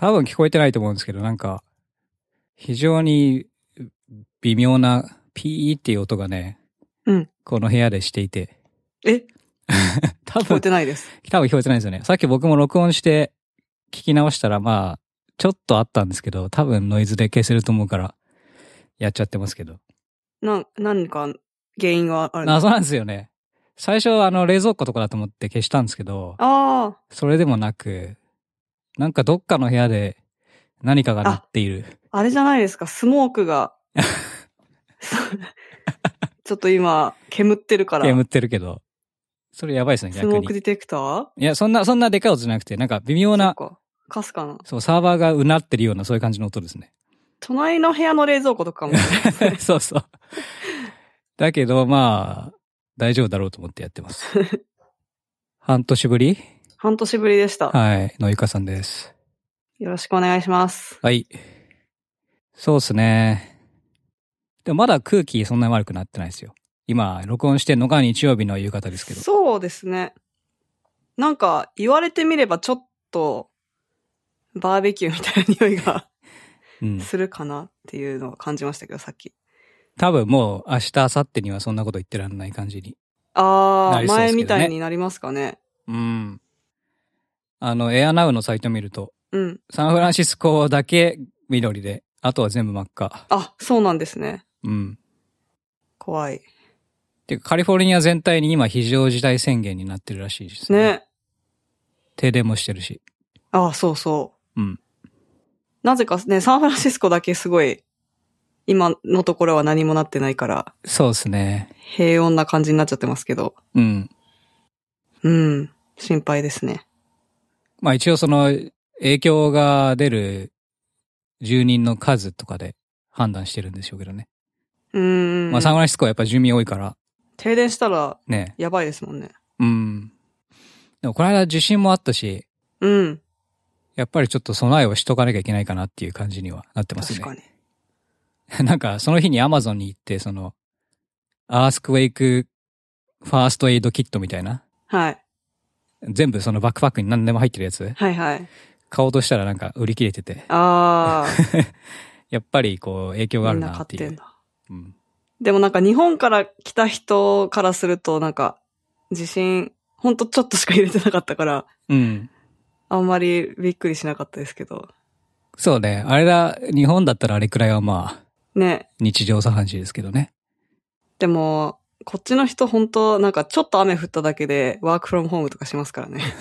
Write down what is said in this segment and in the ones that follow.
多分聞こえてないと思うんですけど、なんか、非常に微妙なピーっていう音がね、 うん。 この部屋でしていて。多聞こえ分、 てないです。 聞こえてないですよね。さっき僕も録音して聞き直したら、まあ、ちょっとあったんですけど、多分ノイズで消せると思うから、やっちゃってますけど。 何か原因があるんですか？ 謎なんですよね。最初冷蔵庫とかだと思って消したんですけど、 あそれでもなく、なんかどっかの部屋で何かが鳴っている。 あれじゃないですか、スモークが。ちょっと今、煙ってるから。 煙ってるけど、それやばいですね、 ス逆に。 モークディテクター？ いや、そんなでかい音じゃなくて、なんか微妙な、 そうか。かすかな。 そう、サーバーがうなってるような、そういう感じの音ですね。 隣の部屋の冷蔵庫とかも。 そうそう。だけど、まあ、大丈夫だろうと思ってやってます。半年ぶりでした。 はい、のゆかさんです。 よろしくお願いします。 はい。そうですね。でもまだ空気そんなに悪くなってないですよ。今、録音してんのが日曜日の夕方ですけど。 そうですね。なんか、言われてみればちょっと、バーベキューみたいな匂いがするかなっていうのを感じましたけど、さっき。 多分もう明日、明後日にはそんなこと言ってらんない感じに。 前みたいになりますかね。 うん。エアナウのサイト見ると、 うん。 サンフランシスコだけ緑で、あとは全部真っ赤。 あ、そうなんですね。 うん。 怖い。 てかカリフォルニア全体に今非常事態宣言になってるらしいですね。 ね。 停電もしてるし。 あ、そうそう。 うん。 なぜかね、サンフランシスコだけすごい、今のところは何もなってないから。 そうですね。 平穏な感じになっちゃってますけど。 うん。 うん。心配ですね。 まあ一応その影響が出る住人の数とかで判断してるんでしょうけどね。まあサンフランシスコはやっぱ住民多いから。 停電したら、 ね。 やばいですもんね。 うん。でもこの間地震もあったし。 うん。 やっぱりちょっと備えをしとかなきゃいけないかなっていう感じにはなってますね。 確かに。 なんかその日にアマゾンに行ってその、アースクウェイクファーストエイドキットみたいな。 はい。 全部そのバックパックに何でも入ってるやつ。 はいはい。 買おうとしたらなんか売り切れてて。 ああ。 やっぱりこう影響があるなっていう。 みんな買ってんだ。 うん。 でもなんか日本から来た人からするとなんか地震ほんとちょっとしか入れてなかったから。 うん。 あんまりびっくりしなかったですけど。 そうね。あれだ、日本だったらあれくらいはまあ。 ね。 日常茶飯事ですけどね。 でも、こっちの人ほんとなんかちょっと雨降っただけでワークフロムホームとかしますからね。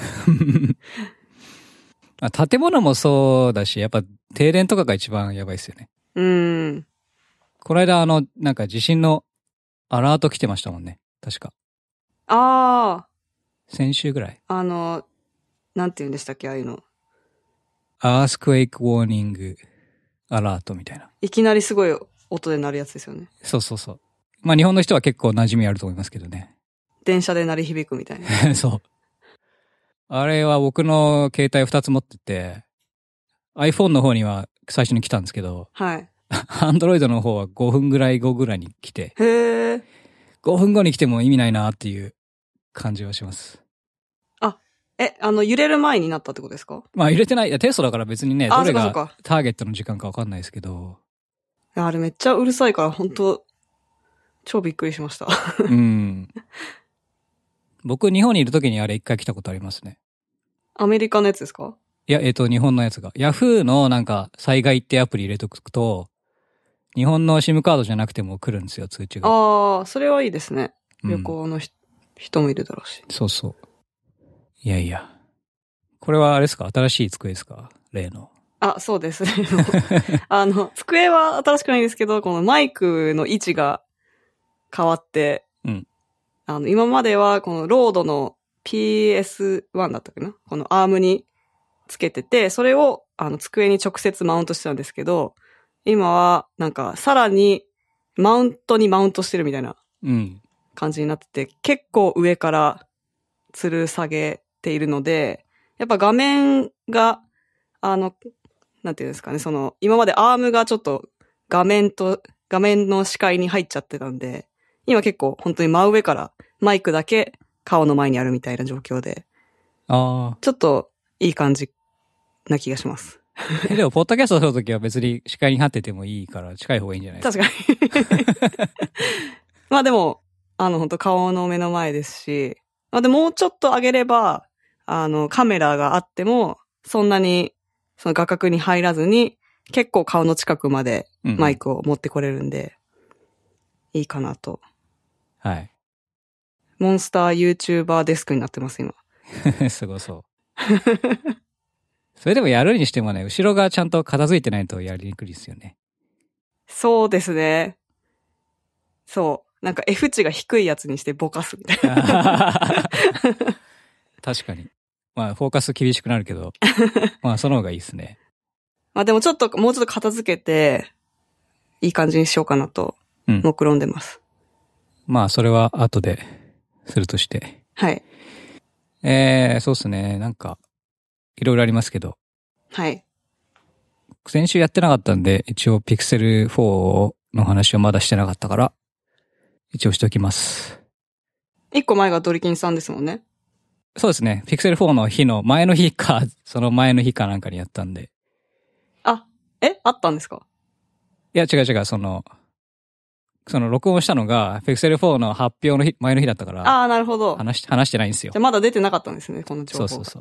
建物もそうだし、やっぱ停電とかが一番やばいですよね。この間なんか地震のアラート来てましたもんね。確か。 ああ。 先週ぐらい。 なんて言うんでしたっけ、ああいうの。 アースクエイクウォーニングアラートみたいな。 いきなりすごい音で鳴るやつですよね。 そうそうそう。まあ日本の人は結構馴染みあると思いますけどね。 電車で鳴り響くみたいな。 そう。あれは僕の携帯2つ持ってて、iPhone の方には最初に来たんですけど、 はい。 Android の方は5分ぐらい後ぐらいに来て、 へー。 5分後に来ても意味ないなっていう感じはします。 揺れる前になったってことですか？ まあ揺れてない。テストだから別にね、どれがそうかターゲットの時間かわかんないですけど。 あれめっちゃうるさいから本当超びっくりしました。 うん。僕日本にいる時にあれ一回来たことありますね。 アメリカのやつですか？ いや、日本のやつが。Yahoo のなんか災害ってアプリ入れとくと、日本の SIM カードじゃなくても来るんですよ、通知が。 ああ、それはいいですね。旅行の、人もいるだろうし。 そうそう。いやいや。これはあれですか？新しい机ですか？例の。 そうです。机は新しくないですけど、このマイクの位置が変わって、 うん。 今まではこのロードの PS1 だったっけな？このアームにつけてて、それを机に直接マウントしてたんですけど、今はなんかさらにマウントにマウントしてるみたいな感じになってて、結構上から吊る下げているので、やっぱ画面が、なんていうんですかね、今までアームがちょっと画面の視界に入っちゃってたんで、今結構本当に真上からマイクだけ顔の前にあるみたいな状況で、ちょっといい感じな気がします。 でも、ポッドキャスト撮るときは別に視界に張っててもいいから近い方がいいんじゃないですか。 確かに。まあでも、本当顔の目の前ですし、まあでもうちょっと上げれば、カメラがあっても、そんなに、その画角に入らずに、結構顔の近くまでマイクを持ってこれるんで、いいかなと。 はい。 モンスター YouTuber デスクになってます、今。 すごそう。それでもやるにしてもね、後ろがちゃんと片付いてないとやりにくいですよね。 そうですね。そう。なんか F 値が低いやつにしてぼかすみたいな。 確かに。まあ、フォーカス厳しくなるけど、まあ、その方がいいですね。 まあでももうちょっと片付けて、いい感じにしようかなと、目論んでます。 まあ、それは後でするとして。 はい。 そうですね。なんか、いろいろありますけど。 はい。 先週やってなかったんで、一応 Pixel 4の話はまだしてなかったから、一応しておきます。 一個前がドリキンさんですもんね。 そうですね。Pixel 4の日の前の日か、その前の日かなんかにやったんで。 あったんですか？ いや、違う、その録音したのが、Pixel 4の発表の前の日だったから。 ああ、なるほど。 話してないんですよ。 じゃあまだ出てなかったんですね、この情報。 そう。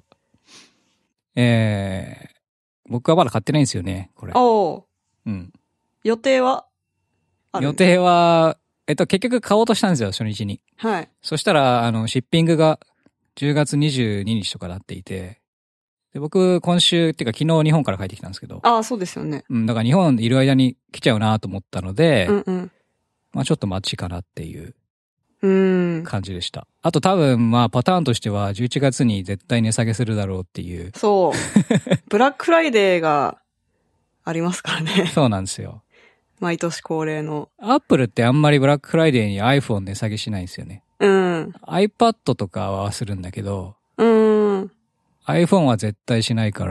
僕はまだ買ってないんですよね、これ。 おー。 うん。 予定は予定は、結局買おうとしたんですよ、初日に。 はい。 そしたら、シッピングが10月22日とかなっていて、で僕、今週、っていうか昨日日本から帰ってきたんですけど。 ああ、そうですよね。 だから日本いる間に来ちゃうなと思ったので、まあちょっと待ちかなっていう感じでした。あと多分、まあパターンとしては11月に絶対値下げするだろうっていう。 そう。ブラックフライデーがありますからね。 そうなんですよ。 毎年恒例の。 アップルってあんまりブラックフライデーに iPhone 値下げしないんですよね。iPad とかはするんだけど、iPhone は絶対しないから、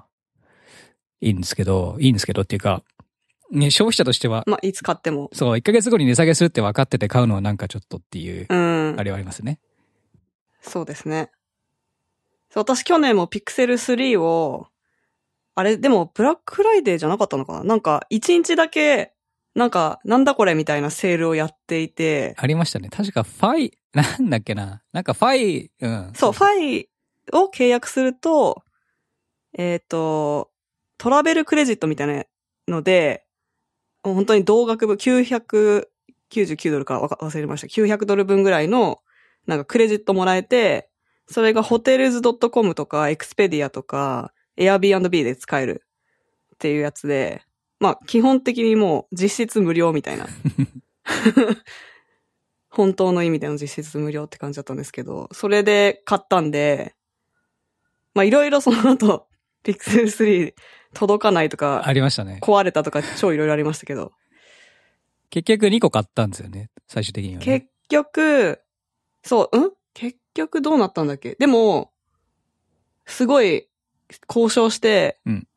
いいんですけどっていうか、ね、消費者としては。 まあ、いつ買っても。 そう、1ヶ月後に値下げするって分かってて買うのはなんかちょっとっていう、あれはありますね。 そうですね。私去年も Pixel 3を、あれ、でもブラックフライデーじゃなかったのかな？なんか、1日だけ、なんだこれみたいなセールをやっていて。 ありましたね。確かなんだっけな。なんかそう、ファイを契約すると、トラベルクレジットみたいなので、本当に同額分999ドルか忘れました。900ドル分ぐらいの、なんかクレジットもらえて、それがホテルズ .com とか、エクスペディアとか、Airbnb で使えるっていうやつで、まあ、基本的にもう実質無料みたいな。本当の意味での実質無料って感じだったんですけど、それで買ったんで、まあ、いろいろその後、Pixel 3届かないとか、 ありましたね。 壊れたとか超いろいろありましたけど。 結局2個買ったんですよね、最終的には、ね。 結局どうなったんだっけ？でも、すごい交渉して、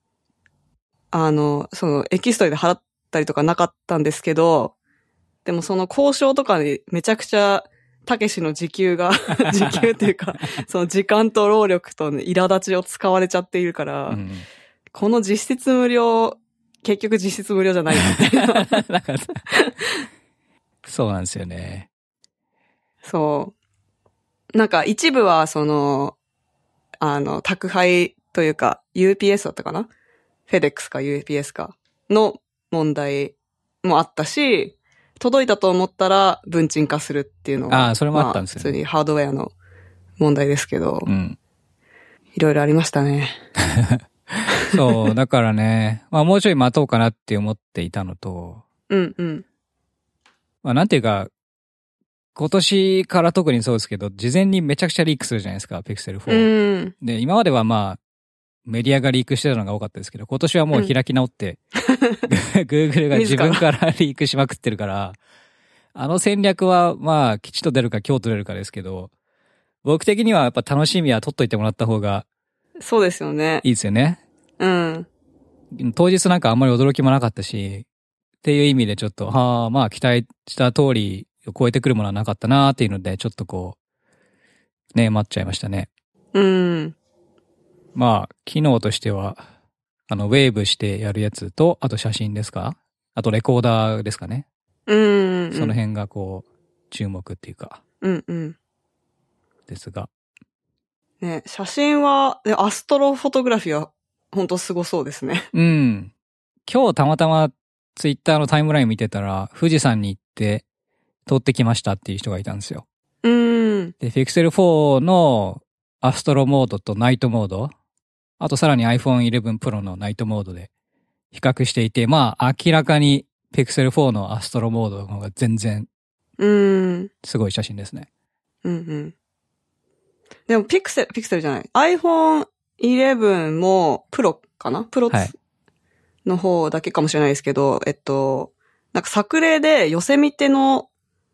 そのエキストラで払ったりとかなかったんですけど、でもその交渉とかにめちゃくちゃ、たけしの時給っていうか、その時間と労力と、ね、苛立ちを使われちゃっているから、この実質無料、結局実質無料じゃないみたいな。 そうなんですよね。 そう。なんか一部は宅配というか UPS だったかな？フェデックスか UPS かの問題もあったし、届いたと思ったら文鎮化するっていうのは。 それもあったんですよね。 普通にハードウェアの問題ですけど。いろいろありましたね。 そう、だからね、まあもうちょい待とうかなって思っていたのと。まあなんていうか、今年から特にそうですけど、事前にめちゃくちゃリークするじゃないですか、Pixel 4。で、今まではまあ、メディアがリークしてたのが多かったですけど、今年はもう開き直って、Google が自分からリークしまくってるから、あの戦略はまあ、吉と出るか今日取れるかですけど、僕的にはやっぱ楽しみは取っといてもらった方が、 そうですよね。 いいですよね。当日なんかあんまり驚きもなかったし、っていう意味でちょっと、まあ期待した通りを超えてくるものはなかったなーっていうので、ちょっとこう、ね、待っちゃいましたね。まあ、機能としては、 ウェーブしてやるやつと、あと写真ですか？あとレコーダーですかね。 その辺がこう、注目っていうか。ですが。 ね、写真は、アストロフォトグラフィーは、本当すごそうですね。 今日たまたまツイッターのタイムライン見てたら、富士山に行って撮ってきましたっていう人がいたんですよ。で、Pixel 4のアストロモードとナイトモード、あとさらに iPhone 11 Pro のナイトモードで比較していて、まあ明らかに Pixel 4のアストロモードの方が全然、すごい写真ですね。 でもピクセルじゃない。iPhone 11もプロかな？プロの方だけかもしれないですけど、なんか作例でヨセミテの、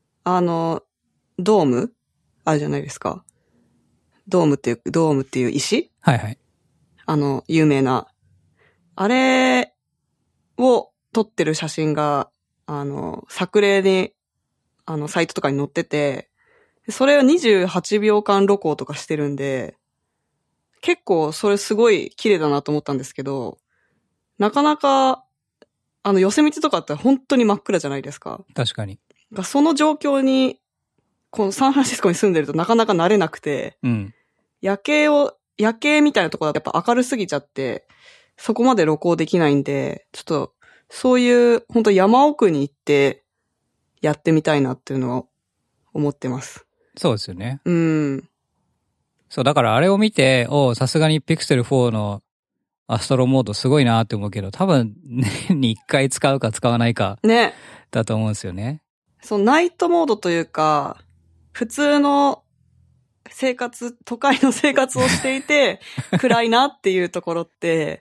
ドームあるじゃないですか。ドームっていう石？有名な。あれを撮ってる写真が、作例に、サイトとかに載ってて、それを28秒間露光とかしてるんで、結構それすごい綺麗だなと思ったんですけど、なかなか、ヨセミテとかって本当に真っ暗じゃないですか。 確かに。 その状況に、このサンフランシスコに住んでるとなかなか慣れなくて、夜景みたいなところだとやっぱ明るすぎちゃって、そこまで露光できないんで、ちょっと、そういう本当山奥に行ってやってみたいなっていうのは思ってます。 そうですよね。そう、だからあれを見て、さすがに Pixel 4のアストロモードすごいなって思うけど、多分年に1回使うか使わないか。 ね。 だと思うんですよね。 ナイトモードというか、普通の都会の生活をしていて、暗いなっていうところって、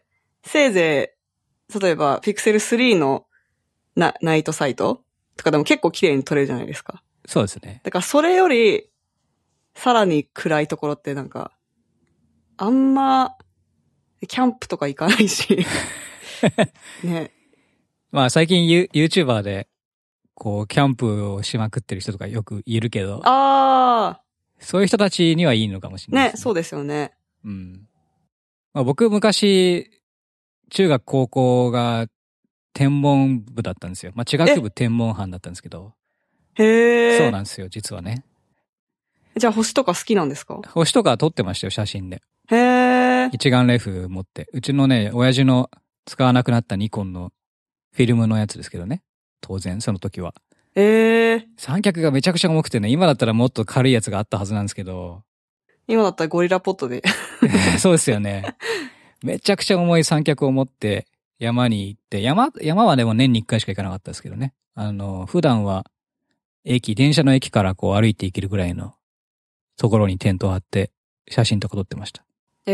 せいぜい、例えば Pixel 3のナイトサイトとかでも結構綺麗に撮れるじゃないですか。 そうですね。 だからそれより、さらに暗いところってなんか、あんま、キャンプとか行かないし。ね。 まあ最近YouTuber で、こう、キャンプをしまくってる人とかよくいるけど。そういう人たちにはいいのかもしれないですね。 ね、そうですよね。 まあ、僕昔、中学高校が天文部だったんですよ。まあ地学部天文班だったんですけど。そうなんですよ、実はね。 じゃあ星とか好きなんですか？ 星とか撮ってましたよ、写真で。一眼レフ持って。うちのね、親父の使わなくなったニコンのフィルムのやつですけどね。当然、その時は。三脚がめちゃくちゃ重くてね、今だったらもっと軽いやつがあったはずなんですけど。 今だったらゴリラポットで。 そうですよね。めちゃくちゃ重い三脚を持って山に行って、山はでも年に1回しか行かなかったですけどね。普段は電車の駅からこう歩いて行けるぐらいのところにテントを張って写真とか撮ってました。 フ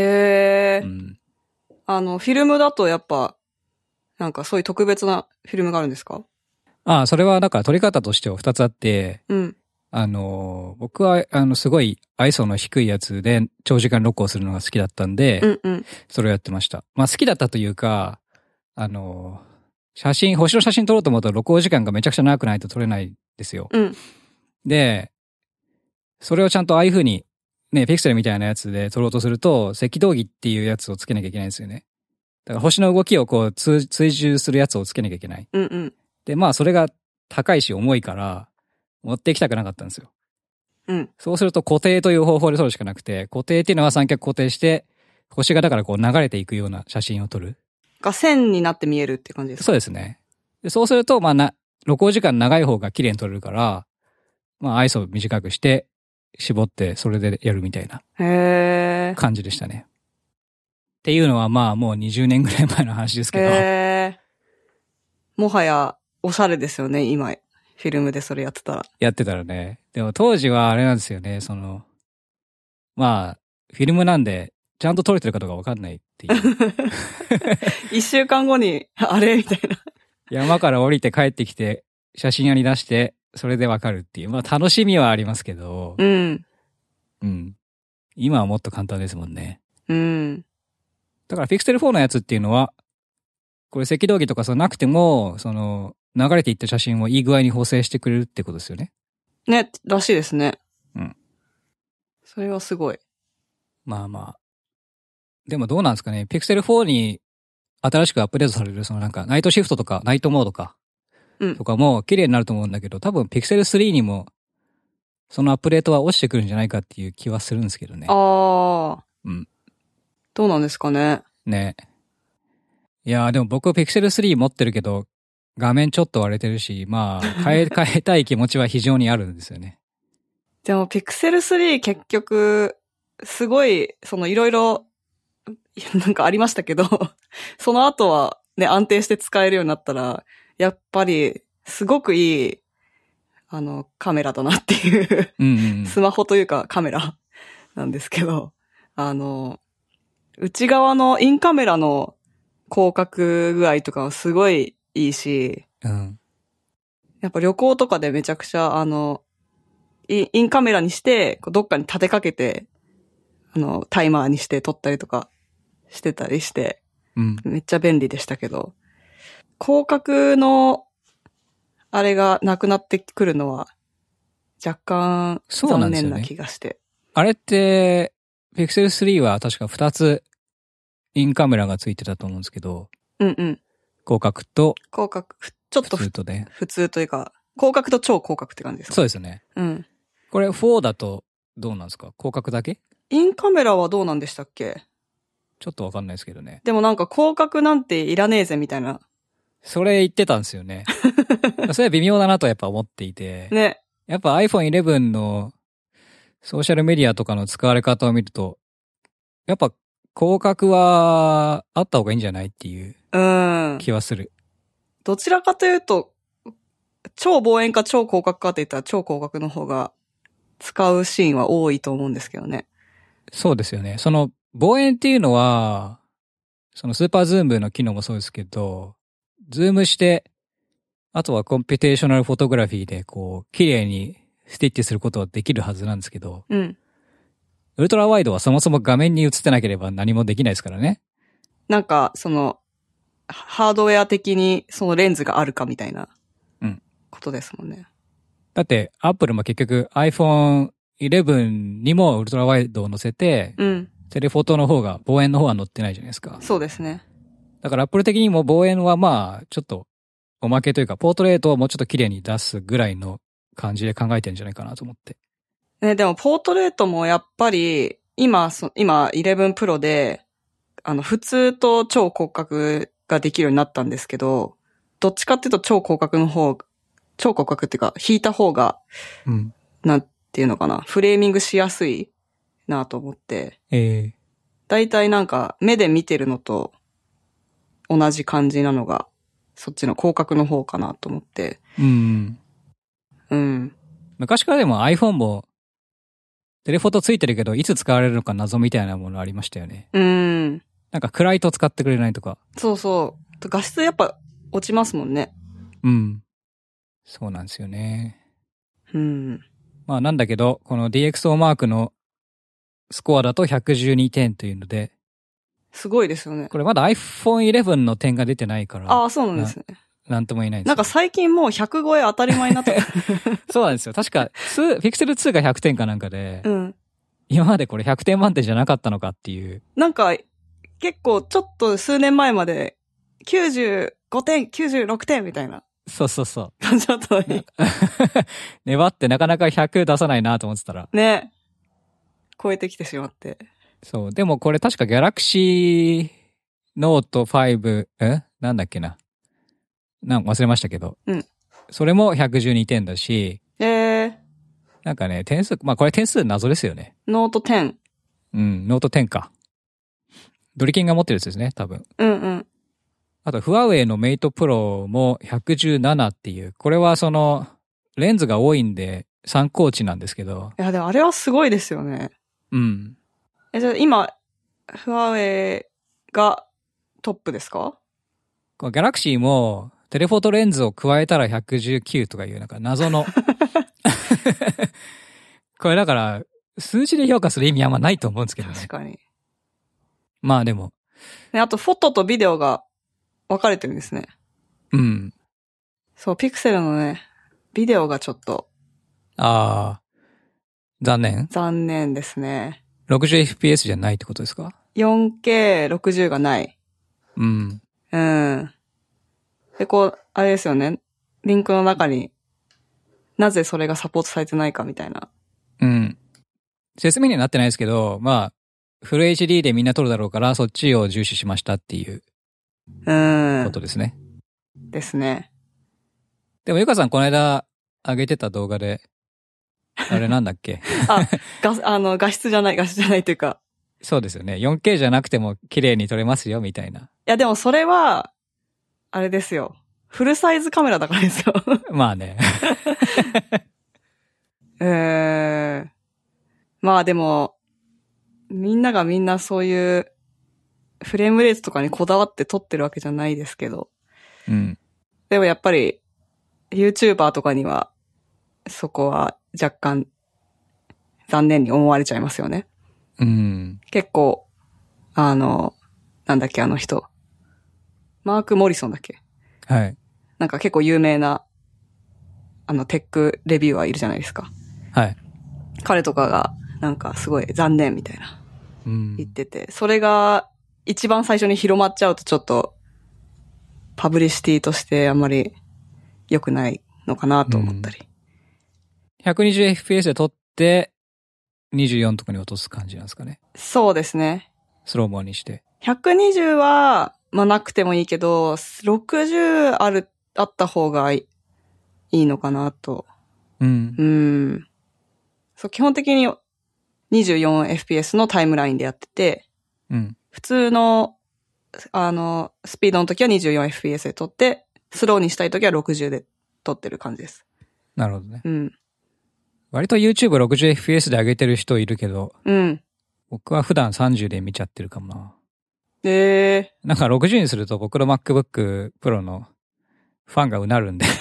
ィルムだとやっぱ、なんかそういう特別なフィルムがあるんですか？ それはだから撮り方としては2つあって、僕はすごい ISO の低いやつで長時間録音するのが好きだったんで、それをやってました。まあ好きだったというか、星の写真撮ろうと思うと録音時間がめちゃくちゃ長くないと撮れないですよ。で、それをちゃんとああいう風に、ね、ピクセルみたいなやつで撮ろうとすると、赤道儀っていうやつをつけなきゃいけないんですよね。だから星の動きをこう追従するやつをつけなきゃいけない。で、まあそれが高いし重いから、持っていきたくなかったんですよ。そうすると固定という方法で撮るしかなくて、固定っていうのは三脚固定して、星がだからこう流れていくような写真を撮る。 が線になって見えるって感じですか？ そうですね。でそうすると、まあ録音時間長い方が綺麗に撮れるから、まあ ISO を短くして、絞ってそれでやるみたいな感じでしたね。っていうのはまあもう20年ぐらい前の話ですけど。 もはやおしゃれですよね、今。フィルムでそれやってたら。 やってたらね。でも当時はあれなんですよね、まあ、フィルムなんで、ちゃんと撮れてるかどうかわかんないっていう。 1週間後に、あれみたいな。 山から降りて帰ってきて、写真屋に出して、それでわかるっていう。まあ楽しみはありますけど。今はもっと簡単ですもんね。だからPixel 4のやつっていうのは、これ赤道儀とかなくても、流れていった写真をいい具合に補正してくれるってことですよね。 ね、らしいですね。それはすごい。 まあまあ。でもどうなんですかね。Pixel 4に新しくアップデートされる、そのなんか、ナイトシフトとか、ナイトモードか、とかも綺麗になると思うんだけど、多分 Pixel 3にも、そのアップデートは落ちてくるんじゃないかっていう気はするんですけどね。 ああ。 うん。 どうなんですかね。 ね。いやーでも僕 Pixel 3持ってるけど、画面ちょっと割れてるし、まあ、変えたい気持ちは非常にあるんですよね。 でも Pixel 3結局、すごい、いろいろ、なんかありましたけど、その後はね、安定して使えるようになったら、やっぱり、すごくいい、カメラだなっていうスマホというかカメラなんですけど、内側のインカメラの広角具合とかはすごいいいし、 うん、 やっぱ旅行とかでめちゃくちゃ、インカメラにして、どっかに立てかけて、タイマーにして撮ったりとかしてたりして、 うん、 めっちゃ便利でしたけど、広角の、あれがなくなってくるのは、若干残念な気がして。 あれって、Pixel 3は確か2つインカメラがついてたと思うんですけど、 うんうん。 広角と、 広角、ちょっと普通とね。 普通というか、広角と超広角って感じですか？ そうですよね。 うん。 これ4だとどうなんですか？広角だけ？ インカメラはどうなんでしたっけ？ ちょっとわかんないですけどね。 でもなんか広角なんていらねえぜみたいな。 それ言ってたんですよね。それは微妙だなとやっぱ思っていて。 ね。 やっぱ iPhone 11のソーシャルメディアとかの使われ方を見ると、やっぱ広角はあった方がいいんじゃないっていう気はする。 どちらかというと、超望遠か超広角かって言ったら超広角の方が使うシーンは多いと思うんですけどね。 そうですよね。その望遠っていうのは、そのスーパーズームの機能もそうですけど、ズームして、あとはコンピュテーショナルフォトグラフィーでこう、綺麗にスティッチすることはできるはずなんですけど、 うん。 ウルトラワイドはそもそも画面に映ってなければ何もできないですからね。 なんか、ハードウェア的にそのレンズがあるかみたいな、ことですもんね。 だって、アップルも結局 iPhone 11にもウルトラワイドを載せて、テレフォトの方が、望遠の方は載ってないじゃないですか。 そうですね。 だからアップル的にも望遠はまあ、ちょっと、おまけというか、ポートレートをもうちょっと綺麗に出すぐらいの感じで考えてるんじゃないかなと思って。 ね、でもポートレートもやっぱり、今11 Pro で、普通と超広角ができるようになったんですけど、どっちかっていうと超広角っていうか、引いた方が、なんていうのかな、フレーミングしやすいなと思って。だいたいなんか、目で見てるのと同じ感じなのが、そっちの広角の方かなと思って。 昔からでも iPhone も、テレフォトついてるけど、いつ使われるのか謎みたいなものありましたよね。なんか暗いと使ってくれないとか。 そうそう。画質やっぱ落ちますもんね。 そうなんですよね。 まあなんだけど、この DxO マークのスコアだと112点というので。 すごいですよね。 これまだ iPhone 11の点が出てないから。 ああ、そうなんですね。 なんとも言えないんです。 なんか最近もう100超え当たり前になってた。 そうなんですよ。確か、Pixel 2が100点かなんかで、今までこれ100点満点じゃなかったのかっていう。 なんか、結構ちょっと数年前まで、95点、96点みたいな。 そうそうそう。 感じだったのに。 粘ってなかなか100出さないなと思ってたら。 ね。超えてきてしまって。 そう。でもこれ確か Galaxy Note 5、なんだっけな。忘れましたけど。それも112点だし。なんかね、点数、まあこれ点数謎ですよね。 ノート10。 ノート10か。ドリキンが持ってるやつですね、多分。あと、フワウェイのメイトプロも117っていう、これはレンズが多いんで参考値なんですけど。 いや、でもあれはすごいですよね。じゃあ今、フワウェイがトップですか？ ギャラクシーも、テレフォトレンズを加えたら119とかいう、なんか謎の。これだから、数字で評価する意味あんまないと思うんですけどね。 確かに。 まあでも。 あと、フォトとビデオが分かれてるんですね。そう、ピクセルのね、ビデオがちょっと。 残念？ 残念ですね。 60fps じゃないってことですか？ 4K60 がない。 で、あれですよね。リンクの中に、なぜそれがサポートされてないかみたいな。 うん。説明にはなってないですけど、まあ、フル HD でみんな撮るだろうから、そっちを重視しましたっていうことですね。 ですね。 でも、ゆかさんこの間上げてた動画で、あれなんだっけ画質じゃないというか。 そうですよね。4K じゃなくても綺麗に撮れますよ、みたいな。いや、でもそれは、あれですよ。フルサイズカメラだからですよ。 まあね。 まあでも、みんながみんなそういうフレームレートとかにこだわって撮ってるわけじゃないですけど。 うん。 でもやっぱり、YouTuber とかには、そこは若干、残念に思われちゃいますよね。 うん。 結構、なんだっけ、あの人。マーク・モリソンだっけ？ はい。 なんか結構有名な、テックレビューはいるじゃないですか。 はい。 彼とかが、なんかすごい残念みたいな、言ってて、それが一番最初に広まっちゃうとちょっと、パブリシティとしてあんまり良くないのかなと思ったり。 120fps で撮って、24とかに落とす感じなんですかね。 そうですね。 スローモーにして。 120は、まあなくてもいいけど、60あった方がいいのかなと。そう、基本的に 24fps のタイムラインでやってて、普通の、スピードの時は 24fps で撮って、スローにしたい時は60で撮ってる感じです。 なるほどね。割と YouTube60fps で上げてる人いるけど、僕は普段30で見ちゃってるかもな。なんか60にすると僕の MacBook Pro のファンがうなるんで。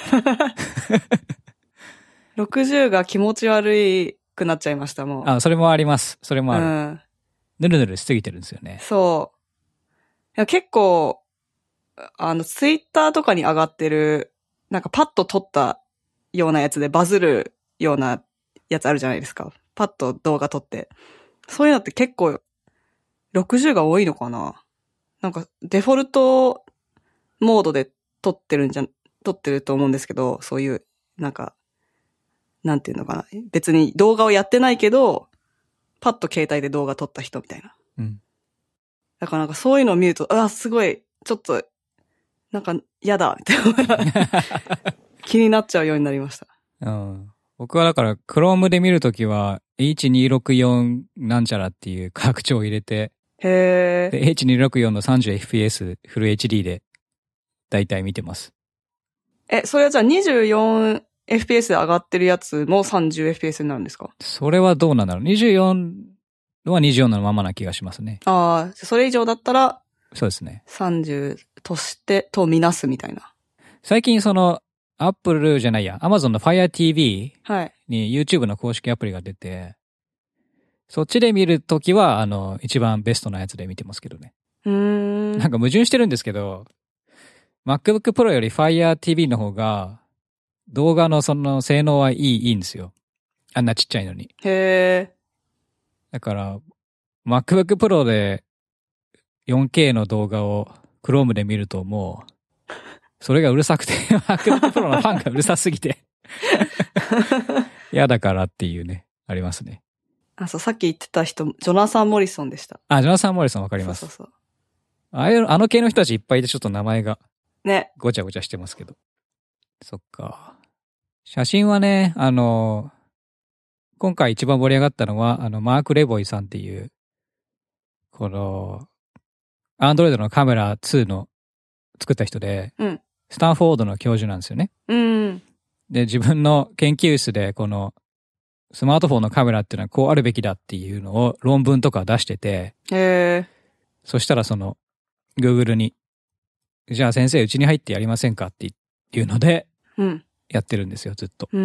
60が気持ち悪くなっちゃいました、もう。 それもあります。それもある。ぬるぬるしすぎてるんですよね。 そう。いや結構、Twitter とかに上がってる、なんかパッと撮ったようなやつでバズるようなやつあるじゃないですか。パッと動画撮って。そういうのって結構、60が多いのかな？なんか、デフォルトモードで撮ってると思うんですけど、そういう、なんか、なんていうのかな。別に動画をやってないけど、パッと携帯で動画撮った人みたいな。だからなんかそういうのを見ると、すごい、ちょっと、なんか嫌だ、みたいな。気になっちゃうようになりました。 僕はだから、Chrome で見るときは、H264 なんちゃらっていう拡張を入れて、で、H264 の 30fps フル HD で、だいたい見てます。 それはじゃあ 24fps で上がってるやつも 30fps になるんですか？ それはどうなんだろう。24は24のままな気がしますね。 それ以上だったら、 そうですね。 30とみなすみたいな。 最近Apple じゃないや、Amazon の Fire TV に YouTube の公式アプリが出て、そっちで見るときは、一番ベストなやつで見てますけどね。なんか矛盾してるんですけど、MacBook Pro より Fire TV の方が、動画のその性能はいいんですよ。あんなちっちゃいのに。だから、MacBook Pro で 4K の動画を Chrome で見るともう、それがうるさくて、MacBook Pro のファンがうるさすぎて。嫌だからっていうね、ありますね。 さっき言ってた人、ジョナサン・モリソンでした。 ジョナサン・モリソンわかります。そう。あの系の人たちいっぱいでちょっと名前が。ね。ごちゃごちゃしてますけど。そっか。写真はね、今回一番盛り上がったのは、マーク・レボイさんっていう、この、Android のカメラ2の作った人で、スタンフォードの教授なんですよね。で、自分の研究室で、この、スマートフォンのカメラっていうのはこうあるべきだっていうのを論文とか出してて、そしたらGoogle に、じゃあ先生うちに入ってやりませんかっていうので、やってるんですよ、ずっと。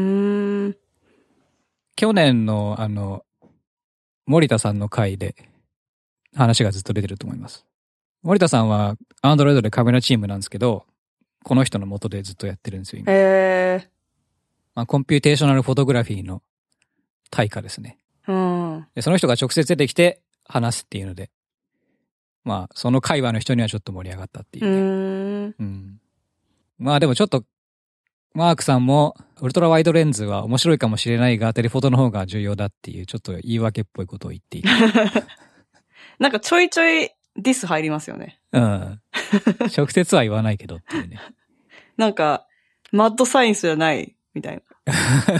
去年の森田さんの回で話がずっと出てると思います。森田さんは Android でカメラチームなんですけど、この人の元でずっとやってるんですよ、今。コンピューテーショナルフォトグラフィーの大家ですね。でその人が直接出てきて話すっていうので、その会話の人にはちょっと盛り上がったっていうね。 まあでもちょっと、マークさんも、ウルトラワイドレンズは面白いかもしれないが、テレフォトの方が重要だっていう、ちょっと言い訳っぽいことを言っている。 なんかちょいちょいディス入りますよね。 うん。直接は言わないけどっていうね。 なんか、マッドサイエンスじゃない、みたいな。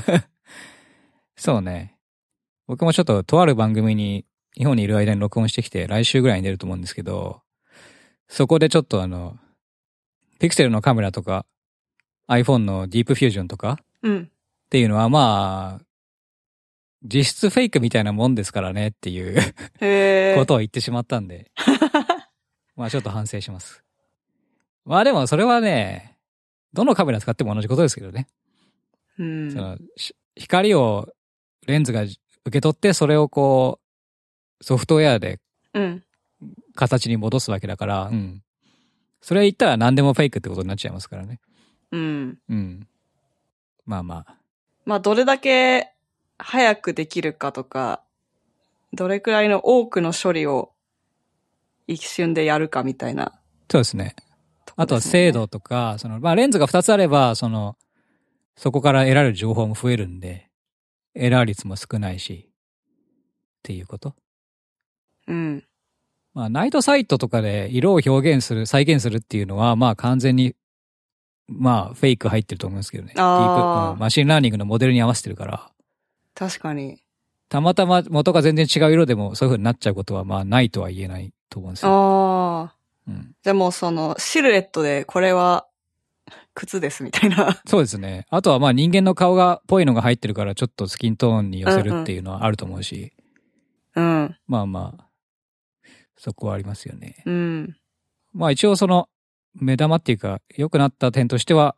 そうね。僕もちょっととある番組に日本にいる間に録音してきて来週ぐらいに出ると思うんですけど、そこでちょっとピクセルのカメラとか iPhone のディープフュージョンとかっていうのはまあ、実質フェイクみたいなもんですからねっていうことを言ってしまったんで、まあちょっと反省します。まあでもそれはね、どのカメラ使っても同じことですけどね。その光をレンズが受け取ってそれをこうソフトウェアで形に戻すわけだから、うん。それ言ったら何でもフェイクってことになっちゃいますからね。うん。まあまあ。 まあどれだけ早くできるかとか、どれくらいの多くの処理を一瞬でやるかみたいな。 そうですね。あとは精度とか、まあレンズが2つあれば、そこから得られる情報も増えるんで、エラー率も少ないし、っていうこと。 うん。 まあナイトサイトとかで色を表現する、再現するっていうのは、まあ完全に、まあフェイク入ってると思うんですけどね。マシンラーニングのモデルに合わせてるから。 確かに。 たまたま元が全然違う色でもそういう風になっちゃうことはまあないとは言えないと思うんですよ。 じゃあもうシルエットでこれは靴ですみたいな。 そうですね。あとはまあ人間の顔がぽいのが入ってるからちょっとスキントーンに寄せるっていうのはあると思うし。まあまあ、そこはありますよね。まあ一応目玉っていうか良くなった点としては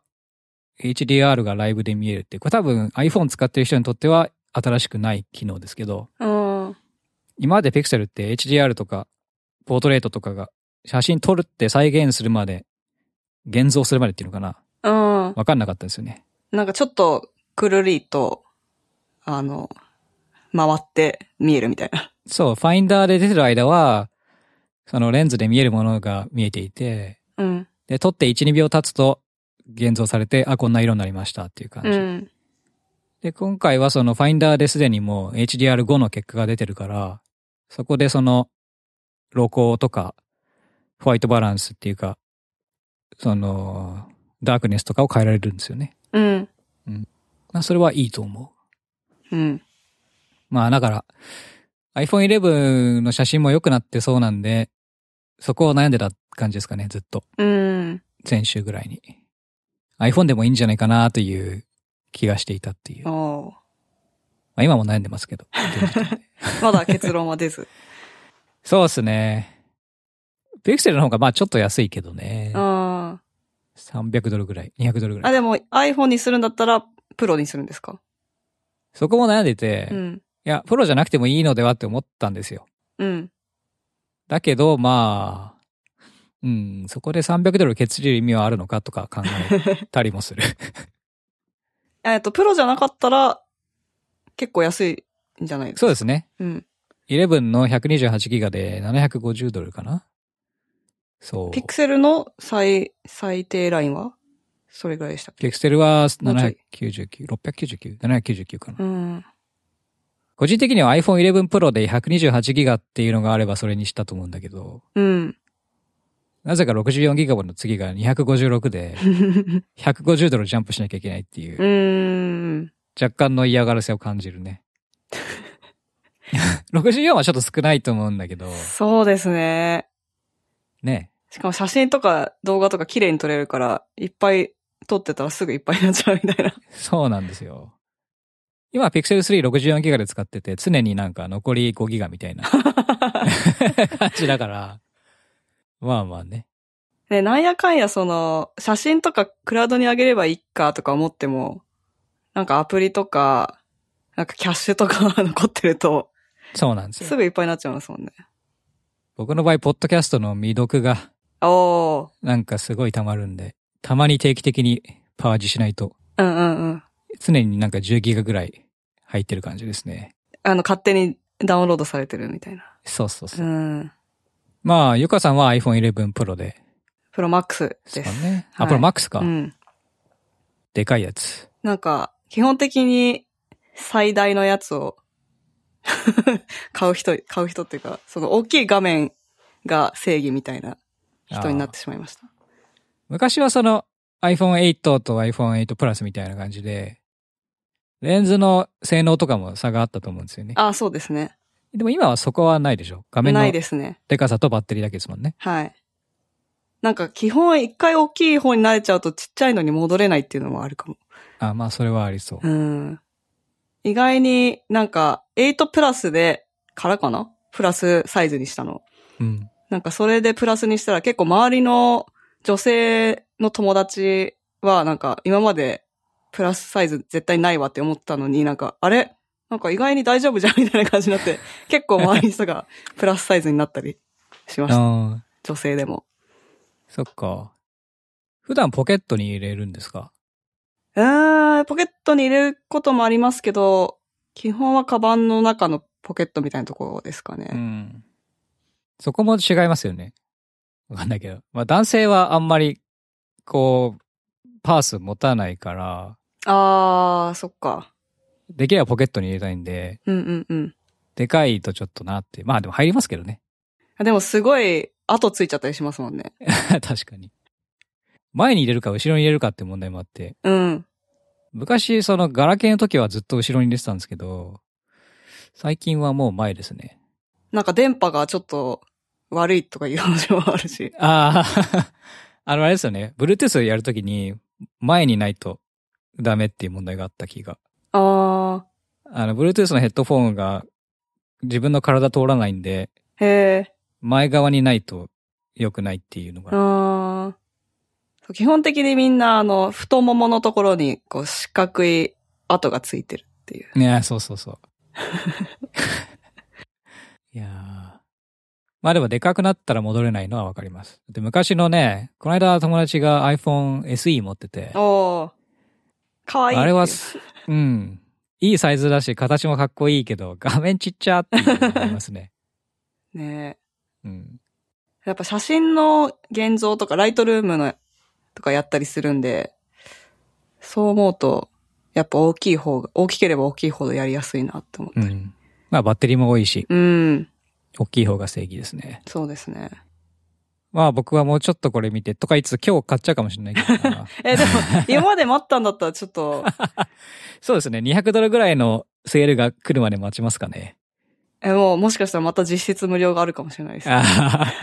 HDR がライブで見えるっていう。これ多分 iPhone 使ってる人にとっては新しくない機能ですけど。今まで Pixel って HDR とかポートレートとかが写真撮るって再現するまで、現像するまでっていうのかな。わかんなかったですよね。 なんかちょっとくるりと、回って見えるみたいな。 そう、ファインダーで出てる間は、レンズで見えるものが見えていて、で、撮って1、2秒経つと現像されて、あ、こんな色になりましたっていう感じ。で、今回はファインダーですでにもう HDR5 の結果が出てるから、そこで露光とか、ホワイトバランスっていうか、ダークネスとかを変えられるんですよね。まあ、それはいいと思う。まあ、だから、iPhone 11の写真も良くなってそうなんで、そこを悩んでた感じですかね、ずっと。先週ぐらいに。iPhone でもいいんじゃないかなという気がしていたっていう。まあ、今も悩んでますけど。 まだ結論は出ず。 そうですね。ピクセルの方がまあちょっと安いけどね。300ドルぐらい、200ドルぐらい。 でも iPhone にするんだったら、プロにするんですか？ そこも悩んでて、いや、プロじゃなくてもいいのではって思ったんですよ。だけど、まあ、そこで300ドルケチる意味はあるのかとか考えたりもする。 プロじゃなかったら、結構安いんじゃないですか？ そうですね。11の128ギガで750ドルかな。そう。 ピクセルの最低ラインはそれぐらいでしたっけ？ ピクセルは799、699、799かな。個人的には iPhone 11 Pro で128ギガっていうのがあればそれにしたと思うんだけど。なぜか64ギガの次が256で、150ドルジャンプしなきゃいけないっていう。若干の嫌がらせを感じるね。64はちょっと少ないと思うんだけど。 そうですね。 ね。 しかも写真とか動画とか綺麗に撮れるから、いっぱい撮ってたらすぐいっぱいになっちゃうみたいな。 そうなんですよ。今 Pixel 3 64ギガで使ってて、常になんか残り5ギガみたいな感じだから。まあまあね。 ね、なんやかんや写真とかクラウドに上げればいいかとか思っても、なんかアプリとか、なんかキャッシュとか残ってると、 そうなんですよ。 すぐいっぱいになっちゃいますもんね。 僕の場合、ポッドキャストの未読が、なんかすごい溜まるんで、たまに定期的にパワージしないと。常になんか10ギガぐらい入ってる感じですね。 勝手にダウンロードされてるみたいな。 そうそうそう。まあ、ゆかさんは iPhone 11 Pro で。 プロマックスです。 そうね。あ、プロマックスか。 うん。 でかいやつ。 なんか、基本的に最大のやつを買う人っていうか、その大きい画面が正義みたいな人になってしまいました。 昔はその iPhone 8と iPhone 8 Plus みたいな感じで、レンズの性能とかも差があったと思うんですよね。 あ、そうですね。 でも今はそこはないでしょ。画面のないですね。 でかさとバッテリーだけですもんね。 はい。なんか基本一回大きい方に慣れちゃうとちっちゃいのに戻れないっていうのもあるかも。 あ、まあそれはありそう。 うん。意外になんか8プラスでからかなプラスサイズにしたの。 うん。 なんかそれでプラスにしたら結構周りの女性の友達はなんか今までプラスサイズ絶対ないわって思ったのになんかあれなんか意外に大丈夫じゃんみたいな感じになって結構周りの人がプラスサイズになったりしました。女性でも。 そっか。普段ポケットに入れるんですか？ ポケットに入れることもありますけど、基本はカバンの中のポケットみたいなところですかね。 うん。そこも違いますよね。わかんないけど。まあ男性はあんまり、こう、パース持たないから。 そっか。 できればポケットに入れたいんで。 うんうんうん。 でかいとちょっとなって。まあでも入りますけどね。 でもすごい跡ついちゃったりしますもんね。 確かに。前に入れるか後ろに入れるかって問題もあって。 うん。 昔、そのガラケーの時はずっと後ろに入れてたんですけど、最近はもう前ですね。 なんか電波がちょっと悪いとかいう話もあるし。 あれですよね。Bluetooth やるときに前にないとダメっていう問題があった気が。Bluetooth のヘッドフォンが自分の体通らないんで、前側にないと良くないっていうのが。 基本的にみんな太もものところにこう四角い跡がついてるっていう。 ね、そうそうそう。いやー。まあでもでかくなったら戻れないのはわかります。で、昔のね、この間友達が iPhone SE 持ってて。 かわいい。 あれは、うん。いいサイズだし、形もかっこいいけど、画面ちっちゃっていうのがありますね。 ねえ。うん。 やっぱ写真の現像とかライトルームのとかやったりするんで、そう思うと、やっぱ大きければ大きいほどやりやすいなって思ったり。うん。 まあバッテリーも多いし。 うん。 大きい方が正義ですね。 そうですね。 まあ僕はもうちょっとこれ見てとかいつ今日買っちゃうかもしれないけどな。 でも今まで待ったんだったらちょっと。 そうですね。$200ぐらいのセールが来るまで待ちますかね。 もしかしたらまた実質無料があるかもしれないです、ね。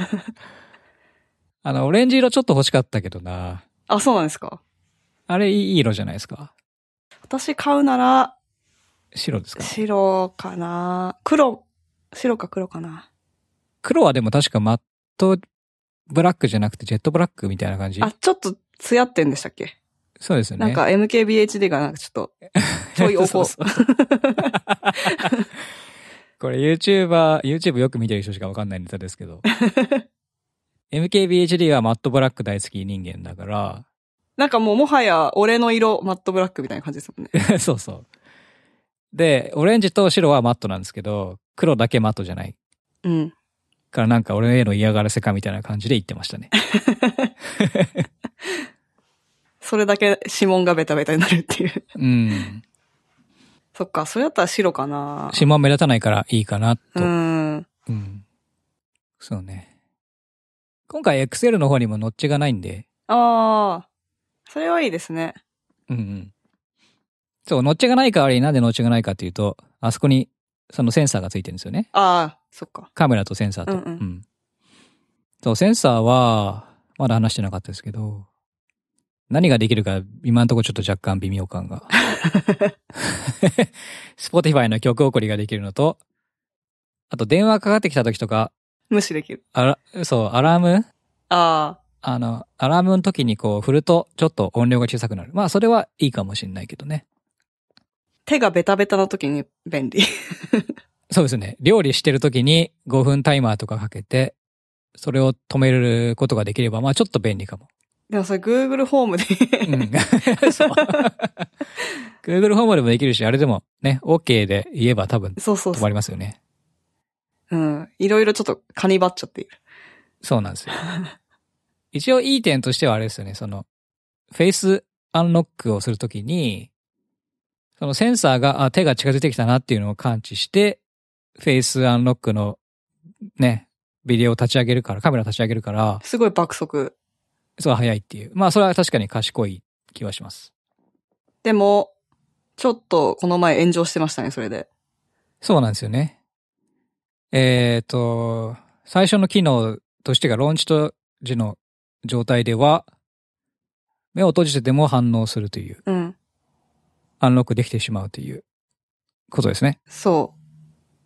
オレンジ色ちょっと欲しかったけどな。 あ、そうなんですか？ あれいい色じゃないですか。 私買うなら、 白ですか？ 白かな。白か黒かな。 黒はでも確かマットブラックじゃなくてジェットブラックみたいな感じ。 あ、ちょっと艶ってんでしたっけ？ そうですよね。 なんか MKBHD がなんかちょっと、ちょいおこ。 これ YouTube よく見てる人しかわかんないネタですけど。MKBHD はマットブラック大好き人間だから。 なんかもはや俺の色マットブラックみたいな感じですもんね。 そうそう。で、オレンジと白はマットなんですけど、黒だけマットじゃない。 うん。 からなんか俺への嫌がらせかみたいな感じで言ってましたね。 それだけ指紋がベタベタになるっていう。 うん。 そっか、それだったら白かな。 指紋目立たないからいいかなと。 うん。 そうね。今回 XL の方にもノッチがないんで。 それはいいですね。 うん。そう、ノッチがない代わりになんでノッチがないかっていうと、あそこにそのセンサーがついてるんですよね。 そっか。 カメラとセンサーと。そう、センサーは、まだ話してなかったですけど、何ができるか今のところちょっと若干微妙感が。Spotify の曲送りができるのと、あと電話かかってきた時とか、 無視できる。 アラーム？ アラームの時にこう振るとちょっと音量が小さくなる。まあそれはいいかもしれないけどね。 手がベタベタの時に便利。 そうですね。料理してる時に5分タイマーとかかけて、それを止めることができれば、まあちょっと便利かも。 でもそれ Google ホームで。 そう。Google ホームでもできるし、あれでもね、OK で言えば多分止まりますよね。 いろいろちょっとカニバっちゃっている。 そうなんですよ。 一応いい点としてはあれですよね、その、フェイスアンロックをするときに、そのセンサーが、手が近づいてきたなっていうのを感知して、フェイスアンロックのね、ビデオを立ち上げるから、カメラ立ち上げるから。 すごい爆速。 そう、早いっていう。まあ、それは確かに賢い気はします。 でも、ちょっとこの前炎上してましたね、それで。 そうなんですよね。最初の機能としてがローンチ時の状態では、目を閉じてても反応するという。 うん。 アンロックできてしまうということですね。 そう。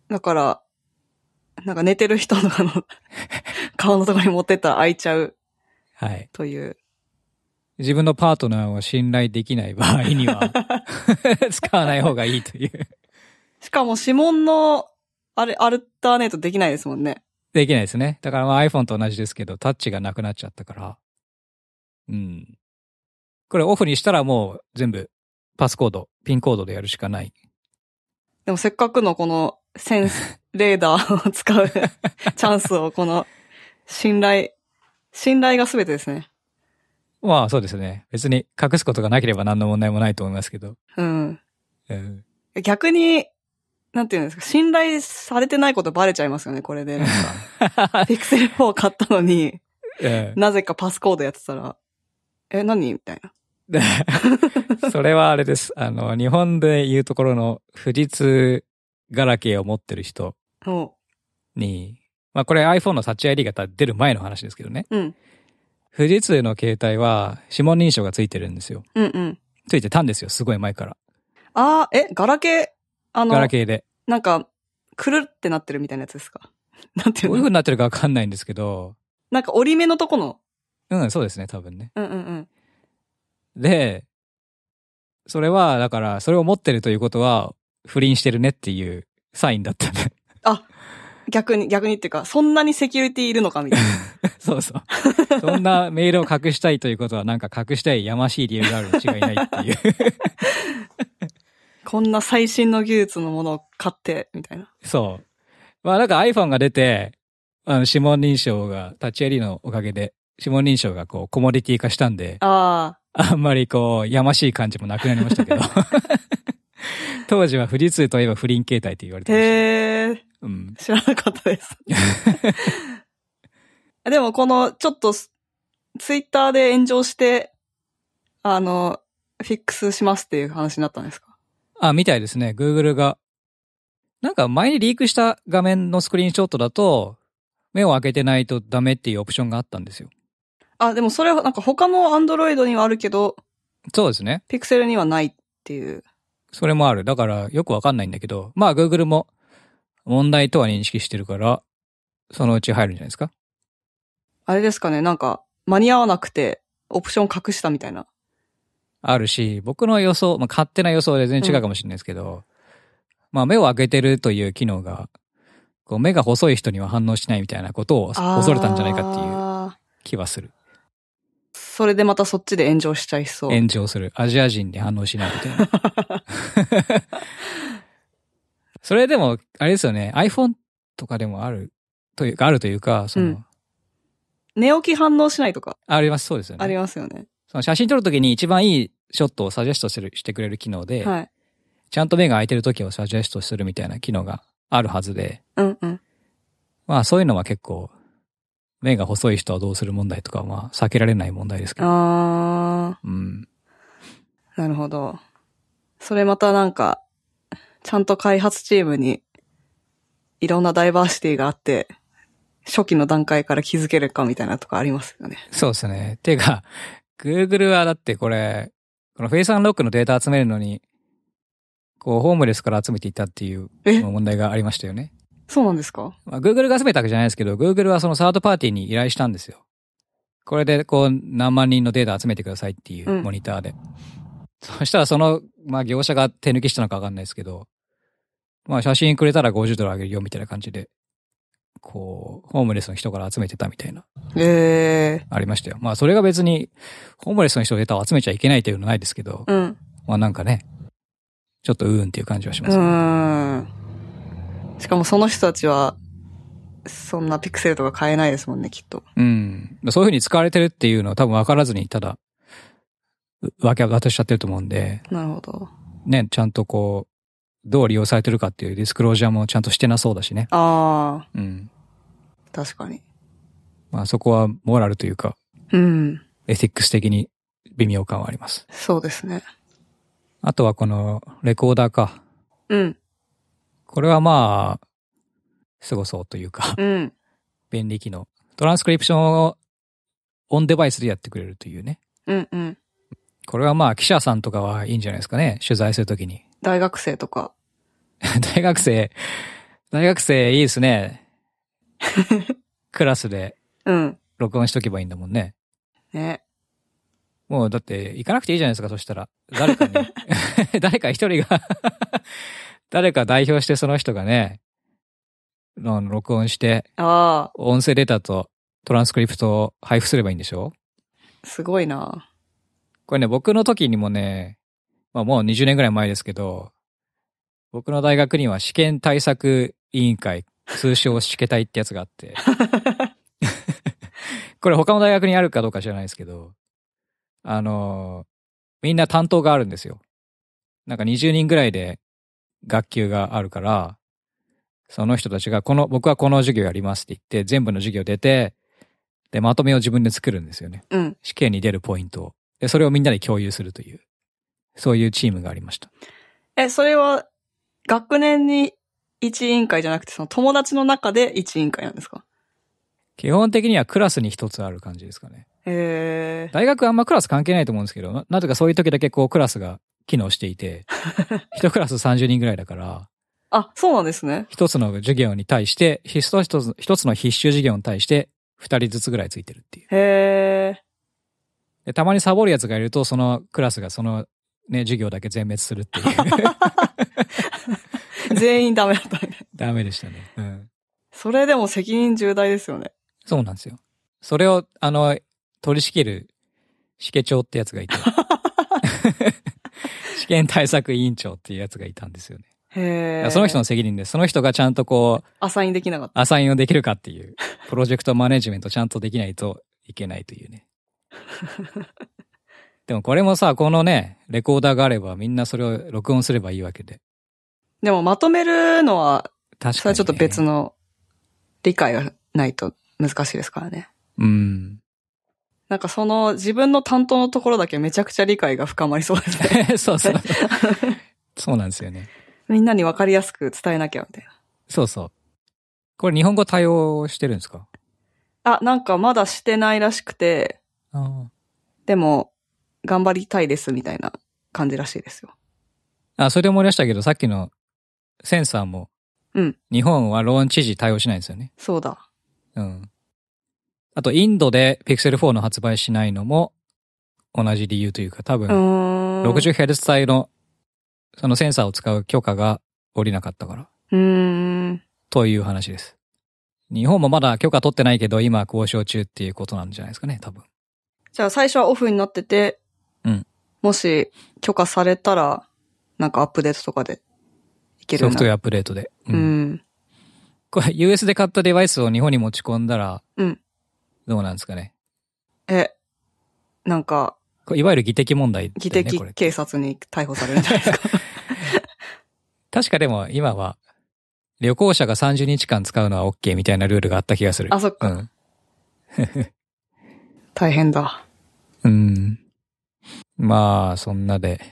だから、なんか寝てる人の顔のところに持ってったら開いちゃう。 はい。 という。 自分のパートナーを信頼できない場合には使わない方がいいという。 しかも指紋のアルターネートできないですもんね。 できないですね。だからまあ iPhone と同じですけど、タッチがなくなっちゃったから。うん。これオフにしたらもう全部パスコード、ピンコードでやるしかない。 でもせっかくのこのセンスレーダーを使うチャンスをこの信頼が全てですね。 まあそうですね。別に隠すことがなければ何の問題もないと思いますけど。 うん。逆に、なんていうんですか、信頼されてないことバレちゃいますよね、これで。なんか、ピクセル4買ったのに、なぜかパスコードやってたら、何みたいな。 それはあれです。日本でいうところの富士通ガラケーを持ってる人に、まあこれ iPhone のタッチ ID が出る前の話ですけどね。 うん。 富士通の携帯は指紋認証がついてるんですよ。 うんうん。 ついてたんですよ、すごい前から。 ガラケー、 ガラケーで。 なんか、くるってなってるみたいなやつですか？なんていうの？ どういう風になってるかわかんないんですけど。 なんか折り目のとこの。 うん、そうですね、多分ね。 うんうんうん。 で、それは、だから、それを持ってるということは、不倫してるねっていうサインだったね。 逆にっていうか、そんなにセキュリティいるのかみたいな。 そうそう。そんなメールを隠したいということは、なんか隠したいやましい理由があるに違いないっていう。 こんな最新の技術のものを買って、みたいな。 そう。まあなんか iPhone が出て、指紋認証が、タッチ ID のおかげで、指紋認証がこう、コモディティ化したんで、あんまりこう、やましい感じもなくなりましたけど。当時は富士通といえば不倫形態って言われてました。 へー。うん。知らなかったです。でもこの、ちょっと、ツイッターで炎上して、フィックスしますっていう話になったんですか？ みたいですね。Google が。なんか前にリークした画面のスクリーンショットだと、目を開けてないとダメっていうオプションがあったんですよ。 でもそれはなんか他の Android にはあるけど、 そうですね。 Pixel にはないっていう。 それもある。だからよくわかんないんだけど、まあ Google も問題とは認識してるから、そのうち入るんじゃないですか？ あれですかね、なんか間に合わなくてオプション隠したみたいな。 あるし、僕の予想、まあ勝手な予想で全然違うかもしれないですけど、まあ目を開けてるという機能が、こう目が細い人には反応しないみたいなことを恐れたんじゃないかっていう気はする。 それでまたそっちで炎上しちゃいそう。 炎上する。アジア人に反応しないみたいな。それでも、あれですよね。iPhone とかでもあるというか、その、 寝起き反応しないとか。 あります、そうですよね。 ありますよね。 その写真撮るときに一番いいショットをサジェストしてくれる機能で、 はい。 ちゃんと目が開いてるときをサジェストするみたいな機能があるはずで、 うんうん。 まあそういうのは結構、目が細い人はどうする問題とかはまあ避けられない問題ですけど。うん。 なるほど。それまたなんか、ちゃんと開発チームにいろんなダイバーシティがあって、初期の段階から気づけるかみたいなとこありますよね。 そうですね。ていうか、Google はだってこれ、このフェイスアンロックのデータ集めるのに、こう、ホームレスから集めていたっていう問題がありましたよね。 そうなんですか？ まあ、Google が集めたわけじゃないですけど、Google はそのサードパーティーに依頼したんですよ。これでこう、何万人のデータ集めてくださいっていうモニターで。そしたらその、まあ業者が手抜きしたのかわかんないですけど、まあ写真くれたら$50あげるよみたいな感じで、こう、ホームレスの人から集めてたみたいな。ありましたよ。まあそれが別に、ホームレスの人のデータを集めちゃいけないというのはないですけど、まあなんかね、ちょっとっていう感じはしますね。 しかもその人たちは、 そんなピクセルとか買えないですもんね、きっと。 うん。そういう風に使われてるっていうのは多分分からずに、ただ、渡しちゃってると思うんで。 なるほど。 ね、ちゃんとこう、どう利用されてるかっていうディスクロージャーもちゃんとしてなそうだしね。 ああ。 うん。 確かに。 まあそこはモラルというか、 うん。 エティックス的に微妙感はあります。 そうですね。 あとはこのレコーダーか。 うん。 これはまあ、すごそうというか、 うん。 便利機能。トランスクリプションをオンデバイスでやってくれるというね。 うんうん。 これはまあ記者さんとかはいいんじゃないですかね。取材するときに。 大学生とか。 大学生いいですね。クラスで録音しとけばいいんだもんね。 ね。 もうだって行かなくていいじゃないですか、そしたら。誰かに。誰か一人が誰か代表してその人がね、録音して、音声データとトランスクリプトを配布すればいいんでしょ？ すごいな。 これね、僕の時にもね、まあもう20年ぐらい前ですけど、僕の大学には試験対策委員会、通称試験隊ってやつがあって、これ他の大学にあるかどうか知らないですけど、みんな担当があるんですよ。なんか20人ぐらいで学級があるから、その人たちが僕はこの授業やりますって言って、全部の授業出て、で、まとめを自分で作るんですよね。 うん。 試験に出るポイントを。で、それをみんなで共有するという、そういうチームがありました。 それは、学年に一委員会じゃなくて、その友達の中で一委員会なんですか？ 基本的にはクラスに一つある感じですかね。大学はあんまクラス関係ないと思うんですけど、なぜかそういう時だけこうクラスが機能していて、一クラス30人ぐらいだから、 あ、そうなんですね。 一つの授業に対して、一つの必修授業に対して、二人ずつぐらいついてるっていう。で、たまにサボるやつがいると、そのクラスがそのね、授業だけ全滅するっていう。 全員ダメだったね。 ダメでしたね。うん。 それでも責任重大ですよね。 そうなんですよ。それを、取り仕切る、試験長ってやつがいて。試験対策委員長っていうやつがいたんですよね。その人の責任です。その人がちゃんとこう、 アサインできなかった。 アサインをできるかっていう、プロジェクトマネジメントちゃんとできないといけないというね。でもこれもさ、このね、レコーダーがあればみんなそれを録音すればいいわけで。 でもまとめるのは、 確かに、ね。 それはちょっと別の理解がないと難しいですからね。 うん。 なんかその自分の担当のところだけめちゃくちゃ理解が深まりそうですね。 そうそう。そうなんですよね。 みんなに分かりやすく伝えなきゃみたいな。 そうそう。これ日本語対応してるんですか？ なんかまだしてないらしくて、でも頑張りたいですみたいな感じらしいですよ。 それで思い出したけど、さっきのセンサーも、日本はローン知事対応しないんですよね。 そうだ。 うん。あと、インドで Pixel 4の発売しないのも同じ理由というか、多分、60Hz 帯のそのセンサーを使う許可が下りなかったから。という話です。日本もまだ許可取ってないけど、今交渉中っていうことなんじゃないですかね、多分。 じゃあ最初はオフになってて、もし許可されたら、なんかアップデートとかでいけるソフトウェアアップデートで。これ US で買ったデバイスを日本に持ち込んだら、どうなんですかね。 なんか、 いわゆる技的問題、ね。 技的警察に逮捕されるんじゃないですか。 確かでも今は、旅行者が30日間使うのは OK みたいなルールがあった気がする。 あ、そっか。大変だ。 まあ、そんなで。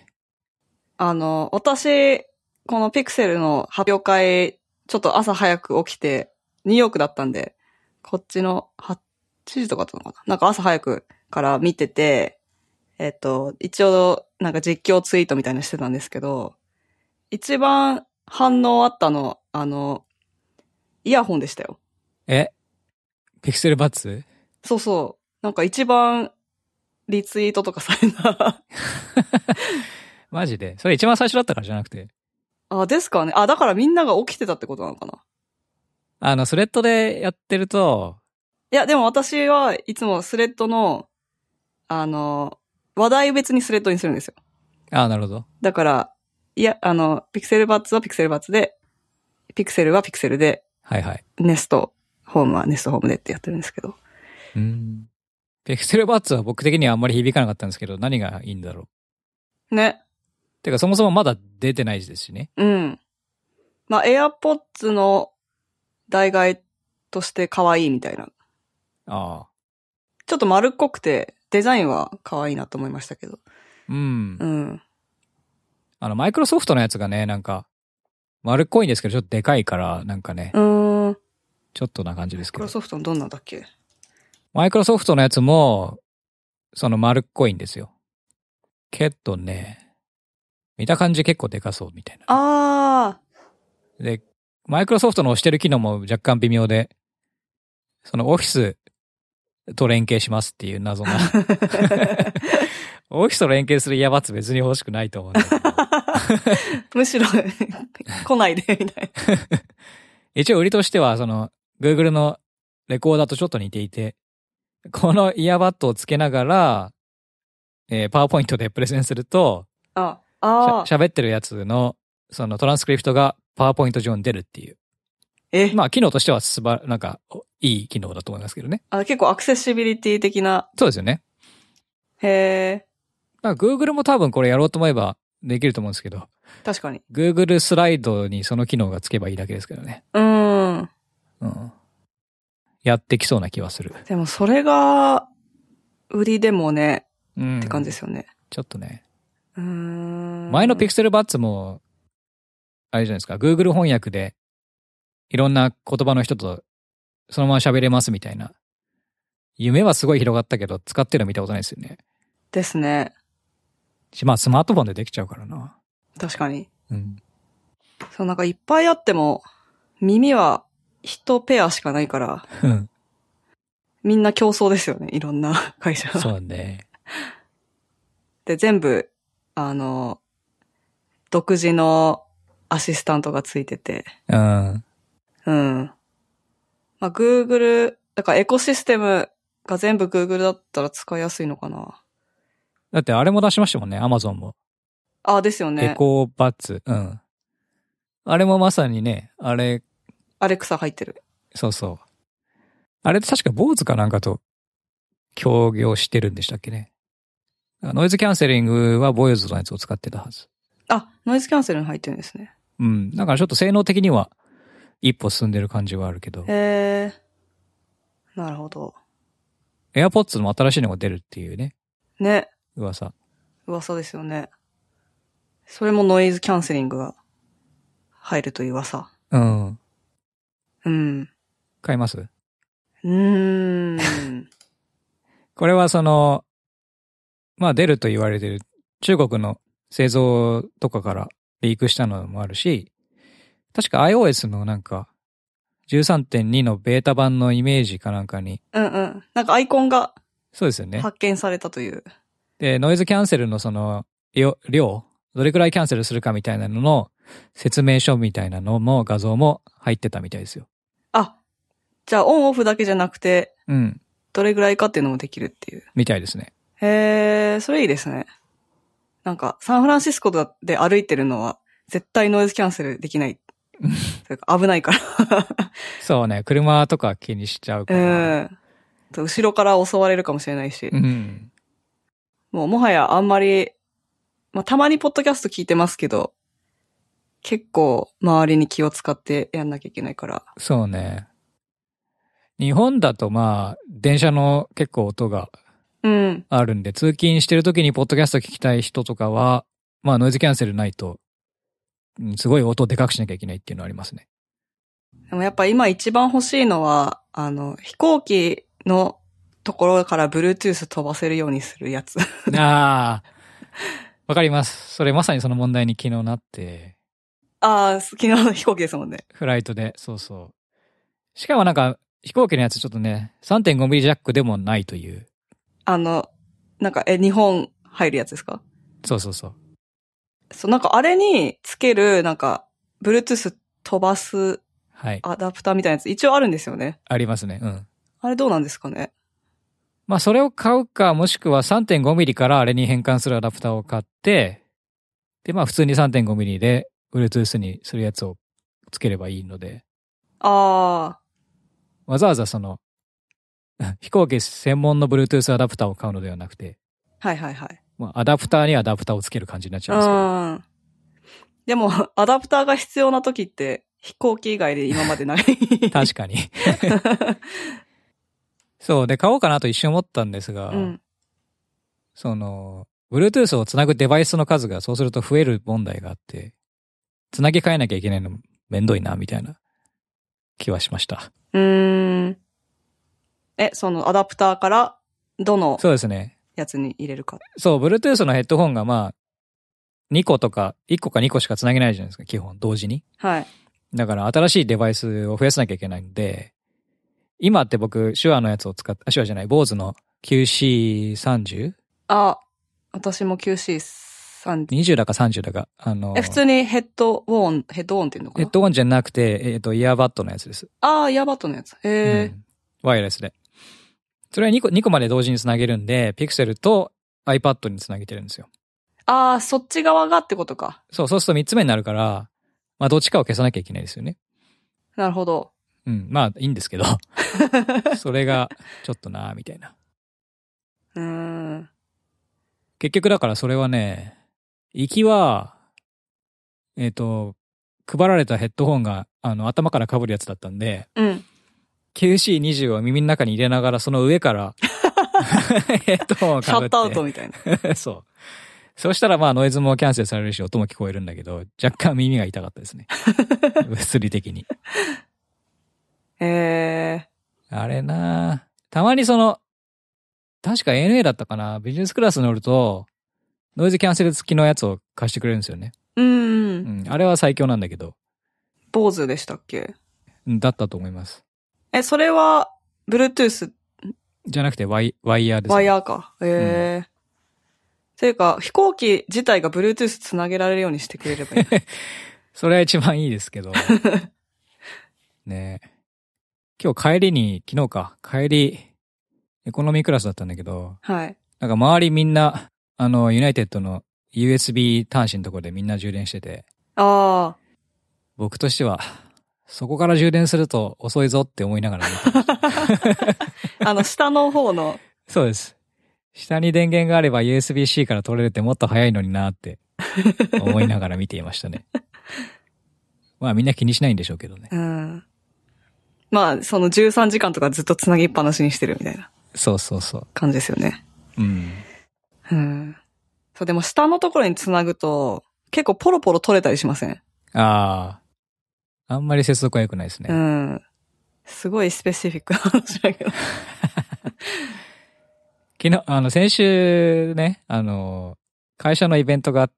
私、このピクセルの発表会、ちょっと朝早く起きて、ニューヨークだったんで、こっちの8時とかだったのかな？なんか朝早くから見てて、一応、なんか実況ツイートみたいなしてたんですけど、一番反応あったの、イヤホンでしたよ。 ピクセルバッツ？ そうそう。なんか一番リツイートとかされた。 マジで？それ一番最初だったからじゃなくて。 ですかね。だからみんなが起きてたってことなのかな。スレッドでやってると。 いや、でも私はいつもスレッドの、話題別にスレッドにするんですよ。 なるほど。 だから、いや、ピクセルバッツはピクセルバッツで、ピクセルはピクセルで、 はいはい。 ネスト、 ホームはネストホームでってやってるんですけど。 ピクセルバッツは僕的にはあんまり響かなかったんですけど、何がいいんだろう。ね。 てかそもそもまだ出てないですしね。 うん。まあ、AirPods の代替として可愛いみたいな。 ああ。 ちょっと丸っこくて、デザインは可愛いなと思いましたけど。 うん。 うん。 マイクロソフトのやつがね、なんか、丸っこいんですけど、ちょっとでかいから、なんかね。ちょっとな感じですけど。 マイクロソフトのどんなんだっけ？ マイクロソフトのやつも、その丸っこいんですよ。けどね、見た感じ結構でかそうみたいな。 あー。で、マイクロソフトの押してる機能も若干微妙で、そのオフィスと連携しますっていう謎な。オフィスと連携するイヤーバッツ別に欲しくないと思うんだけど。 むしろ来ないで、みたいな。 一応売りとしては、Google のレコーダーとちょっと似ていて、このイヤーバットをつけながら、パワーポイントでプレゼンすると、喋ってるやつの、そのトランスクリプトがパワーポイント上に出るっていう。まあ、機能としてはなんか、いい機能だと思いますけどね。 結構アクセシビリティ的な。 そうですよね。 へー。Google も多分これやろうと思えばできると思うんですけど。 確かに。 Google スライドにその機能がつけばいいだけですけどね。やってきそうな気はする。 でもそれが、売りでもね、って感じですよね。 ちょっとね。前の Pixel Buds も、あれじゃないですか、Google 翻訳で、いろんな言葉の人とそのまま喋れますみたいな。夢はすごい広がったけど、使ってるの見たことないですよね。 ですね。 まあ、スマートフォンでできちゃうからな。 確かに。そう、なんかいっぱいあっても、耳は一ペアしかないから、みんな競争ですよね、いろんな会社が。 そうね。 で、全部、独自のアシスタントがついてて。まあ、Google、だからエコシステムが全部 Google だったら使いやすいのかな。 だってあれも出しましたもんね、Amazon も。 ですよね。 エコバッツ。あれもまさにね、アレクサ入ってる。 そうそう。あれって確か坊主かなんかと協業してるんでしたっけね。ノイズキャンセリングは坊主のやつを使ってたはず。 ノイズキャンセルに入ってるんですね。 だからちょっと性能的には一歩進んでる感じはあるけど。 なるほど。 AirPods も新しいのが出るっていうね。 ね。 噂ですよね。それもノイズキャンセリングが入るという噂。 買います？これはまあ出ると言われてる中国の製造とかからリークしたのもあるし、確か iOS のなんか 13.2 のベータ版のイメージかなんかに。 なんかアイコンがそうですよね。 発見されたという。 で、ノイズキャンセルの量、どれくらいキャンセルするかみたいなのの説明書みたいなのも画像も入ってたみたいですよ。 じゃあオンオフだけじゃなくて、どれぐらいかっていうのもできるっていう。 みたいですね。 それいいですね。なんか、サンフランシスコで歩いてるのは、絶対ノイズキャンセルできない。というか危ないから。 そうね、車とか気にしちゃうから。 後ろから襲われるかもしれないし。もはやあんまり、まあ、たまにポッドキャスト聞いてますけど、結構周りに気を使ってやんなきゃいけないから。 そうね。日本だとまあ、電車の結構音があるんで、通勤してる時にポッドキャスト聞きたい人とかは、まあノイズキャンセルないと、すごい音をでかくしなきゃいけないっていうのはありますね。 でもやっぱ今一番欲しいのは、飛行機のところから Bluetooth 飛ばせるようにするやつ。 わかります。それまさにその問題に昨日なって。 昨日の飛行機ですもんね。 フライトで、そうそう。しかもなんか、飛行機のやつちょっとね、3.5 ミリジャックでもないという。 なんか、日本入るやつですか？ そうそうそう。 そう、なんかあれにつける、なんか、Bluetooth 飛ばす、アダプターみたいなやつ、一応あるんですよね。 ありますね。 あれどうなんですかね？ まあ、それを買うか、もしくは 3.5 ミリからあれに変換するアダプターを買って、で、まあ、普通に 3.5 ミリで Bluetooth にするやつをつければいいので。 わざわざ飛行機専門の Bluetooth アダプターを買うのではなくて、 はいはいはい。 アダプターにアダプターをつける感じになっちゃうんですけど。でも、アダプターが必要な時って飛行機以外で今までない。 確かに。そう。で、買おうかなと一瞬思ったんですが、Bluetooth をつなぐデバイスの数がそうすると増える問題があって、つなぎ替えなきゃいけないのめんどいな、みたいな気はしました。 そのアダプターからどのそうですね。 やつに入れるか。 そう、Bluetooth のヘッドホンが2個とか、1個か2個しかつなげないじゃないですか、基本、同時に。 はい。 だから新しいデバイスを増やさなきゃいけないんで、今って僕、手話のやつを使って、手話じゃない、坊主の QC30？ 私も QC30。 20だか30だか。 普通にヘッドウォンっていうのかな？ ヘッドウォンじゃなくて、イヤーバッドのやつです。 イヤーバッドのやつ。 ワイヤレスで。それは2個まで同時につなげるんで、ピクセルと iPad につなげてるんですよ。 そっち側がってことか。 そうすると3つ目になるから、どっちかを消さなきゃいけないですよね。 なるほど。 いいんですけど。それが、ちょっとなみたいな。結局だからそれはね、行きは、配られたヘッドホンが、頭から被るやつだったんで、QC20 を耳の中に入れながら、その上から、ヘッドホンを被って。 シャットアウトみたいな。そう。そうしたらノイズもキャンセルされるし、音も聞こえるんだけど、若干耳が痛かったですね。物理的に。あれなたまに確か ANA だったかな、ビジネスクラス乗ると、ノイズキャンセル付きのやつを貸してくれるんですよね。あれは最強なんだけど。 坊主でしたっけ？ だったと思います。 それは、Bluetooth？ じゃなくてワイヤーですね。 ワイヤーか。ていうか、飛行機自体が Bluetooth つなげられるようにしてくれればいい。 それは一番いいですけど。ねえ。今日帰り、エコノミークラスだったんだけど、 はい。 なんか周りみんな、ユナイテッドの USB 端子のところでみんな充電してて、僕としては、そこから充電すると遅いぞって思いながら見てました。 下の方の。 そうです。下に電源があれば USB-C から取れるってもっと早いのになって思いながら見ていましたね。みんな気にしないんでしょうけどね。 その13時間とかずっと繋ぎっぱなしにしてるみたいな。 そう。 感じですよね。そう、でも下のところに繋ぐと、結構ポロポロ取れたりしません？ あんまり接続は良くないですね。 すごいスペシフィックな話だけど。 昨日、先週ね、会社のイベントがあって、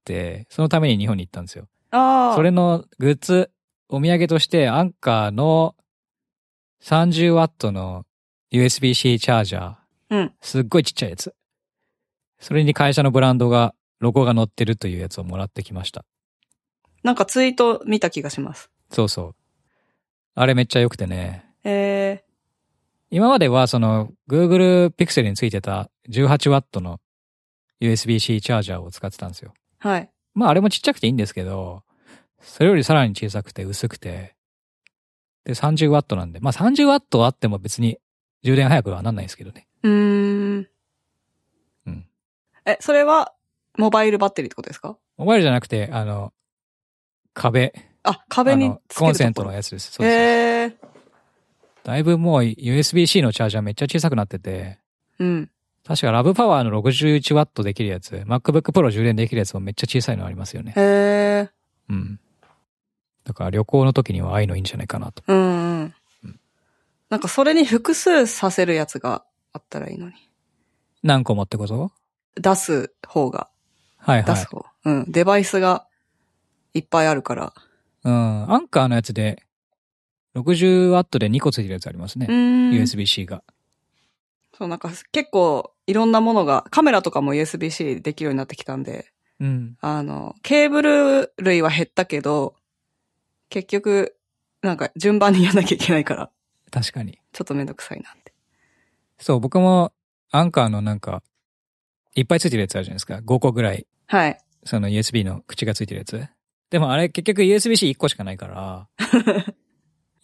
そのために日本に行ったんですよ。それのグッズ、お土産として、アンカーの30ワットの USB-C チャージャー。すっごいちっちゃいやつ。それに会社のブランドが、ロゴが載ってるというやつをもらってきました。 なんかツイート見た気がします。 そう。あれめっちゃ良くてね。今まではGoogle Pixel についてた18ワットの USB-C チャージャーを使ってたんですよ。 はい。 あれもちっちゃくていいんですけど、それよりさらに小さくて薄くて、で30ワットなんで、30ワットあっても別に充電早くはなんないですけどね。 それはモバイルバッテリーってことですか？ モバイルじゃなくて、壁につけるコンセントのやつです。そうです。だいぶもう USB-C のチャージャーめっちゃ小さくなってて、確かラブパワーの61ワットできるやつ、MacBook Pro 充電できるやつもめっちゃ小さいのありますよね。だから旅行の時にはああいうのいいんじゃないかなと。 なんかそれに複数させるやつがあったらいいのに。 何個もってこと？ 出す方が。 出す方。 デバイスがいっぱいあるから。 アンカーのやつで60ワットで2個ついてるやつありますね。USB-C が。 そう、なんか結構いろんなものが、カメラとかも USB-C できるようになってきたんで、ケーブル類は減ったけど、結局、なんか順番にやらなきゃいけないから。 確かに。 ちょっとめんどくさいなって。 そう、僕もアンカーのなんか、いっぱいついてるやつあるじゃないですか。5個ぐらい。 はい。 その USB の口がついてるやつ。でもあれ結局 USB-C1 個しかないから、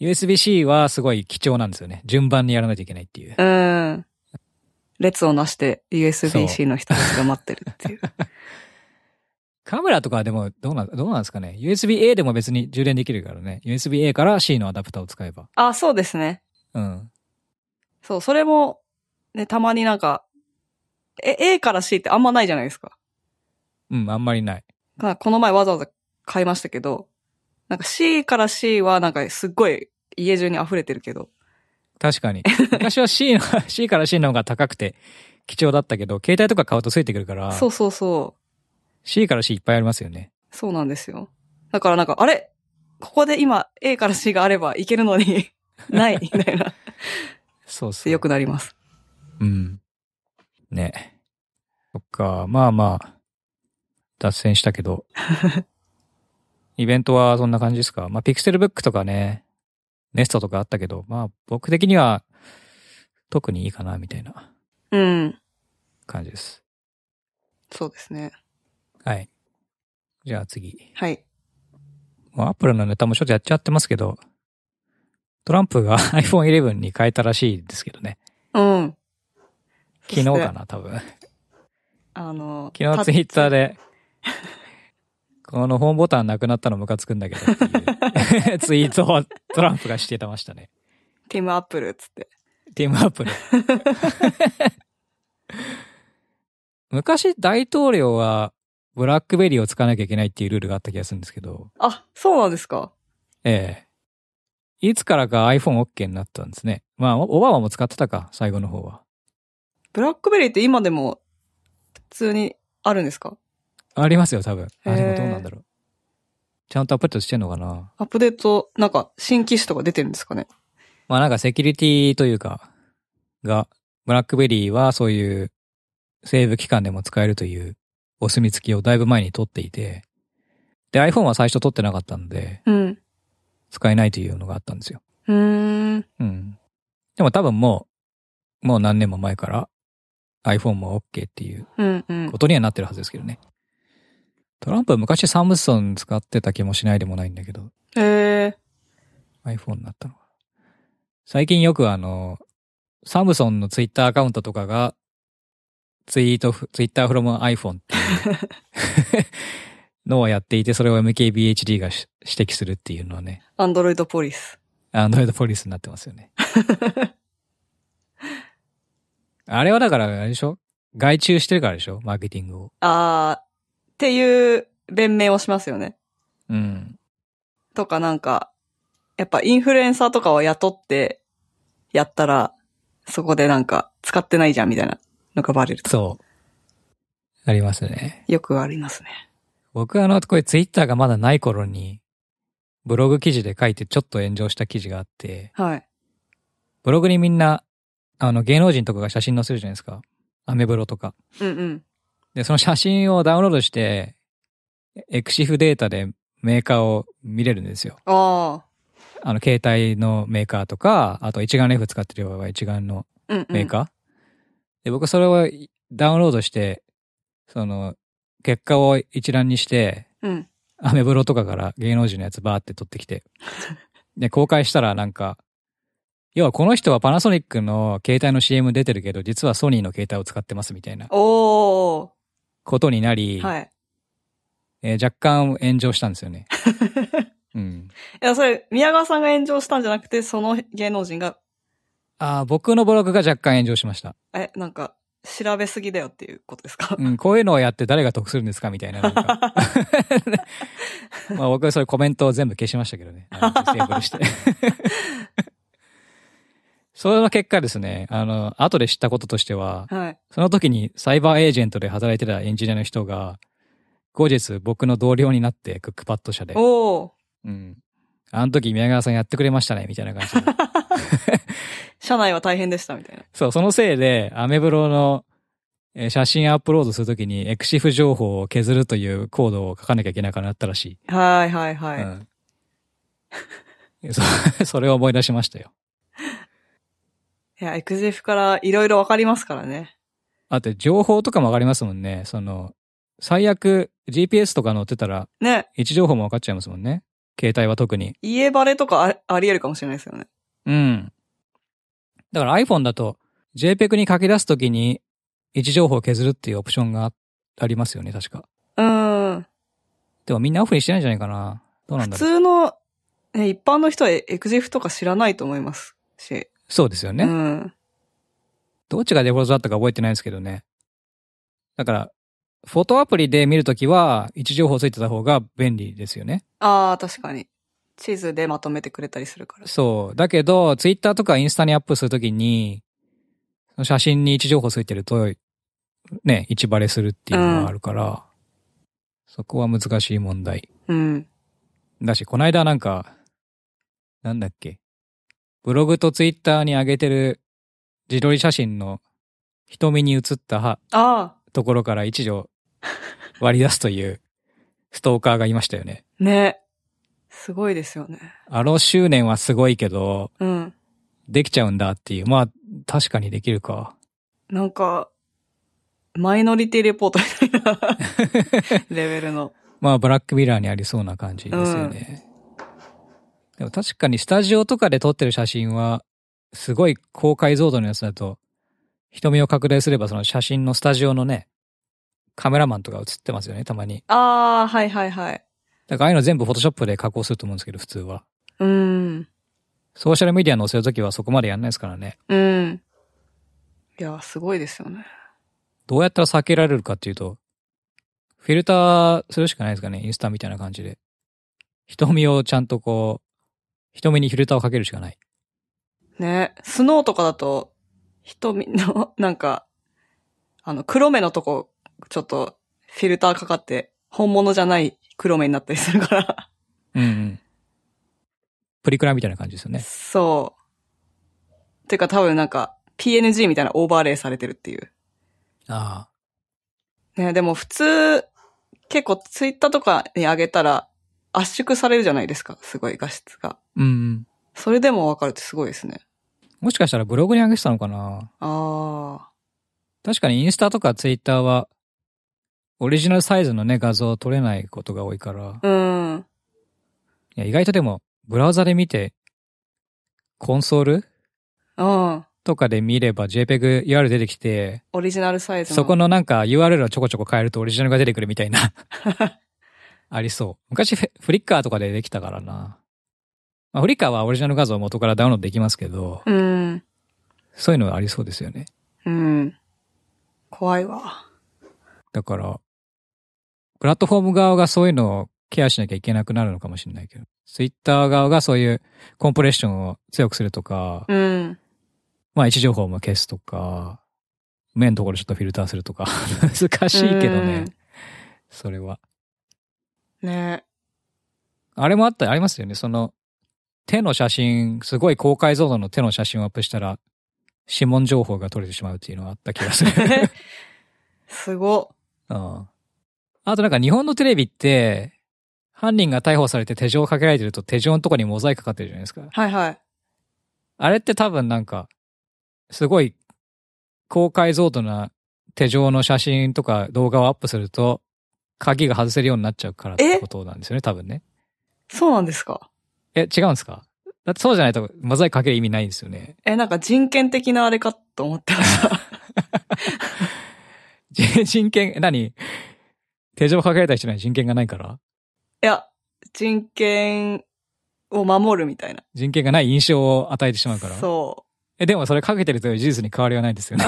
USB-C はすごい貴重なんですよね。順番にやらないといけないっていう。 列をなして USB-C の人たちが待ってるっていう。 カメラとかでもどうなんですかね。USB-A でも別に充電できるからね。USB-A から C のアダプターを使えば。 あ、そうですね。 うん。 そう、それも、ね、たまになんか、A から C ってあんまないじゃないですか。 うん、あんまりない。 この前わざわざ買いましたけど、なんか C から C はなんかすっごい家中に溢れてるけど。 確かに。昔は C から C の方が高くて貴重だったけど、携帯とか買うとついてくるから。 そうそうそう。 C から C いっぱいありますよね。 そうなんですよ。だからなんか、あれここで今 A から C があればいけるのに、ないみたいな。 そうそう。 よくなります。 うん。ね。そっか、まあまあ、脱線したけど。イベントはそんな感じですか？まあ、ピクセルブックとかね、ネストとかあったけど、まあ、僕的には特にいいかな、みたいな。感じです。 そうですね。 はい。じゃあ次。 はい。 アップルのネタもちょっとやっちゃってますけど、トランプが iPhone 11に変えたらしいですけどね。昨日かな、多分。昨日ツイッターで、このホームボタンなくなったのムカつくんだけどっていうツイートをトランプがしてましたね。 ティムアップルっつって。 ティムアップル。昔大統領はブラックベリーを使わなきゃいけないっていうルールがあった気がするんですけど。 あ、そうなんですか？ ええ。いつからか iPhone OK になったんですね。まあ、オバマも使ってたか、最後の方は。 ブラックベリーって今でも普通にあるんですか？ ありますよ、多分。あ、でもどうなんだろう。ちゃんとアップデートしてんのかな？ アップデート、なんか新機種とか出てるんですかね？ まあなんかセキュリティというか、ブラックベリーはそういうセーブ期間でも使えるというお墨付きをだいぶ前に取っていて、で iPhone は最初取ってなかったので、使えないというのがあったんですよ。うん。でも多分もう何年も前から iPhone も OK っていうことにはなってるはずですけどね。トランプは昔サムソン使ってた気もしないでもないんだけど。iPhone になったの。最近よくサムソンのツイッターアカウントとかがツイッター from iPhone っていうのをやっていて、それを MKBHD が指摘するっていうのはね。 Android ポリス。 Android ポリスになってますよね。あれはだからあれでしょ？外注してるからでしょ？マーケティングを。 っていう弁明をしますよね。 うん。 とかなんか、やっぱインフルエンサーとかを雇ってやったら、そこでなんか使ってないじゃんみたいなのがバレると。 そう。ありますね。 よくありますね。 僕これツイッターがまだない頃に、ブログ記事で書いてちょっと炎上した記事があって、 はい。 ブログにみんな、芸能人とかが写真載せるじゃないですか。アメブロとか。で、その写真をダウンロードして、エクシフデータでメーカーを見れるんですよ。携帯のメーカーとか、あと一眼レフ使ってる場合は一眼のメーカー。で、僕それをダウンロードして、結果を一覧にして、アメブロとかから芸能人のやつバーって撮ってきて。で、公開したらなんか、要はこの人はパナソニックの携帯の CM 出てるけど、実はソニーの携帯を使ってますみたいな。ことになり、はい。若干炎上したんですよね。 いや、それ、宮川さんが炎上したんじゃなくて、その芸能人が。 僕のブログが若干炎上しました。 なんか、調べすぎだよっていうことですか？ こういうのをやって誰が得するんですかみたいな。まあ僕はそういうコメントを全部消しましたけどね。セーブして。その結果ですね、後で知ったこととしては、はい、その時にサイバーエージェントで働いてたエンジニアの人が、後日僕の同僚になって、クックパッド社で。あの時宮川さんやってくれましたね、みたいな感じで。 社内は大変でした、みたいな。 そう、そのせいで、アメブロの写真アップロードするときに、エクシフ情報を削るというコードを書かなきゃいけなくなったらしい。 はいはいはい。 それを思い出しましたよ。 いや、エクシフからいろいろわかりますからね。 あと、情報とかもわかりますもんね。最悪、GPS とか載ってたら、ね。位置情報もわかっちゃいますもんね。 携帯は特に。 家バレとかあり得るかもしれないですよね。 うん。だから iPhone だと JPEG に書き出すときに位置情報を削るっていうオプションがありますよね、確か。でもみんなオフにしてないんじゃないかな。どうなんだろう。 普通の、ね、一般の人はエクジフとか知らないと思いますし。 そうですよね。どっちがデフォルトだったか覚えてないですけどね。だから、フォトアプリで見るときは位置情報ついてた方が便利ですよね。 ああ、確かに。地図でまとめてくれたりするから。 そう。だけど、ツイッターとかインスタにアップするときに、写真に位置情報ついてると、ね、位置バレするっていうのがあるから、そこは難しい問題。だし、この間なんか、なんだっけ。ブログとツイッターに上げてる自撮り写真の瞳に映ったところから位置を割り出すというストーカーがいましたよね。 ね。すごいですよね。 執念はすごいけど、できちゃうんだっていう。まあ、確かにできるか。 なんか、マイノリティレポートみたいなレベルの。 まあ、ブラックミラーにありそうな感じですよね。でも確かにスタジオとかで撮ってる写真は、すごい高解像度のやつだと、瞳を拡大すればその写真のスタジオのね、カメラマンとか映ってますよね、たまに。 ああ、はいはいはい。 だからああいうの全部フォトショップで加工すると思うんですけど、普通は。ソーシャルメディア載せるときはそこまでやんないですからね。 いや、すごいですよね。 どうやったら避けられるかっていうと、フィルターするしかないですかね、インスタみたいな感じで。瞳をちゃんと瞳にフィルターをかけるしかない。 ね、スノーとかだと、瞳の、なんか、黒目のとこ、ちょっと、フィルターかかって、本物じゃない黒目になったりするからプリクラみたいな感じですよね。 そう。てか多分なんか、PNG みたいなオーバーレイされてるっていう。ね、でも普通、結構ツイッターとかに上げたら、圧縮されるじゃないですか、すごい画質が。それでもわかるってすごいですね。 もしかしたらブログに上げてたのかな。確かにインスタとかツイッターは、オリジナルサイズのね、画像を撮れないことが多いから。いや、意外とでも、ブラウザで見て、コンソールとかで見れば JPEG URL 出てきて、 オリジナルサイズの。 そこのなんか URL をちょこちょこ変えるとオリジナルが出てくるみたいな。ありそう。昔フリッカーとかでできたからな。まあ、フリッカーはオリジナル画像を元からダウンロードできますけど、そういうのはありそうですよね。 怖いわ。 だから、プラットフォーム側がそういうのをケアしなきゃいけなくなるのかもしれないけど、ツイッター側がそういうコンプレッションを強くするとか、まあ位置情報も消すとか、目のところちょっとフィルターするとか、難しいけどね。それは。 ね。 あれもありますよね。その、手の写真、すごい高解像度の手の写真をアップしたら、指紋情報が取れてしまうっていうのがあった気がする。 すご。 あとなんか日本のテレビって、犯人が逮捕されて手錠をかけられてると手錠のとこにモザイクかかってるじゃないですか。 はいはい。 あれって多分なんか、すごい高解像度な手錠の写真とか動画をアップすると、鍵が外せるようになっちゃうからってことなんですよね、多分ね。 そうなんですか？ 違うんですか？だってそうじゃないとモザイクかける意味ないんですよね。 なんか人権的なあれかと思ってました。 人権、手錠かけられた人には人権がないから？ いや、人権を守るみたいな。 人権がない印象を与えてしまうから。 そう。 でもそれかけてるという事実に変わりはないんですよね。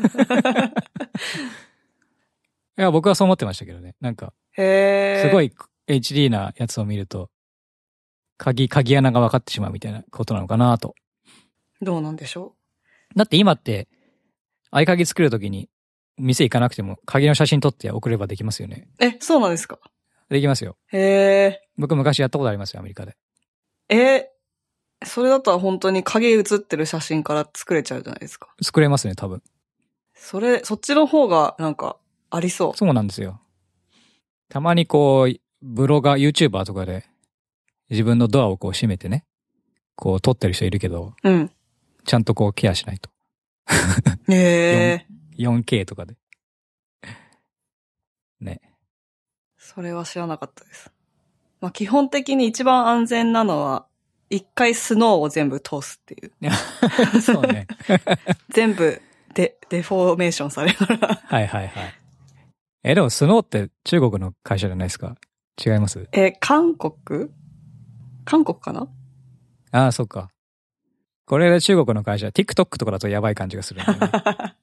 いや、僕はそう思ってましたけどね。なんか、すごい HD なやつを見ると、鍵穴が分かってしまうみたいなことなのかなと。 どうなんでしょう。だって今って、合鍵作るときに、店行かなくても、鍵の写真撮って送ればできますよね。 そうなんですか？ できますよ。僕昔やったことありますよ、アメリカで。 それだったら本当に鍵写ってる写真から作れちゃうじゃないですか。 作れますね、多分。 そっちの方がなんかありそう。 そうなんですよ。たまにこう、ブロガー、YouTuber とかで自分のドアをこう閉めてね、こう撮ってる人いるけど、ちゃんとこうケアしないと。4K とかで。ね。 それは知らなかったです。 まあ基本的に一番安全なのは、一回スノーを全部通すっていう。 そうね。 全部デフォーメーションされるから。 はいはいはい。でもスノーって中国の会社じゃないですか？違います？ 韓国かな？ ああ、そっか。これで中国の会社、TikTok とかだとやばい感じがするんだよね。確か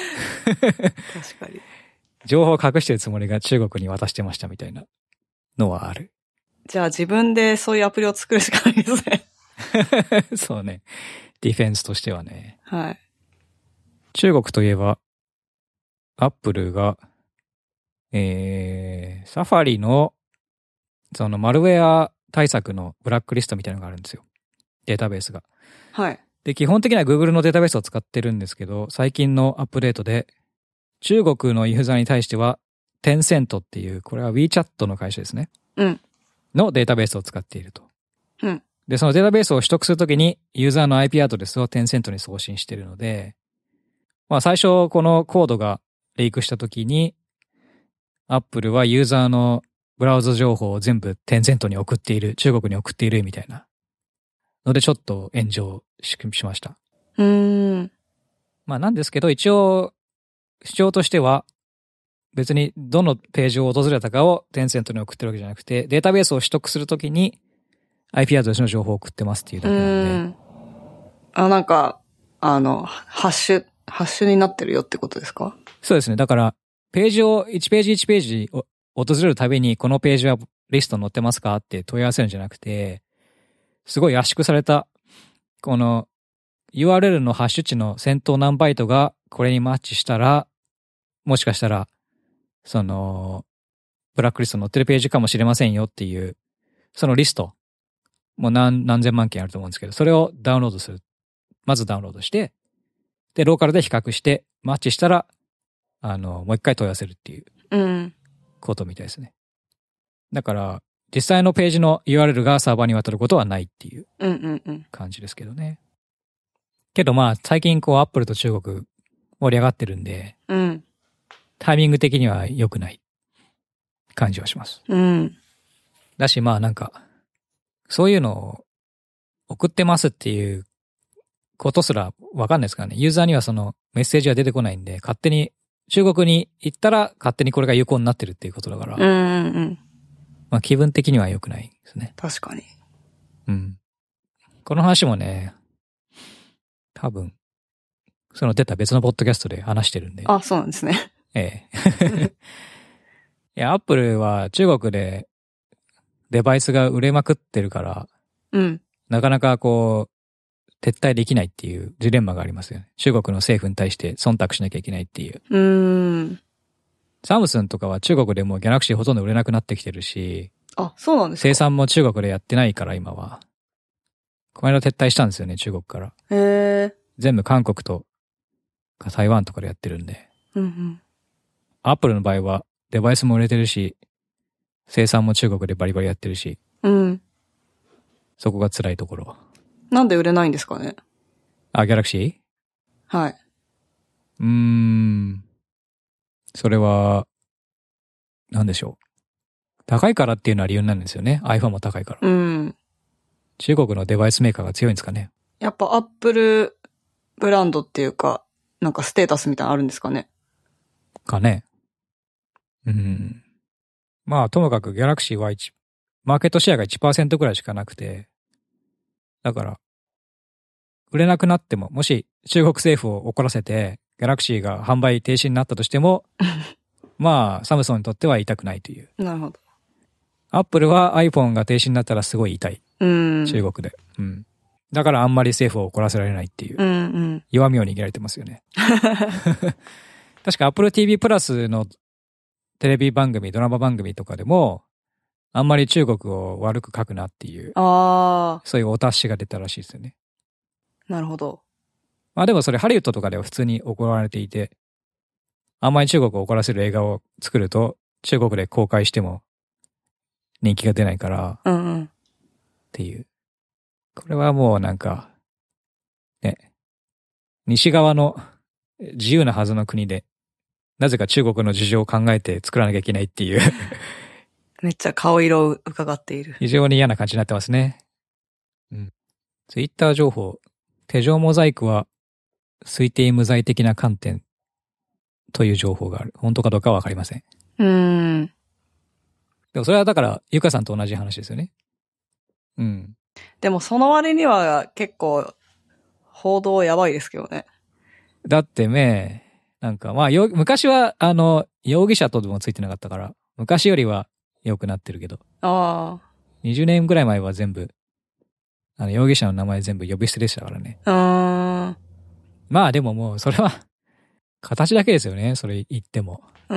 に。 情報を隠してるつもりが中国に渡してましたみたいなのはある。 じゃあ自分でそういうアプリを作るしかないですね。 そうね。ディフェンスとしてはね。 はい。 中国といえば、アップルが、サファリの、そのマルウェア対策のブラックリストみたいなのがあるんですよ。データベースが。 はい。 で、基本的には Google のデータベースを使ってるんですけど、最近のアップデートで、中国のユーザーに対しては、Tencent っていう、これは WeChat の会社ですね。 うん。 のデータベースを使っていると。 うん。 で、そのデータベースを取得するときに、ユーザーの IP アドレスを Tencent に送信しているので、まあ最初このコードがリークしたときに、Apple はユーザーのブラウザ情報を全部 Tencent に送っている、中国に送っているみたいな。のでちょっと炎上しました。まあなんですけど、一応、主張としては、別にどのページを訪れたかをTencentに送ってるわけじゃなくて、データベースを取得するときに IP アドレスの情報を送ってますっていうだけなんで。 なんか、ハッシュになってるよってことですか？ そうですね。だから、ページを、1ページ1ページを訪れるたびに、このページはリスト載ってますかって問い合わせるんじゃなくて、すごい圧縮された、この URL のハッシュ値の先頭何バイトがこれにマッチしたら、もしかしたら、その、ブラックリスト載ってるページかもしれませんよっていう、そのリスト、もう何千万件あると思うんですけど、それをダウンロードする。まずダウンロードして、で、ローカルで比較して、マッチしたら、もう一回問い合わせるっていう、ことみたいですね。だから、実際のページの URL がサーバーに渡ることはないっていう感じですけどね。けどまあ、最近こう、Apple と中国盛り上がってるんで、タイミング的には良くない感じはします。だしまあなんか、そういうのを送ってますっていうことすらわかんないですからね。ユーザーにはそのメッセージは出てこないんで、勝手に中国に行ったら勝手にこれが有効になってるっていうことだから。まあ気分的には良くないですね。 確かに。 この話もね、多分、その出た別のポッドキャストで話してるんで。 あ、そうなんですね。 いや、アップルは中国でデバイスが売れまくってるから、なかなかこう、撤退できないっていうジレンマがありますよね。中国の政府に対して忖度しなきゃいけないっていう。サムスンとかは中国でもうギャラクシーほとんど売れなくなってきてるし、 あ、そうなんですか？ 生産も中国でやってないから今は。この間撤退したんですよね、中国から。全部韓国とか台湾とかでやってるんで。アップルの場合はデバイスも売れてるし、生産も中国でバリバリやってるし。そこが辛いところ。 なんで売れないんですかね？ あ、ギャラクシー？はい。 それは、なんでしょう。高いからっていうのは理由なんですよね。iPhone も高いから。中国のデバイスメーカーが強いんですかね。 やっぱアップルブランドっていうか、なんかステータスみたいなのあるんですかね。 かね。まあ、ともかくギャラクシーはマーケットシェアが 1% くらいしかなくて、だから、売れなくなっても、もし中国政府を怒らせて、ギャラクシーが販売停止になったとしても、まあ、サムソンにとっては痛くないという。 なるほど。 アップルは iPhone が停止になったらすごい痛い。中国で。だからあんまり政府を怒らせられないっていう。弱みを握られてますよね。確か Apple TV プラスのテレビ番組、ドラマ番組とかでも、あんまり中国を悪く書くなっていう。そういうお達しが出たらしいですよね。 なるほど。 まあでもそれハリウッドとかでは普通に行われていて、あんまり中国を怒らせる映画を作ると、中国で公開しても人気が出ないから、っていう。これはもうなんか、ね、西側の自由なはずの国で、なぜか中国の事情を考えて作らなきゃいけないっていうめっちゃ顔色を伺っている。 非常に嫌な感じになってますね。うん。ツイッター情報。手錠モザイクは推定無罪的な観点という情報がある。本当かどうかはわかりません。でもそれはだから、ゆかさんと同じ話ですよね。うん。 でもその割には結構、報道やばいですけどね。 だってなんかまあ、昔は容疑者とでもついてなかったから、昔よりは良くなってるけど。 ああ。 20年ぐらい前は全部、容疑者の名前全部呼び捨てでしたからね。まあでももう、それは、形だけですよね、それ言っても。 うん。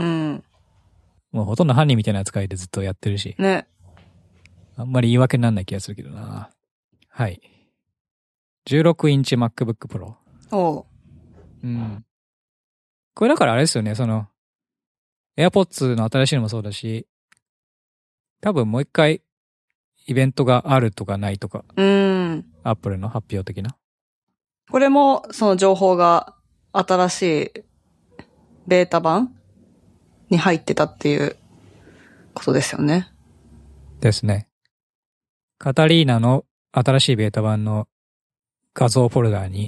もうほとんど犯人みたいな扱いでずっとやってるし。 ね。 あんまり言い訳にならない気がするけどな。はい。16インチ MacBook Pro。 おう。 うん。これだからあれですよね、AirPods の新しいのもそうだし、多分もう一回イベントがあるとかないとか。Apple の発表的な。 これもその情報が新しいベータ版に入ってたっていうことですよね。 ですね。カタリーナの新しいベータ版の画像フォルダーに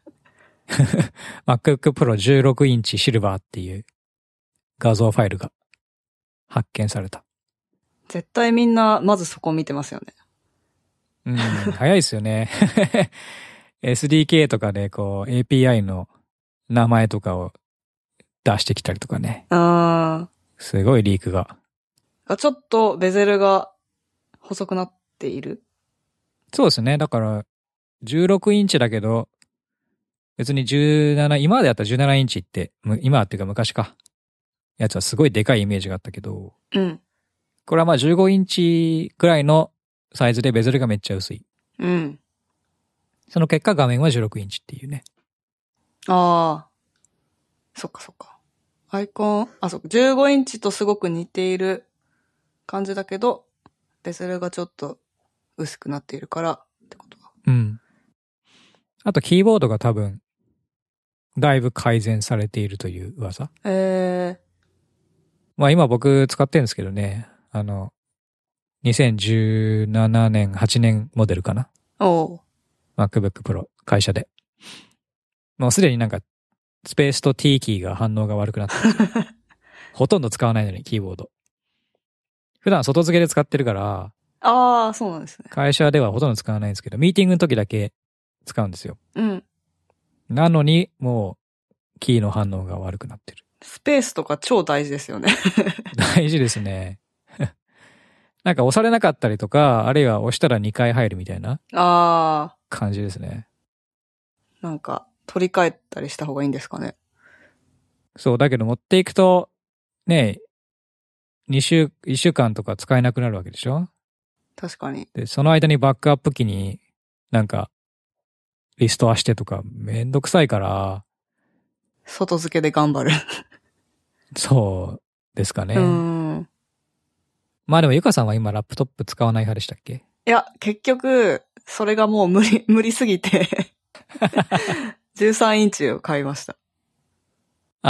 MacBook Pro 16インチシルバーっていう画像ファイルが発見された。 絶対みんなまずそこ見てますよね。 早いですよね。SDK とかでこう API の名前とかを出してきたりとかね。すごいリークが。 ちょっとベゼルが細くなっている？ そうですね。だから16インチだけど、別に17、今まであった17インチって、今っていうか昔か。やつはすごいでかいイメージがあったけど、これはまあ15インチくらいのサイズでベゼルがめっちゃ薄い。その結果画面は16インチっていうね。 ああ。そっかそっか。アイコン、そっか。15インチとすごく似ている感じだけど、ベゼルがちょっと薄くなっているからってことか。 あとキーボードが多分、だいぶ改善されているという噂。まあ今僕使ってるんですけどね。2017年、8年モデルかな。MacBook Pro 会社で。もうすでになんかスペースと T キーが反応が悪くなってるんですよ。ほとんど使わないのにキーボード。普段外付けで使ってるから。 そうなんですね。 会社ではほとんど使わないんですけど、ミーティングの時だけ使うんですよ。なのに、もう、キーの反応が悪くなってる。 スペースとか超大事ですよね。 大事ですね。なんか押されなかったりとか、あるいは押したら2回入るみたいな感じですね。 なんか取り替えたりした方がいいんですかね。 そう、だけど持っていくと、ね、1週間とか使えなくなるわけでしょ？ 確かに。 で、その間にバックアップ機になんかリストアしてとかめんどくさいから、 外付けで頑張る。 そうですかね。まあでもゆかさんは今ラップトップ使わない派でしたっけ？ いや、結局、それがもう無理すぎて、13インチを買いました。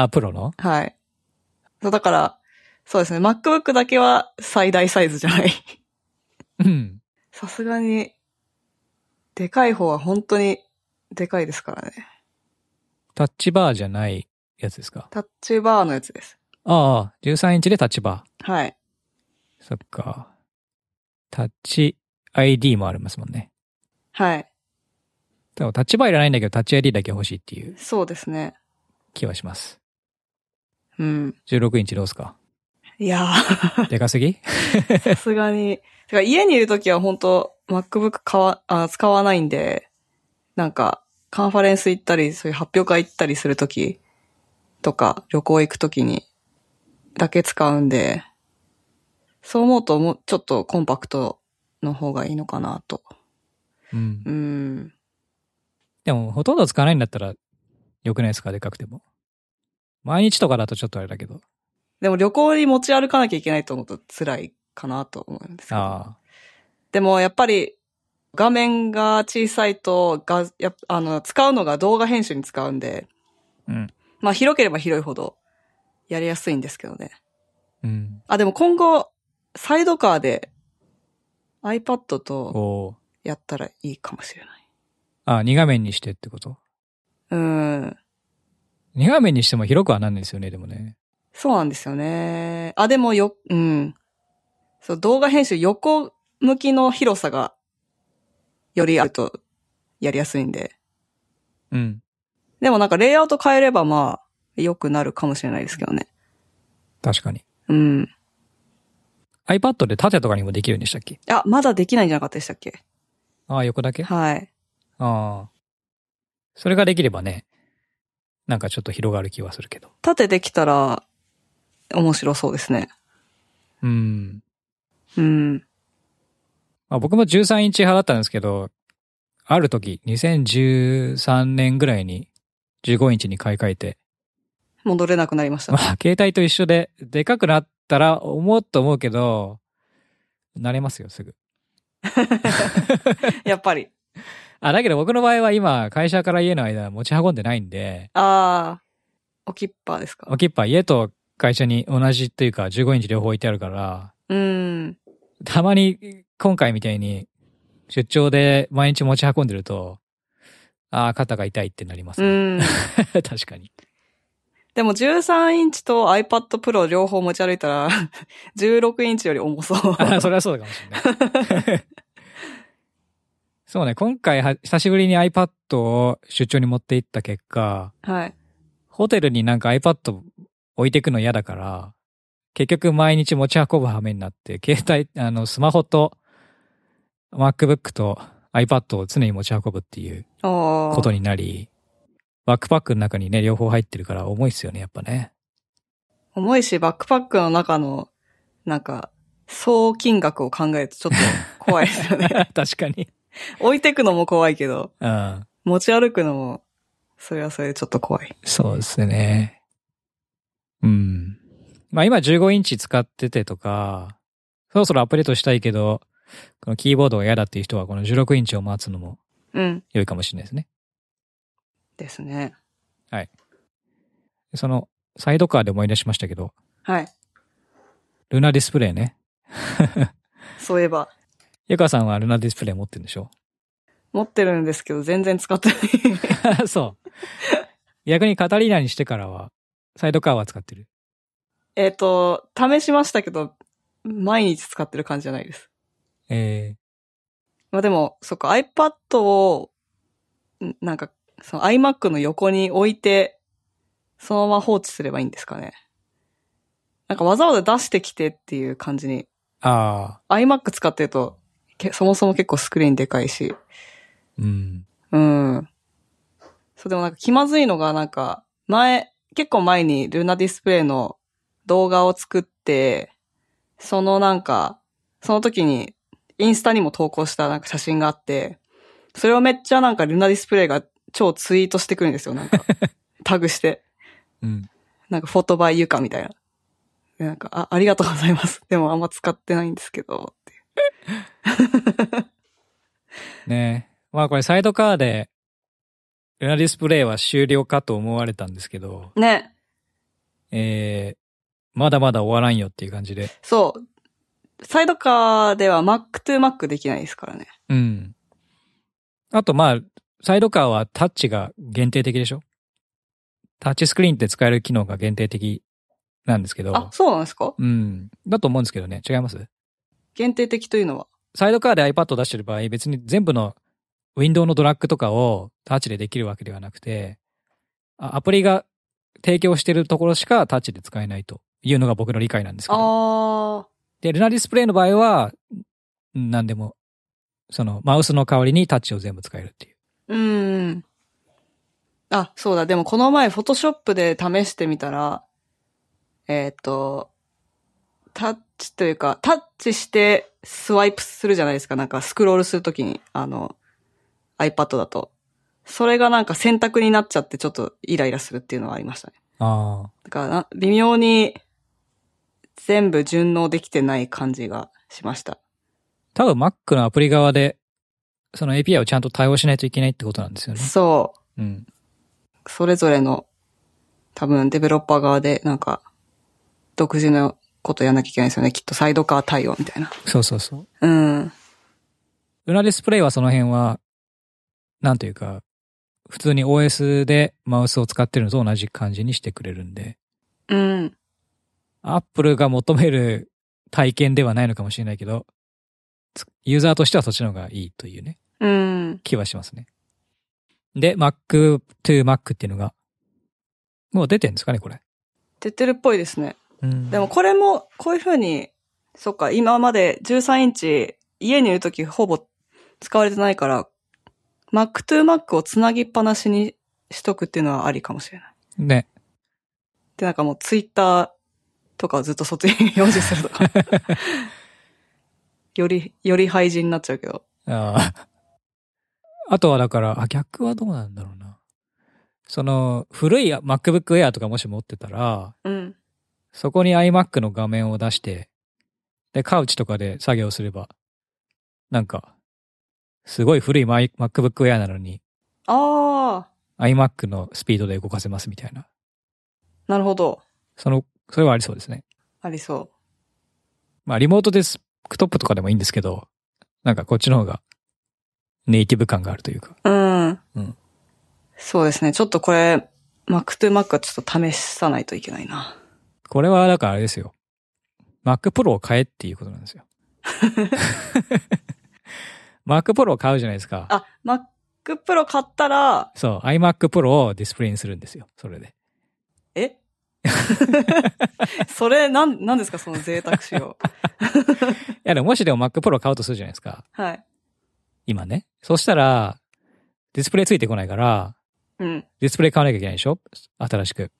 プロの？ はい。だから、そうですね、MacBook だけは最大サイズじゃない。さすがに、でかい方は本当にでかいですからね。 タッチバーじゃないやつですか？ タッチバーのやつです。 13インチでタッチバー。はい。 そっか。タッチ ID もありますもんね。 はい。 でもタッチバーいらないんだけどタッチ ID だけ欲しいっていう。 そうですね。 気はします。16インチどうすか？ いやー。 でかすぎ？ さすがに。てか家にいるときは本当 MacBook 使わないんで、なんかカンファレンス行ったり、そういう発表会行ったりするときとか、旅行行くときにだけ使うんで、そう思うともうちょっとコンパクトの方がいいのかなと。 でもほとんど使わないんだったら良くないですか？でかくても。毎日とかだとちょっとあれだけど。 でも旅行に持ち歩かなきゃいけないと思うと辛いかなと思うんですけど。でもやっぱり画面が小さいと使うのが動画編集に使うんで、まあ広ければ広いほどやりやすいんですけどね。でも今後サイドカーで iPad とやったらいいかもしれない。 あ、2画面にしてってこと？ 2 画面にしても広くはなんないですよね、でもね。 そうなんですよね。あ、でもそう、動画編集横向きの広さがよりあるとやりやすいんで。 うん。 でもなんかレイアウト変えればまあ良くなるかもしれないですけどね。 確かに。 うん。 iPad で縦とかにもできるんでしたっけ？ あ、まだできないんじゃなかったでしたっけ？ ああ、横だけ？ はい。 ああ。それができればね、なんかちょっと広がる気はするけど。 縦できたら面白そうですね。 うん。 まあ、 僕も13インチ派だったんですけど、ある時、2013年ぐらいに15インチに買い替えて。 戻れなくなりました。 まあ、携帯と一緒で、でかくなったら思うけど、慣れますよ、すぐ。 やっぱり。 だけど僕の場合は今、会社から家の間持ち運んでないんで。 置きっぱですか？ 置きっぱ、家と会社に同じっていうか、15インチ両方置いてあるから、たまに今回みたいに出張で毎日持ち運んでると、肩が痛いってなりますね。確かに。 でも13インチと iPad Pro 両方持ち歩いたら、16インチより重そう。 それはそうかもしれない。そうね、今回久しぶりに iPad を出張に持って行った結果、 はい。 ホテルになんか iPad 置いてくの嫌だから、結局毎日持ち運ぶ羽目になって、携帯、スマホと MacBook と iPad を常に持ち運ぶっていうことになり、バックパックの中にね、両方入ってるから重いっすよね、やっぱね。 重いし、バックパックの中の、なんか、総金額を考えるとちょっと怖いですよね。 確かに。 置いてくのも怖いけど、 うん。 持ち歩くのも、それはそれでちょっと怖い。 そうですね。うん。まあ今15インチ使っててとか、そろそろアップデートしたいけど、このキーボードが嫌だっていう人はこの16インチを待つのも良いかもしれないですね。 ですね。 はい。その、サイドカーで思い出しましたけど。 はい。 ルナディスプレイね。 そういえば。 ゆかさんはルナディスプレイ持ってるんでしょ？ 持ってるんですけど、全然使ってない。そう。逆にカタリーナにしてからは、サイドカーは使ってる？ 試しましたけど、毎日使ってる感じじゃないです。まあでも、そっか、iPad を、なんか、その iMac の横に置いて、そのまま放置すればいいんですかね。なんかわざわざ出してきてっていう感じに。iMac 使ってると、そもそも結構スクリーンでかいし。そう、でもなんか気まずいのがなんか、結構前にルナディスプレイの動画を作って、その時にインスタにも投稿したなんか写真があって、それをめっちゃなんかルナディスプレイが超ツイートしてくるんですよ、なんか。タグして。なんかフォトバイユカみたいな。なんか、ありがとうございます。でもあんま使ってないんですけど、って。 ねえ。まあこれサイドカーで、ルナディスプレイは終了かと思われたんですけど。 ね。 まだまだ終わらんよっていう感じで。 そう。サイドカーでは Mac to Mac できないですからね。 あとまあ、サイドカーはタッチが限定的でしょ？タッチスクリーンって使える機能が限定的なんですけど。 そうなんですか？ だと思うんですけどね。違います？ 限定的というのは？ サイドカーで iPad を出してる場合、別に全部のウィンドウのドラッグとかをタッチでできるわけではなくて、アプリが提供しているところしかタッチで使えないというのが僕の理解なんですけど。で、ルナディスプレイの場合は、何でも、そのマウスの代わりにタッチを全部使えるっていう。 そうだ。でもこの前、フォトショップで試してみたら、タッチというか、タッチしてスワイプするじゃないですか。なんかスクロールするときに、iPad だと。それがなんか選択になっちゃってちょっとイライラするっていうのはありましたね。だから微妙に全部順応できてない感じがしました。 多分 Mac のアプリ側で、その API をちゃんと対応しないといけないってことなんですよね。 そう。それぞれの多分デベロッパー側でなんか独自のことやんなきゃいけないですよね。きっとサイドカー対応みたいな。 そうそうそう。 うん。 ルナディスプレイはその辺は、なんというか、普通に OS でマウスを使ってるのと同じ感じにしてくれるんで。 うん。 Apple が求める体験ではないのかもしれないけど、ユーザーとしてはそっちの方がいいというね。 うん。 気はしますね。で、Mac to Mac っていうのが、もう出てるんですかね、これ。 出てるっぽいですね。 うん、 でもこれも、こういう風に、そっか、今まで13インチ、家にいるときほぼ使われてないから、Mac to Mac をつなぎっぱなしにしとくっていうのはありかもしれない。 ね。 で、なんかもう Twitter とかをずっとそっちに表示するとか。より廃人になっちゃうけど。 あとはだから、逆はどうなんだろうな。その、古い MacBook Air とかもし持ってたら、 うん。 そこに iMac の画面を出して、で、カウチとかで作業すれば、なんか、すごい古い MacBook Air なのに、iMac のスピードで動かせますみたいな。 なるほど。 それはありそうですね。 ありそう。 まあ、リモートデスクトップとかでもいいんですけど、なんかこっちの方が、ネイティブ感があるというか。 うん。そうですね。ちょっとこれ、Mac to Mac はちょっと試さないといけないな。 これはだからあれですよ。Mac Pro を買えっていうことなんですよ。Mac Pro を買うじゃないですか。 Mac Pro 買ったら、 そう、iMac Pro をディスプレイにするんですよ。それで。 えそれ、なんですかその贅沢仕様。 いやでももしでも Mac Pro 買うとするじゃないですか。 はい。 今ね。そしたら、ディスプレイついてこないから、 うん。 ディスプレイ買わなきゃいけないでしょ新しく。 うん。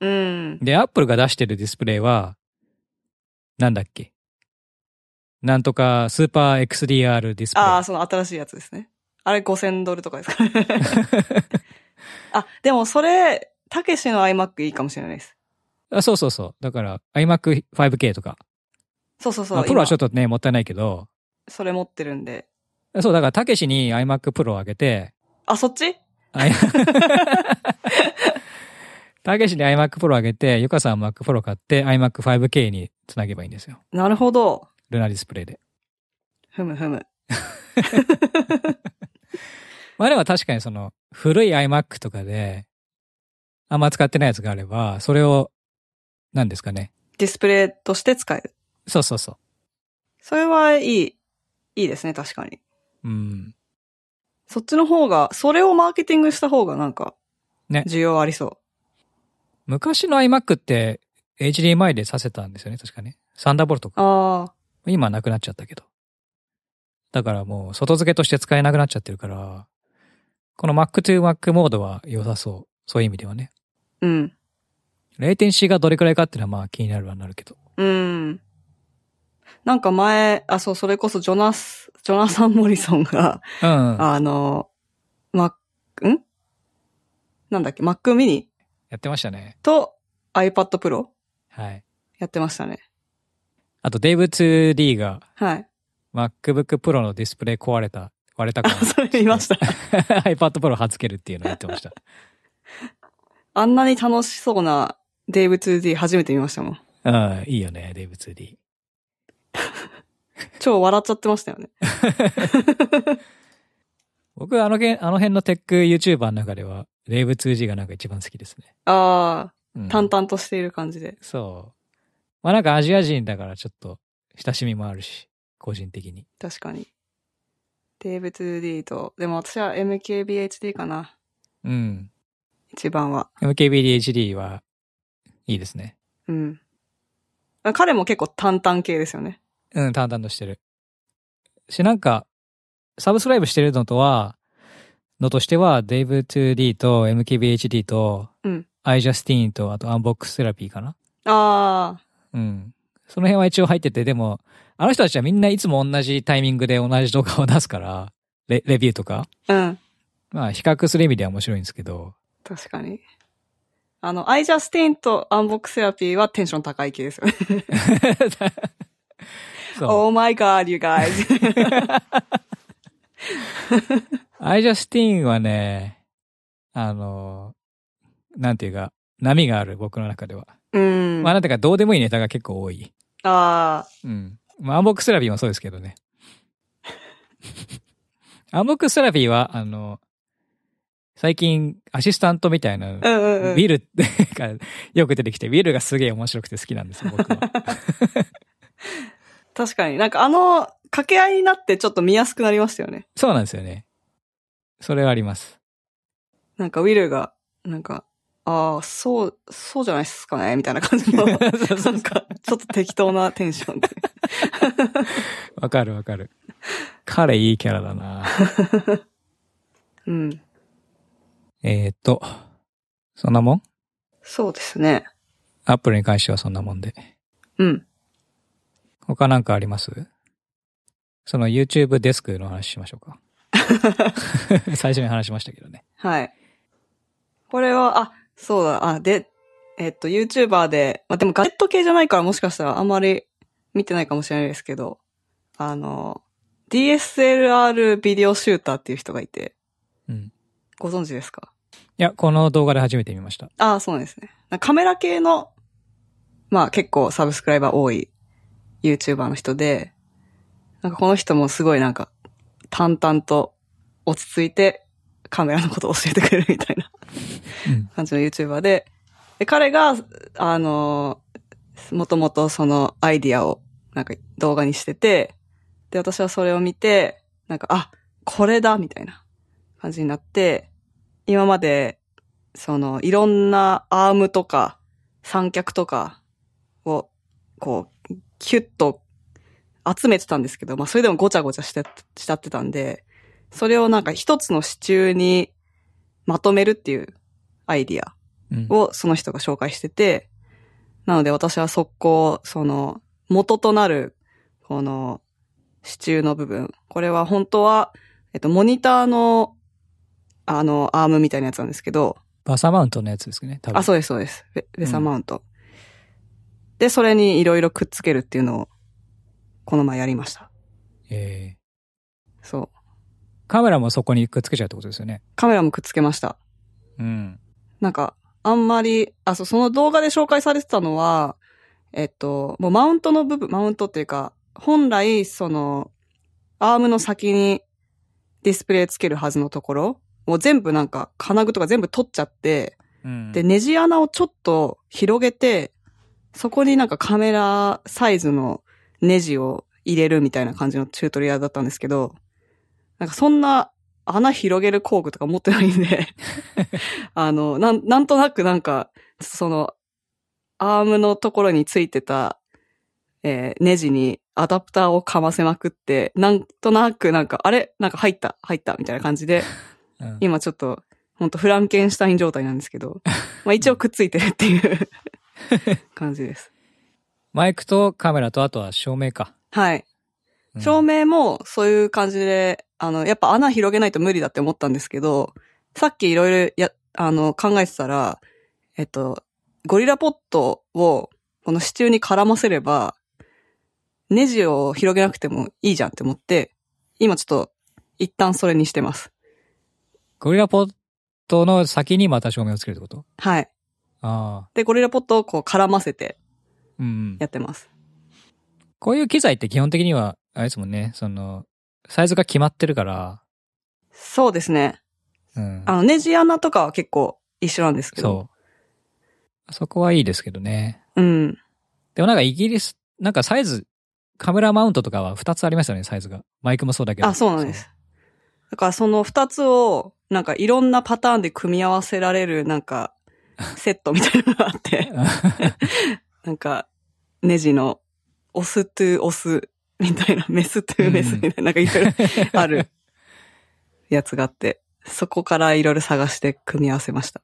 で、Apple が出してるディスプレイは、なんだっけなんとか、スーパー XDR ディスプレイ。 その新しいやつですね。あれ$5000とかですかね。でもそれ、たけしの iMac いいかもしれないです。 そうそうそう。だから、iMac 5K とか。 そうそうそう。 まあ、プロはちょっとね、もったいないけど。 それ持ってるんで。 そう、だから、たけしに iMac Pro をあげて。 そっちたけしに iMac Pro をあげて、ゆかさんは Mac Pro 買って iMac 5K につなげばいいんですよ。 なるほど。 ルナディスプレイで。 ふむ。 まあでも確かにその、古い iMac とかで、あんま使ってないやつがあれば、それを、何ですかね。 ディスプレイとして使える。 そうそうそう。 それはいいですね、確かに。 うん。 そっちの方が、それをマーケティングした方がなんか、ね。需要ありそう。 昔の iMac って HDMI でさせたんですよね、確かね。サンダーボルトか。今なくなっちゃったけど。だからもう外付けとして使えなくなっちゃってるから、この Mac to Mac モードは良さそう。そういう意味ではね。 うん。 レイテンシーがどれくらいかっていうのはまあ気になるはなるけど。 うん。なんか前、それこそジョナサン・モリソンが、なんだっけ、Mac mini? やってましたね。 と iPad Pro? はい。 やってましたね。 あとデイブ 2D が、 はい。 MacBook Pro のディスプレイ割れたから。 それ見ました。 iPad Pro はつけるっていうのをやってました。 あんなに楽しそうなデイブ 2D 初めて見ましたもん。 いいよね、デイブ 2D。 超笑っちゃってましたよね。 僕あの辺のテック YouTuber の中では、デイブ 2G がなんか一番好きですね。 淡々としている感じで。 そう。まあなんかアジア人だからちょっと親しみもあるし、個人的に。 確かに。デイブ 2D と、でも私は MKBHD かな。 うん。 一番は。 MKBHD はいいですね。 うん。彼も結構淡々系ですよね。 淡々としてる。なんか、サブスクライブしてるのとしては、デイブ 2D と MKBHD と、iJustine と、あと Unbox Therapy かな。うん。その辺は一応入ってて、でも、あの人たちはみんないつも同じタイミングで同じ動画を出すから、レビューとか。 うん。 まあ、比較する意味では面白いんですけど。 確かに。iJustine と Unbox Therapy はテンション高い系ですよね。Oh my god, you guys. iJustine はね、なんていうか、波がある僕の中では。 うん。 まあなんていうかどうでもいいネタが結構多い。 ああ。 うん。まあ、アンボックスセラピーもそうですけどね。アンボックスセラピーは、最近、アシスタントみたいな、ウィルがよく出てきて、ウィルがすげえ面白くて好きなんですよ、僕は。 確かに。なんか掛け合いになってちょっと見やすくなりましたよね。 そうなんですよね。それはあります。 なんかウィルが、なんか、ああ、そうじゃないっすかねみたいな感じの、なんか、ちょっと適当なテンションで。 わかるわかる。彼いいキャラだな。 うん。 そんなもん？ そうですね。 アップルに関してはそんなもんで。 うん。 他なんかあります？その YouTube デスクの話しましょうか。最初に話しましたけどね。 はい。これは、そうだ、で、YouTuber で、でもガジェット系じゃないからもしかしたらあんまり見てないかもしれないですけど、DSLR ビデオシューターっていう人がいて、 うん。 ご存知ですか？ いや、この動画で初めて見ました。 そうなんですね。カメラ系の、結構サブスクライバー多い YouTuber の人で、なんかこの人もすごいなんか、淡々と落ち着いてカメラのことを教えてくれるみたいな感じの YouTuber で、彼が、もともとそのアイディアをなんか動画にしてて、で、私はそれを見て、なんか、これだみたいな感じになって、今まで、いろんなアームとか三脚とかを、こう、キュッと集めてたんですけど、それでもごちゃごちゃしちゃってたんで、それをなんか一つの支柱にまとめるっていうアイディアをその人が紹介してて、なので私は速攻、元となる、この支柱の部分、これは本当は、モニターの、アームみたいなやつなんですけど、 バサマウントのやつですね、多分。 そうです、そうです。ベサマウント。で、それにいろいろくっつけるっていうのを、この前やりました。そう。 カメラもそこにくっつけちゃうってことですよね。 カメラもくっつけました。 うん。 なんか、あんまり、その動画で紹介されてたのは、もうマウントの部分、マウントっていうか、本来、アームの先にディスプレイつけるはずのところを全部なんか、金具とか全部取っちゃって、で、ネジ穴をちょっと広げて、そこになんかカメラサイズのネジを入れるみたいな感じのチュートリアルだったんですけど、なんかそんな穴広げる工具とか持ってないんで、なんとなくなんか、アームのところについてた、ネジにアダプターをかませまくって、なんとなくなんか、なんか入った、みたいな感じで、今ちょっと、ほんとフランケンシュタイン状態なんですけど、一応くっついてるっていう感じです。 マイクとカメラとあとは照明か。 はい。照明もそういう感じで、やっぱ穴広げないと無理だって思ったんですけど、さっきいろいろ考えてたら、ゴリラポットをこの支柱に絡ませれば、ネジを広げなくてもいいじゃんって思って、今ちょっと一旦それにしてます。 ゴリラポットの先にまた照明をつけるってこと？ はい。で、ゴリラポットをこう絡ませて、やってます。 こういう機材って基本的には、あれですもんね、サイズが決まってるから。 そうですね。ネジ穴とかは結構一緒なんですけど。 そう。そこはいいですけどね。 うん。 でもなんかイギリス、なんかサイズ、カメラマウントとかは2つありますよね、サイズが。マイクもそうだけど。 そうなんです。だからその2つを、なんかいろんなパターンで組み合わせられる、なんか、セットみたいなのがあって。なんか、ネジの、オストゥオス、みたいな、メストゥメスみたいな、なんかいろいろあるやつがあって、そこからいろいろ探して組み合わせました。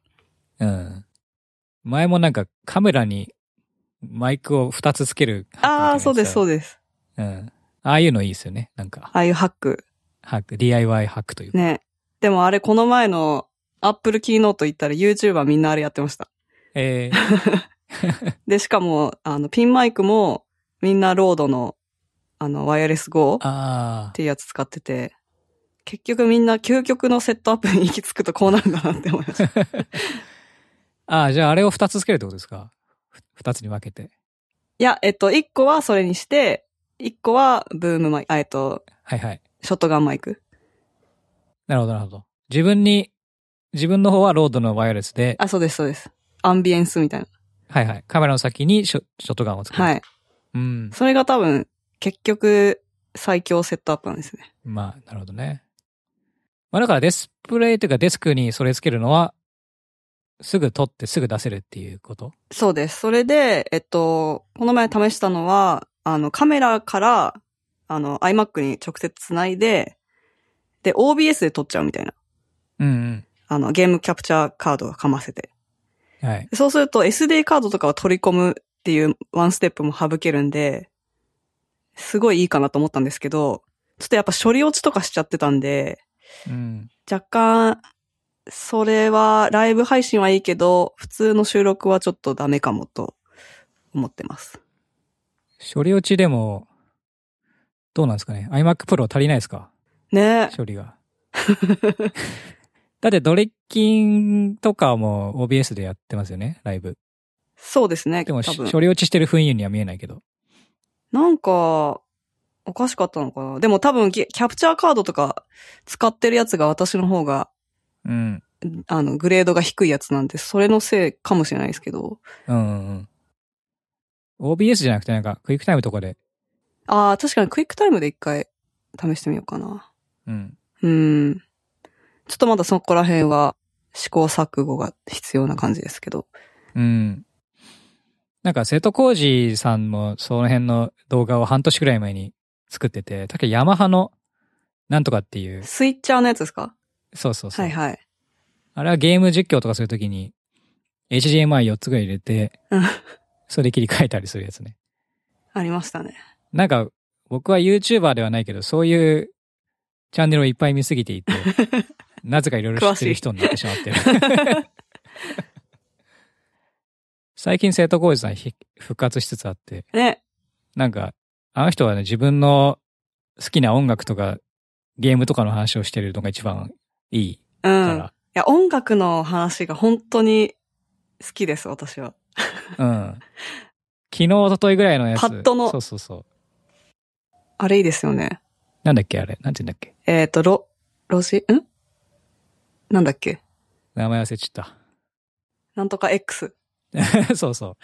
前もなんかカメラにマイクを2つつける。 そうです、そうです。 ああいうのいいですよね、なんか。 ああいうハック。 DIY ハックというか。 ね。でもあれこの前のApple キーノート行ったら YouTuber みんなあれやってました。で、しかも、ピンマイクもみんなロードの、ワイヤレス GO っていうやつ使ってて、結局みんな究極のセットアップに行き着くとこうなるんだなって思いました。 じゃああれを2つつけるってことですか？2つに分けて。 いや、1個はそれにして、1個はブームマイク、 はいはい。 ショットガンマイク。 なるほどなるほど。自分の方はロードのワイヤレスで。 あ、そうですそうです。アンビエンスみたいな。 はいはい。カメラの先にショットガンをつける。 はい。 うん。 それが多分、結局、最強セットアップなんですね。 まあ、なるほどね。まあだからディスプレイというかデスクにそれつけるのは、すぐ撮ってすぐ出せるっていうこと？ そうです。それで、この前試したのは、カメラから、iMac に直接つないで、で、OBS で撮っちゃうみたいな。 うんうん。 ゲームキャプチャーカードをかませて。 はい。 そうすると SD カードとかを取り込むっていうワンステップも省けるんで、すごいいいかなと思ったんですけど、ちょっとやっぱ処理落ちとかしちゃってたんで、 うん。 若干、それはライブ配信はいいけど、普通の収録はちょっとダメかもと思ってます。 処理落ちでも、どうなんですかね。iMac Pro 足りないですか？ ね処理が。だってドレッキンとかも OBS でやってますよね、ライブ。 そうですね。 でも処理落ちしてる雰囲気には見えないけど。 なんか、おかしかったのかな。でも多分キャプチャーカードとか使ってるやつが私の方が、 うん。 グレードが低いやつなんで、それのせいかもしれないですけど。 うんうんうん。OBS じゃなくてなんかクイックタイムとかで。 ああ、確かにクイックタイムで一回試してみようかな。 うん。 ちょっとまだそこら辺は試行錯誤が必要な感じですけど。 うん。なんか瀬戸康史さんもその辺の動画を半年くらい前に作ってて、確かヤマハのなんとかっていう。 スイッチャーのやつですか？ そうそうそう。 はいはい。 あれはゲーム実況とかするときに HDMI4 つぐらい入れて、それで切り替えたりするやつね。 ありましたね。 なんか僕は YouTuber ではないけど、そういうチャンネルをいっぱい見すぎていて、なぜかいろいろ知ってる人になってしまってる。最近瀬戸康史さん復活しつつあって。 ね。 なんか、あの人はね、自分の好きな音楽とかゲームとかの話をしてるのが一番いいから。 いや、音楽の話が本当に好きです、私は。 うん。昨日、一昨日ぐらいのやつ。 パッドの。 そうそうそう。 あれいいですよね。 なんだっけあれなんて言うんだっけなんだっけ名前忘れちゃった。 なんとか X。 そうそう。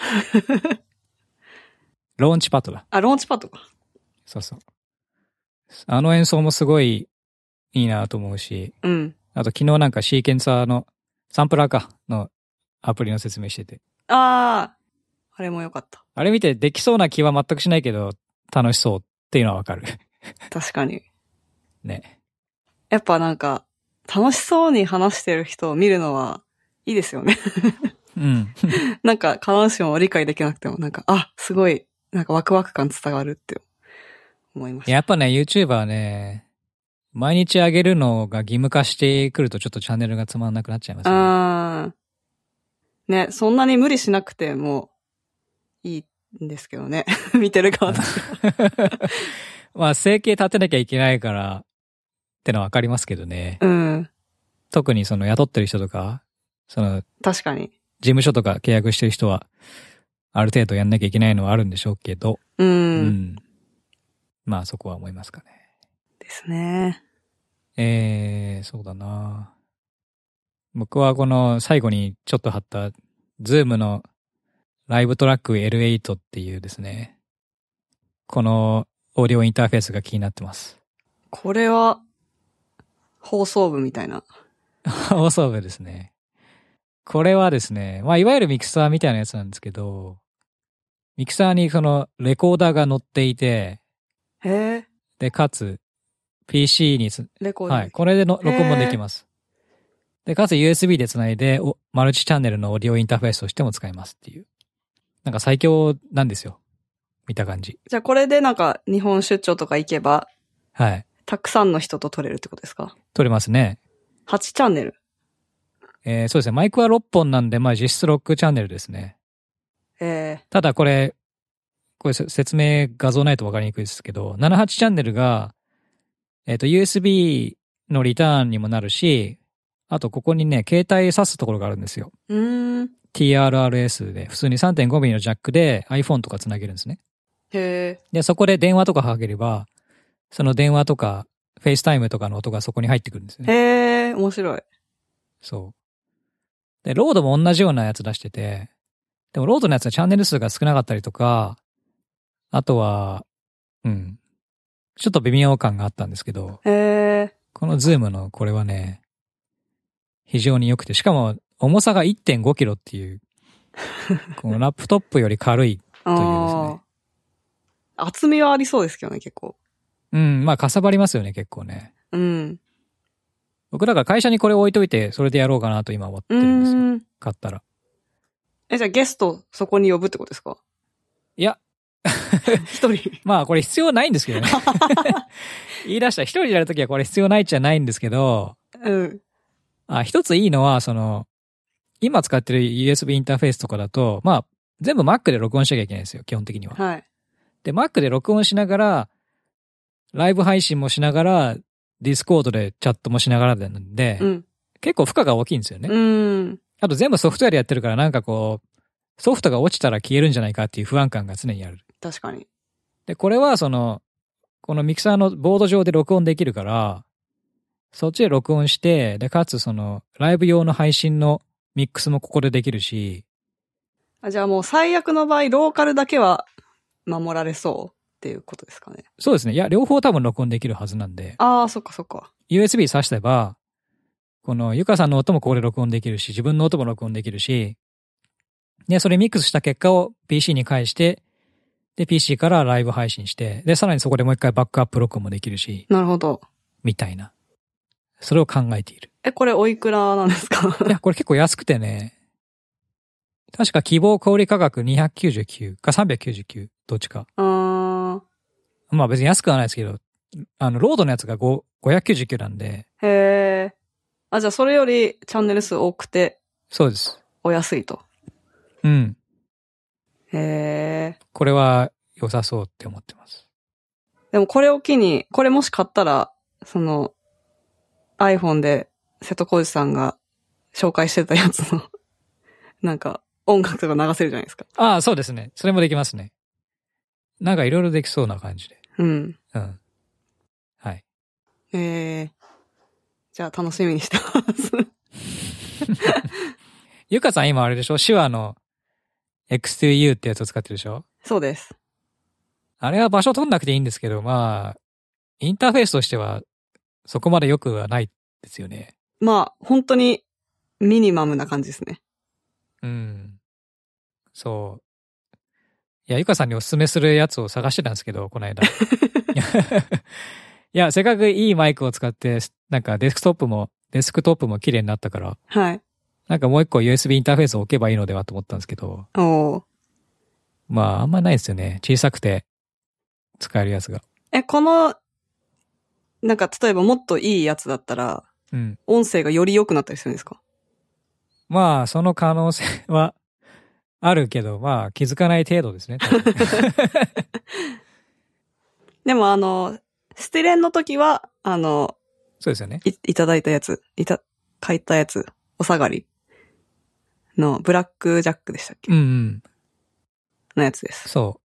ローンチパッドだ。 あ、ローンチパッドか。 そうそう。あの演奏もすごいいいなと思うし。 うん。 あと昨日なんかシーケンサーのサンプラーかのアプリの説明してて。 あれも良かった。 あれ見てできそうな気は全くしないけど楽しそうっていうのはわかる。 確かに。 ね。 やっぱなんか楽しそうに話してる人を見るのはいいですよね。 うん。 なんか必ずしも理解できなくてもなんか、すごい、なんかワクワク感伝わるって思いました。 やっぱね、YouTuber ね、毎日上げるのが義務化してくるとちょっとチャンネルがつまんなくなっちゃいますね。ね、そんなに無理しなくてもいいんですけどね。見てる側とまあ、生計立てなきゃいけないからってのはわかりますけどね。 うん。 特にその雇ってる人とか、 確かに。 事務所とか契約してる人は、ある程度やんなきゃいけないのはあるんでしょうけど。うん。まあそこは思いますかね。 ですね。 そうだな。僕はこの最後にちょっと貼った、ズームのライブトラック L8 っていうですね、このオーディオインターフェースが気になってます。 これは、放送部みたいな。 放送部ですね。これはですね、まあいわゆるミキサーみたいなやつなんですけど、ミキサーにそのレコーダーが乗っていて、で、かつ、PC にレコーダー。 はい。これで録音もできます。で、かつ USB でつないで、マルチチャンネルのオーディオインターフェースとしても使えますっていう。なんか最強なんですよ。見た感じ。 じゃあこれでなんか日本出張とか行けば、 はい。 たくさんの人と撮れるってことですか？ 撮れますね。 8チャンネル。 そうですね。マイクは6本なんで、まあ実質6チャンネルですね。 ただこれ説明画像ないと分かりにくいですけど、78チャンネルが、USB のリターンにもなるし、あとここにね、携帯挿すところがあるんですよ。 TRRS で、普通に 3.5mm のジャックで iPhone とかつなげるんですね。 へー。 で、そこで電話とかかければ、その電話とか、FaceTime とかの音がそこに入ってくるんですね。 へー、面白い。 そう。で、ロードも同じようなやつ出してて、でもロードのやつはチャンネル数が少なかったりとか、あとは、ちょっと微妙感があったんですけど、このズームのこれはね、非常に良くて、しかも重さが 1.5 キロっていう、このラップトップより軽いというですね。 厚みはありそうですけどね、結構。 まあかさばりますよね、結構ね。僕だから会社にこれ置いといて、それでやろうかなと今思ってるんですよ。買ったら。 じゃあゲストそこに呼ぶってことですか？ いや。 一人。 まあこれ必要ないんですけどね。言い出したら一人でやるときはこれ必要ないっちゃないんですけど、一ついいのは、今使ってる USB インターフェースとかだと、まあ、全部 Mac で録音しなきゃいけないんですよ、基本的には。 はい。 で、Mac で録音しながら、ライブ配信もしながら、Discord でチャットもしながらなんで、結構負荷が大きいんですよね。あと全部ソフトウェアでやってるからなんかこう、ソフトが落ちたら消えるんじゃないかっていう不安感が常にある。 確かに。 で、これはこのミキサーのボード上で録音できるから、そっちで録音して、で、かつライブ用の配信のミックスもここでできるし。 じゃあもう最悪の場合、ローカルだけは守られそうっていうことですかね。 そうですね。いや、両方多分録音できるはずなんで。 そっかそっか。 USB 挿してば、このゆかさんの音もここで録音できるし、自分の音も録音できるし、で、それミックスした結果を PC に返して、で、PC からライブ配信して、で、さらにそこでもう一回バックアップ録音もできるし。 なるほど。 みたいな。それを考えている。 これおいくらなんですか？ いや、これ結構安くてね、確か希望小売価格299か399、どっちか。まあ別に安くはないですけど、ロードのやつが599なんで。 へー。じゃあそれよりチャンネル数多くて。 そうです。 お安いと。へー。 これは良さそうって思ってます。 でもこれを機に、これもし買ったら、iPhone で瀬戸康史さんが紹介してたやつの、なんか音楽とか流せるじゃないですか。 そうですね。それもできますね。なんかいろいろできそうな感じで。はい。 じゃあ楽しみにしてます。 ゆかさん今あれでしょ？手話の X2U ってやつを使ってるでしょ？ そうです。 あれは場所取んなくていいんですけど、まあ、インターフェースとしてはそこまで良くはないですよね。 まあ、本当にミニマムな感じですね。 そう。いや、ゆかさんにおすすめするやつを探してたんですけど、この間。いや、せっかくいいマイクを使って、なんかデスクトップも綺麗になったから。 はい。 なんかもう一個 USB インターフェースを置けばいいのではと思ったんですけど。まあ、あんまないですよね。小さくて使えるやつが。 この、なんか例えばもっといいやつだったら、音声がより良くなったりするんですか？ まあ、その可能性はあるけど、まあ、気づかない程度ですね。 でもステレンの時は、 そうですよね。 いただいたやつ、書いたやつ、お下がりのブラックジャックでしたっけ？のやつです。 そう。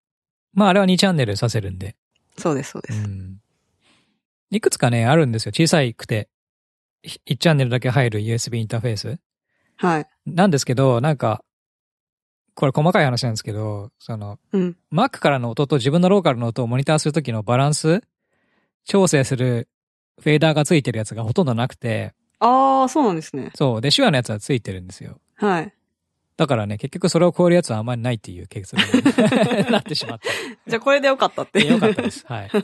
まあ、あれは2チャンネルさせるんで。 そうです、そうです。 いくつかね、あるんですよ。小さくて。1チャンネルだけ入る USB インターフェース。 はい。 なんですけど、なんか、これ細かい話なんですけど、Mac からの音と自分のローカルの音をモニターするときのバランス調整するフェーダーがついてるやつがほとんどなくて。 そうなんですね。 そう。で、手話のやつはついてるんですよ。 はい。 だからね、結局それを超えるやつはあんまりないっていう結論になってしまった。 じゃあこれでよかったって。 よかったです。はい。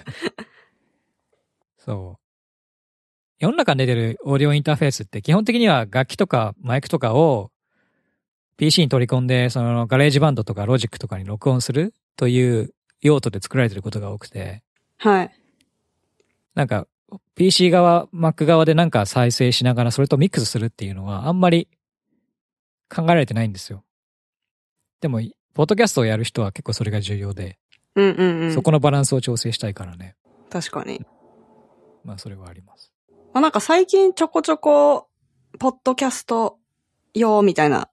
そう。世の中に出てるオーディオインターフェースって基本的には楽器とかマイクとかを PC に取り込んで、ガレージバンドとかロジックとかに録音するという用途で作られてることが多くて。 はい。 なんか、PC 側、Mac 側でなんか再生しながらそれとミックスするっていうのはあんまり考えられてないんですよ。でも、ポッドキャストをやる人は結構それが重要で。そこのバランスを調整したいからね。 確かに。 まあ、それはあります。 なんか最近ちょこちょこ、ポッドキャスト用みたいな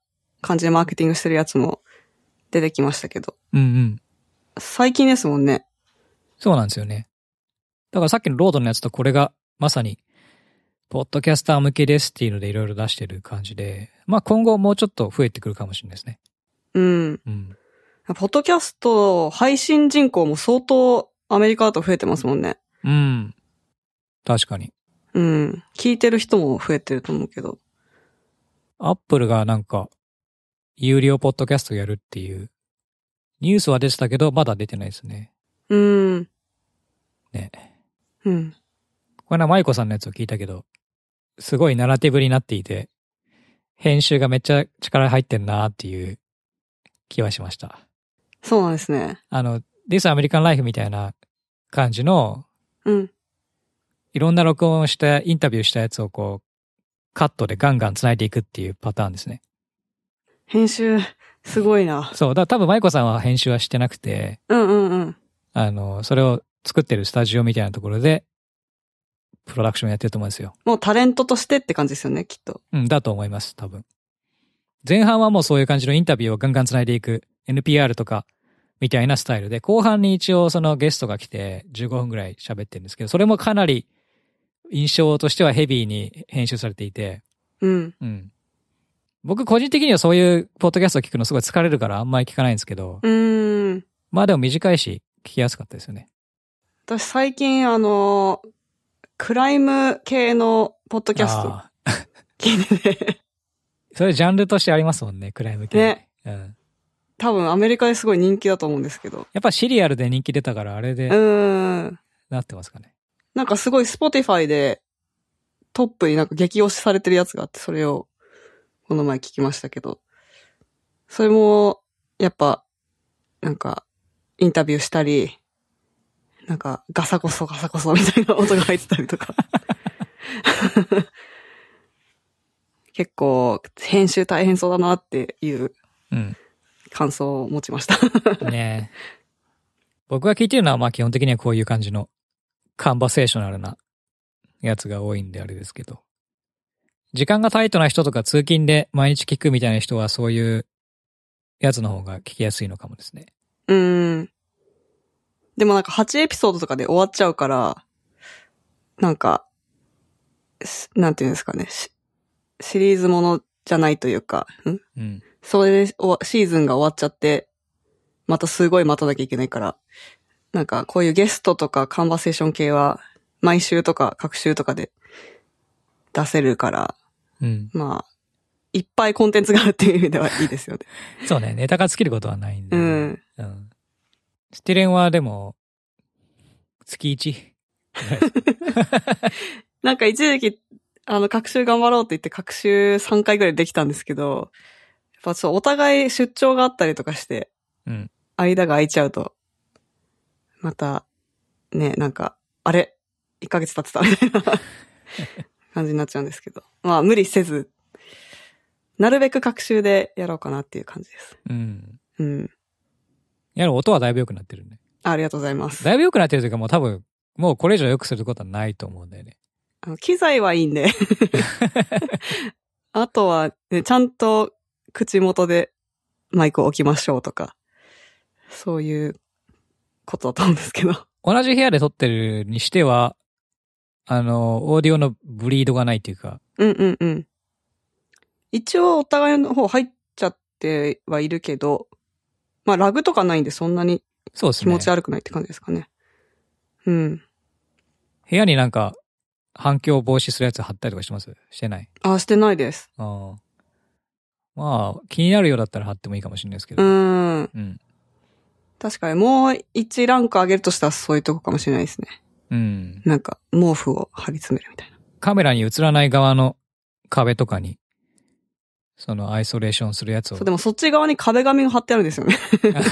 感じでマーケティングしてるやつも出てきましたけど。 うんうん。 最近ですもんね。 そうなんですよね。だからさっきのロードのやつとこれがまさに、ポッドキャスター向けですっていうのでいろいろ出してる感じで、まあ今後もうちょっと増えてくるかもしれないですね。 うん。うん。ポッドキャスト配信人口も相当アメリカだと増えてますもんね。 うん。確かに。 うん。聞いてる人も増えてると思うけど。 アップルがなんか、有料ポッドキャストやるっていう、ニュースは出てたけど、まだ出てないですね。 うん。 ね。 うん。 これはマイコさんのやつを聞いたけど、すごいナラティブになっていて、編集がめっちゃ力入ってんなっていう気はしました。 そうなんですね。 This American Life みたいな感じの、 うん。 いろんな録音をしたインタビューしたやつをこう、カットでガンガン繋いでいくっていうパターンですね。 編集、すごいな。 そう、だから多分マイコさんは編集はしてなくて、 うんうんうん。 それを作ってるスタジオみたいなところで、プロダクションやってると思うんですよ。 もうタレントとしてって感じですよね、きっと。 うん、だと思います、多分。前半はもうそういう感じのインタビューをガンガン繋いでいく NPR とかみたいなスタイルで、後半に一応そのゲストが来て15分ぐらい喋ってるんですけど、それもかなり印象としてはヘビーに編集されていて、 うん。 うん。僕個人的にはそういうポッドキャストを聞くのすごい疲れるからあんまり聞かないんですけど、まあでも短いし聞きやすかったですよね。 私最近クライム系のポッドキャスト聞いてて。 それジャンルとしてありますもんね、クライム系。 ね。 うん。 多分アメリカですごい人気だと思うんですけど。 やっぱシリアルで人気出たからあれで、なってますかね。 なんかすごい Spotify でトップになんか激推しされてるやつがあって、それをこの前聞きましたけど。それも、やっぱ、なんか、インタビューしたり、なんか、ガサゴソガサゴソみたいな音が入ってたりとか。結構、編集大変そうだなっていう感想を持ちました。 ねえ。僕が聞いてるのはまあ基本的にはこういう感じのカンバセーショナルなやつが多いんであれですけど。時間がタイトな人とか通勤で毎日聞くみたいな人はそういうやつの方が聞きやすいのかもですね。 でもなんか8エピソードとかで終わっちゃうから、なんか、なんていうんですかね。シリーズものじゃないというか、それでシーズンが終わっちゃって、またすごい待たなきゃいけないから、なんかこういうゲストとかカンバセーション系は、毎週とか各週とかで出せるから、まあ、いっぱいコンテンツがあるっていう意味ではいいですよね。 そうね、ネタが尽きることはないんで。スティレンはでも、月 1? なんか一時期、各週頑張ろうって言って各週3回ぐらいできたんですけど、やっぱお互い出張があったりとかして、間が空いちゃうと、また、ね、なんか、あれ ?1 ヶ月経ってたみたいな感じになっちゃうんですけど。まあ無理せず、なるべく各週でやろうかなっていう感じです。 いや、音はだいぶ良くなってるね。 ありがとうございます。 だいぶ良くなってるというかもう多分、もうこれ以上良くすることはないと思うんだよね。 機材はいいんで。あとは、ね、ちゃんと口元でマイクを置きましょうとか、そういうことだと思うんですけど。 同じ部屋で撮ってるにしては、オーディオのブリードがないっていうか。 一応お互いの方入っちゃってはいるけど、まあラグとかないんでそんなに気持ち悪くないって感じですかね。 部屋になんか反響を防止するやつ貼ったりとかしてます？してない？ してないです。 まあ、気になるようだったら貼ってもいいかもしれないですけど。 確かにもう1ランク上げるとしたらそういうとこかもしれないですね。なんか毛布を貼り詰めるみたいな。 カメラに映らない側の壁とかに、そのアイソレーションするやつを。 でもそっち側に壁紙が貼ってあるんですよね。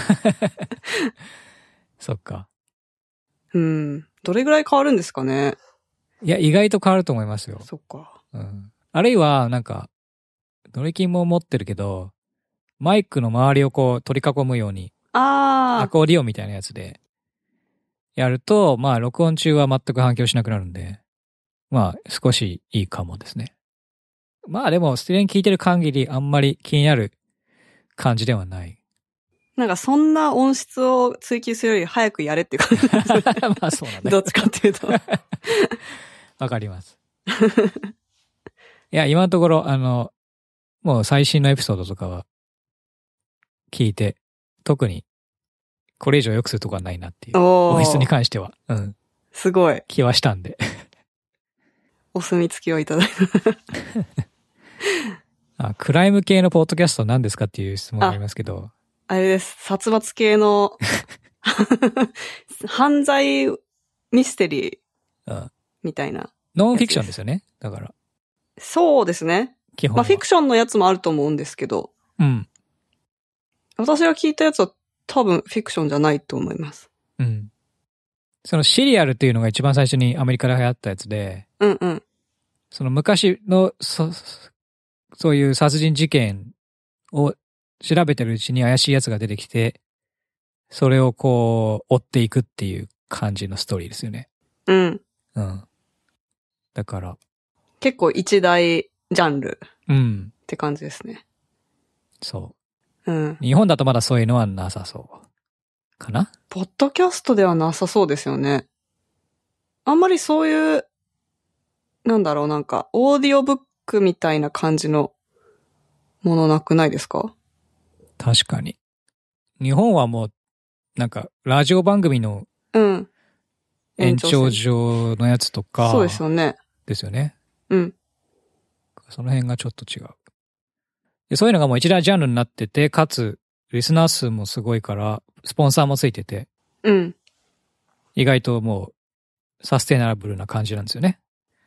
そっか。 どれぐらい変わるんですかね。 いや、意外と変わると思いますよ。 そっか。 あるいは、なんか、ドリキンも持ってるけど、マイクの周りをこう取り囲むように、アコーディオンみたいなやつで、やると、まあ、録音中は全く反響しなくなるんで、まあ、少しいいかもですね。まあでも、ステレン聞いてる限りあんまり気になる感じではない。 なんかそんな音質を追求するより早くやれっていう感じですね。 まあそうだね。 どっちかっていうと。 わかります。いや、今のところ、もう最新のエピソードとかは聞いて、特にこれ以上良くするとこはないなっていう。音質に関しては。うん。 すごい。 気はしたんで。 お墨付きをいただいた。クライム系のポッドキャスト何ですかっていう質問がありますけど。 あれです。殺伐系の犯罪ミステリーみたいな。 ノンフィクションですよね。だから。 そうですね。 基本。 まあフィクションのやつもあると思うんですけど。 うん。 私が聞いたやつは多分フィクションじゃないと思います。 うん。そのシリアルっていうのが一番最初にアメリカで流行ったやつで。 うんうん。 その昔のそういう殺人事件を調べてるうちに怪しいやつが出てきて、それをこう追っていくっていう感じのストーリーですよね。 うん。 うん。だから。 結構一大ジャンル。 うん。 って感じですね。 そう。 うん。 日本だとまだそういうのはなさそう。かな？ ポッドキャストではなさそうですよね。あんまりそういう、なんだろう、なんか、オーディオブックみたいな感じのものなくないですか？ 確かに。日本はもう、なんか、ラジオ番組の、延長上のやつとか、 そうですよね。 ですよね。 うん。 その辺がちょっと違う。でそういうのがもう一大ジャンルになってて、かつ、リスナー数もすごいから、スポンサーもついてて、 うん。 意外ともう、サステナブルな感じなんですよね。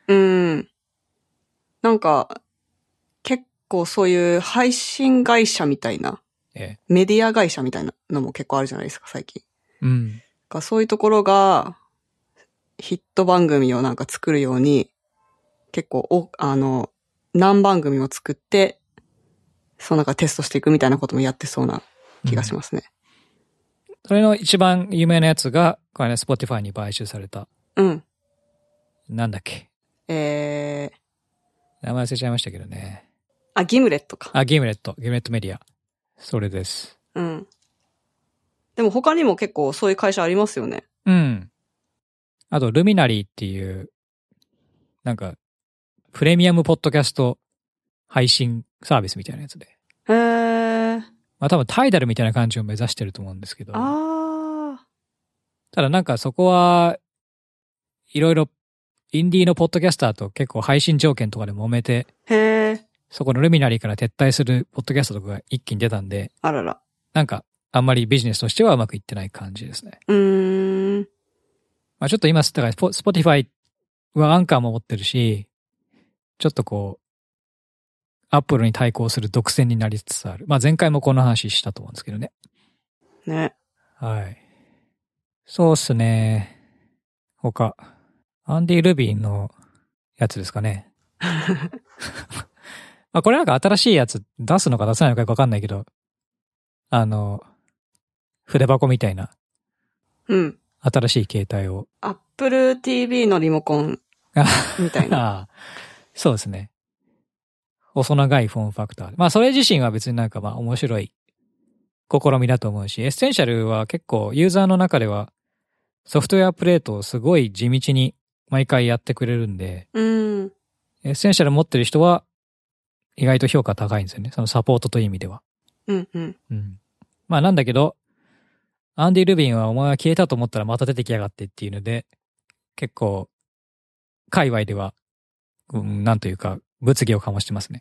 なんか、結構そういう配信会社みたいな、メディア会社みたいなのも結構あるじゃないですか、最近。 うん。 そういうところが、ヒット番組をなんか作るように、結構何番組も作って、なんかテストしていくみたいなこともやってそうな気がしますね。 それの一番有名なやつが、これね、Spotify に買収された。 うん。 なんだっけ。名前忘れちゃいましたけどね。 ギムレットか。 ギムレットメディア。それです。 うん。でも他にも結構そういう会社ありますよね。 うん。あと、ルミナリーっていう、なんか、プレミアムポッドキャスト配信サービスみたいなやつで。 へー。 まあ多分タイダルみたいな感じを目指してると思うんですけど。ただなんかそこは、いろいろインディーのポッドキャスターと結構配信条件とかで揉めて、そこのルミナリーから撤退するポッドキャストとかが一気に出たんで、 あらら。 なんかあんまりビジネスとしてはうまくいってない感じですね。まあちょっと今、だからSpotify はアンカーも持ってるし、ちょっとこう、アップルに対抗する独占になりつつある。まあ前回もこの話したと思うんですけどね。 ね。 はい。そうっすね。他。アンディ・ルビーのやつですかね。まあこれなんか新しいやつ出すのか出さないのかよくわかんないけど、筆箱みたいな。 うん。 新しい携帯を。 Apple TV のリモコンみたいな。 そうですね。細長いフォームファクター。まあそれ自身は別になんかまあ面白い試みだと思うし、エッセンシャルは結構ユーザーの中ではソフトウェアアップデートをすごい地道に毎回やってくれるんで、エッセンシャル持ってる人は意外と評価高いんですよね。そのサポートという意味では。まあなんだけど、アンディ・ルビンはお前は消えたと思ったらまた出てきやがってっていうので、結構、界隈では、なんというか、物議を醸してますね。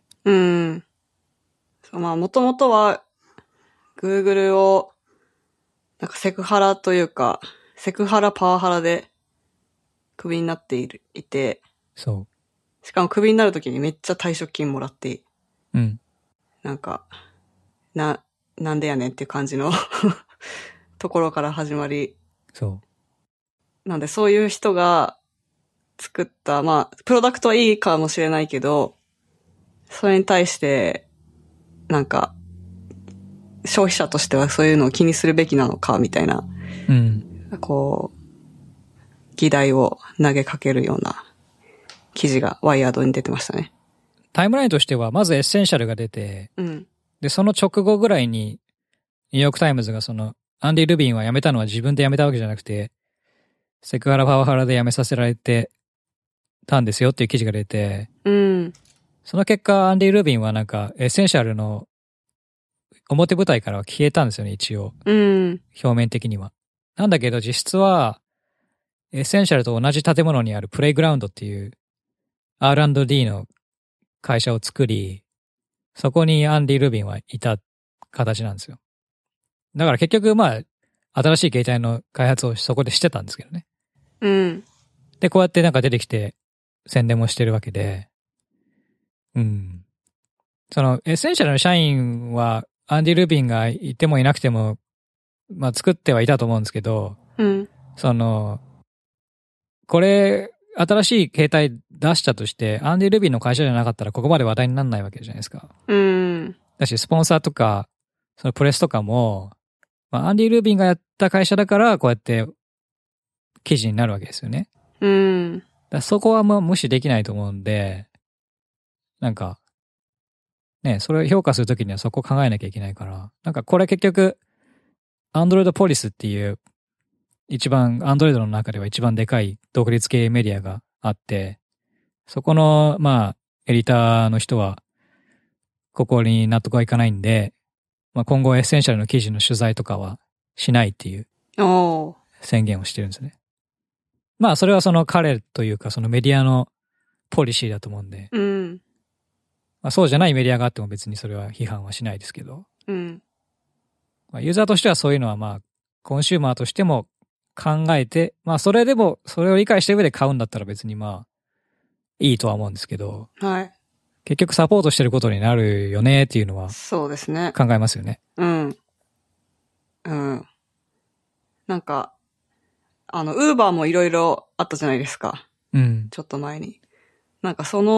まあもともとは、Google を、なんかセクハラというか、セクハラパワハラで、クビになっていて、 そう。 しかもクビになるときにめっちゃ退職金もらって、なんか、なんでやねんっていう感じのところから始まり。 そう。 なんでそういう人が作った、まあ、プロダクトはいいかもしれないけど、それに対して、なんか、消費者としてはそういうのを気にするべきなのか、みたいな、こう、議題を投げかけるような記事がワイヤードに出てましたね。 タイムラインとしては、まずエッセンシャルが出て、 で、その直後ぐらいに、ニューヨークタイムズがアンディ・ルビンは辞めたのは自分で辞めたわけじゃなくて、セクハラパワハラで辞めさせられてたんですよっていう記事が出て、 うん。 その結果、アンディ・ルビンはなんか、エッセンシャルの表舞台からは消えたんですよね、一応。 うん。 表面的には。なんだけど、実質は、エッセンシャルと同じ建物にあるプレイグラウンドっていう R&D の会社を作り、そこにアンディ・ルビンはいた形なんですよ。だから結局新しい携帯の開発をそこでしてたんですけどね。 うん。 で、こうやってなんか出てきて宣伝もしてるわけで、エッセンシャルの社員はアンディ・ルビンがいてもいなくても、作ってはいたと思うんですけど、 うん。 これ、新しい携帯出したとして、アンディ・ルビンの会社じゃなかったらここまで話題にならないわけじゃないですか。 うん。 だし、スポンサーとか、プレスとかも、アンディ・ルビンがやった会社だから、こうやって記事になるわけですよね。 うん。 そこは無視できないと思うんで、なんか、ね、それを評価するときにはそこを考えなきゃいけないから、なんかこれ結局、アンドロイドポリスっていう、一番、アンドロイドの中では一番でかい独立系メディアがあって、そこの、エディターの人は、ここに納得はいかないんで、今後エッセンシャルの記事の取材とかはしないっていう宣言をしてるんですね。それは彼というかメディアのポリシーだと思うんで、 うん。 そうじゃないメディアがあっても別にそれは批判はしないですけど、 うん。 ユーザーとしてはそういうのはコンシューマーとしても考えて、それでも、それを理解した上で買うんだったら別にいいとは思うんですけど、 はい。 結局サポートしてることになるよねっていうのは、 そうですね。 考えますよね。 うん。うん。なんか、ウーバーもいろいろあったじゃないですか。 うん。 ちょっと前に。なんかセ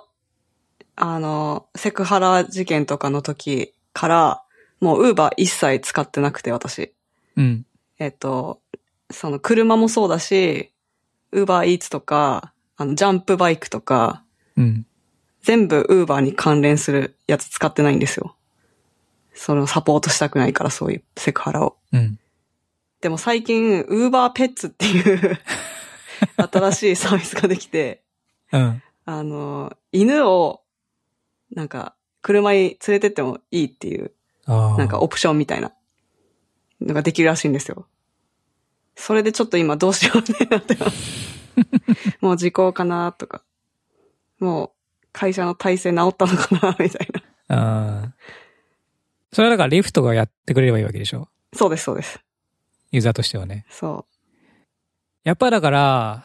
クハラ事件とかの時から、もうウーバー一切使ってなくて、私。 うん。 車もそうだし、ウーバーイーツとか、ジャンプバイクとか、 うん。 全部ウーバーに関連するやつ使ってないんですよ。サポートしたくないから、そういうセクハラを。 うん。 でも最近、ウーバーペッツっていう新しいサービスができて、 うん。 犬を、なんか、車に連れてってもいいっていう、なんかオプションみたいなのができるらしいんですよ。それでちょっと今どうしようってなってます。もう時効かなとか。もう会社の体制治ったのかなみたいな。それはだからリフトがやってくれればいいわけでしょ？ そうです、そうです。 ユーザーとしてはね。 そう。 やっぱだから、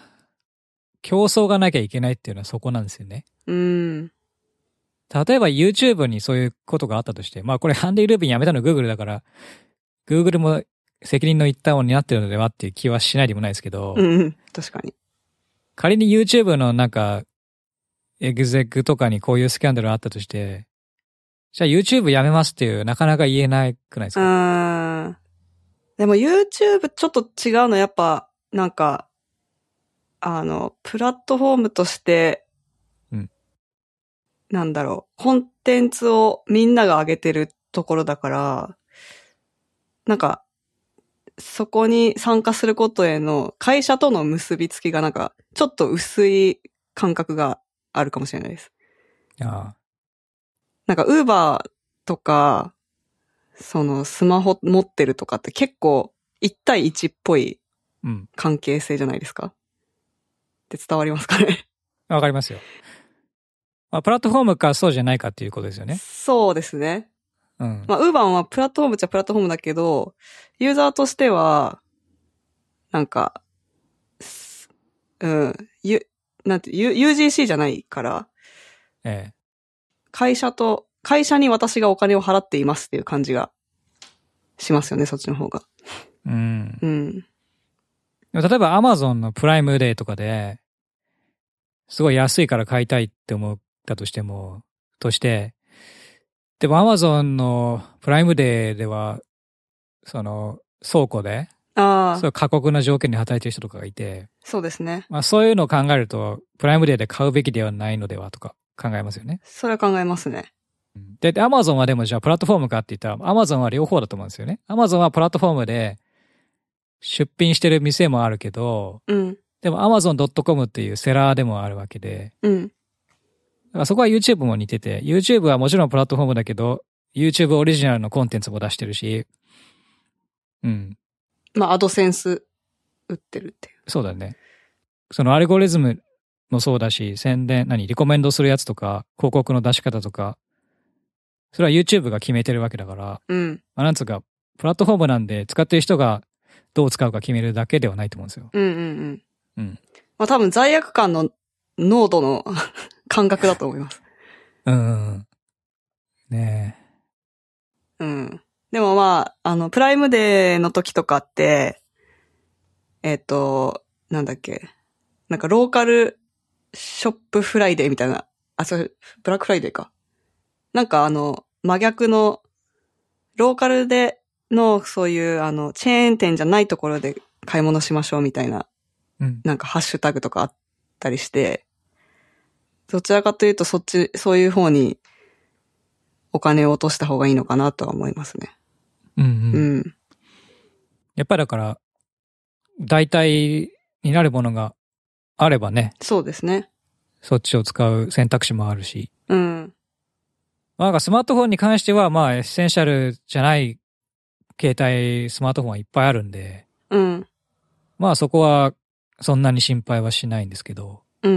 競争がなきゃいけないっていうのはそこなんですよね。例えば YouTube にそういうことがあったとして、これアンディ・ルビン辞めたの Google だから、Google も責任の一端を担ってるのではっていう気はしないでもないですけど、 確かに。 仮に YouTube のなんか、エグゼクとかにこういうスキャンダルあったとして、じゃあ YouTube やめますっていうなかなか言えなくないですか？ でも YouTube ちょっと違うのやっぱ、なんか、プラットフォームとして、なんだろう、コンテンツをみんなが上げてるところだから、なんか、そこに参加することへの会社との結びつきがなんか、ちょっと薄い感覚があるかもしれないです。なんか、ウーバーとか、スマホ持ってるとかって結構1対1っぽい関係性じゃないですか？って伝わりますかね？ わかりますよ。プラットフォームかそうじゃないかっていうことですよね。 そうですね。ウーバーはプラットフォームっちゃプラットフォームだけど、ユーザーとしては、なんか、UGC じゃないから、会社に私がお金を払っていますっていう感じがしますよね、そっちの方が。 例えば Amazon のプライムデーとかで、すごい安いから買いたいって思ったとしても、でも Amazon のプライムデーでは、倉庫で、そういう過酷な条件に働いてる人とかがいて、 そうですね。 そういうのを考えると、プライムデーで買うべきではないのではとか考えますよね。 それは考えますね。 で、Amazon はでもじゃあプラットフォームかって言ったら、Amazon は両方だと思うんですよね。Amazon はプラットフォームで出品してる店もあるけど、 うん。 でも Amazon.com っていうセラーでもあるわけで、 うん。 だからそこは YouTube も似てて、YouTube はもちろんプラットフォームだけど、YouTube オリジナルのコンテンツも出してるし、うん。 まあ、アドセンス売ってるっていう。 そうだね。そのアルゴリズムもそうだし、宣伝、リコメンドするやつとか、広告の出し方とか、それは YouTube が決めてるわけだから、 うん。 まあ、なんつうか、プラットフォームなんで使ってる人がどう使うか決めるだけではないと思うんですよ。 うんうんうん。 うん。 まあ多分罪悪感の濃度の感覚だと思います。 ねえ。うん。でもまあ、プライムデーの時とかって、なんだっけ。なんかローカルショップフライデーみたいな。あ、それ、ブラックフライデーか。なんか真逆の、ローカルでの、そういう、チェーン店じゃないところで買い物しましょうみたいな、なんかハッシュタグとかあったりして、どちらかというとそういう方にお金を落とした方がいいのかなとは思いますね。 うん。やっぱりだから、代替になるものがあればね。 そうですね。 そっちを使う選択肢もあるし。 うん。 なんかスマートフォンに関しては、まあエッセンシャルじゃない携帯スマートフォンはいっぱいあるんで。 うん。 まあそこはそんなに心配はしないんですけど。 うん。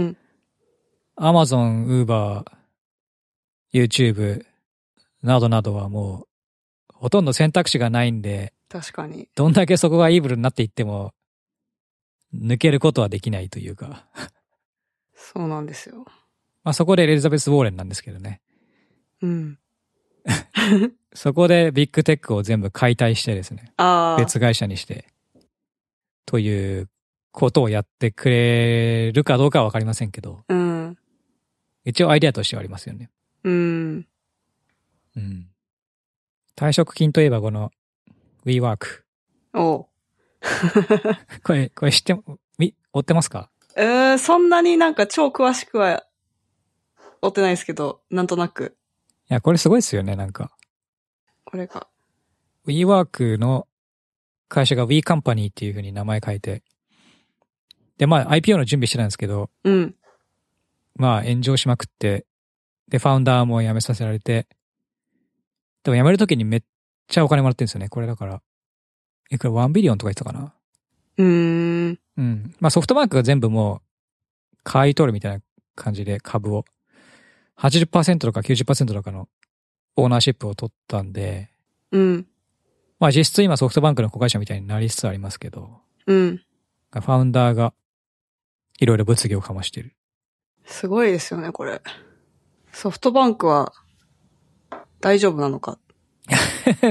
Amazon、Uber、YouTube などなどはもうほとんど選択肢がないんで。 確かに。 どんだけそこがイーブルになっていっても抜けることはできないというか。 そうなんですよ。 まあそこでエリザベス・ウォーレンなんですけどね。 うん。 そこでビッグテックを全部解体してですね。別会社にして。ということをやってくれるかどうかはわかりませんけど。 うん。 一応アイデアとしてはありますよね。 うん。 うん。退職金といえばこの WeWork。 おこれ知って、追ってますか？ そんなになんか超詳しくは追ってないですけど、なんとなく。 いや、これすごいですよね、なんか。 これか。 WeWork の会社が WeCompany っていう風に名前変えて。で、まあ IPO の準備してたんですけど。 うん。 まあ炎上しまくって。で、ファウンダーも辞めさせられて。でも辞めるときにめっちゃお金もらってるんですよね。これだから。いくら1ビリオンとか言ってたかな。うん。まあソフトバンクが全部もう買い取るみたいな感じで株を。80% とか 90% とかのオーナーシップを取ったんで。 うん。 まあ実質今ソフトバンクの子会社みたいになりつつありますけど。 うん。 ファウンダーがいろいろ物議をかましてる。 すごいですよね、これ。ソフトバンクは大丈夫なのか。 うん。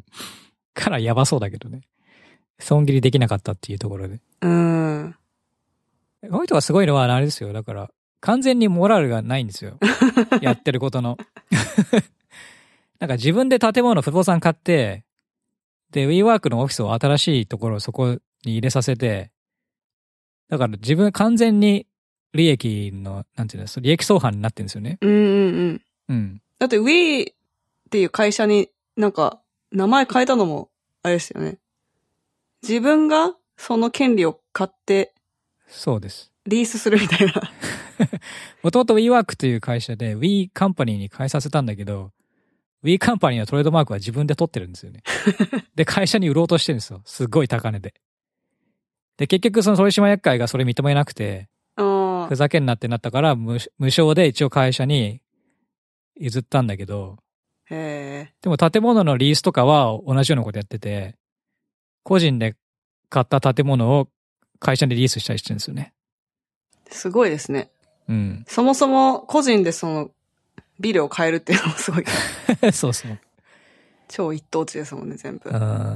からやばそうだけどね。損切りできなかったっていうところで。この人がすごいのはあれですよ。だから、完全にモラルがないんですよ。やってることの。なんか自分で建物、不動産買って、で、WeWork のオフィスを新しいところをそこに入れさせて、だから自分完全に利益の、なんていうの、利益相反になってるんですよね。 うん。だって We っていう会社になんか名前変えたのもあれですよね。自分がその権利を買って、 そうです。 リースするみたいな。 もともと WeWork という会社で WeCompany に変えさせたんだけど、WeCompany のトレードマークは自分で取ってるんですよね。で、会社に売ろうとしてるんですよ。すっごい高値で。で、結局その取締役会がそれ認めなくて、ふざけんなってなったから無償で一応会社に譲ったんだけど、でも建物のリースとかは同じようなことやってて、個人で買った建物を会社にリースしたりしてるんですよね。 すごいですね。 うん。 そもそも個人でそのビルを買えるっていうのもすごい。 そうそう。 超一等地ですもんね、全部。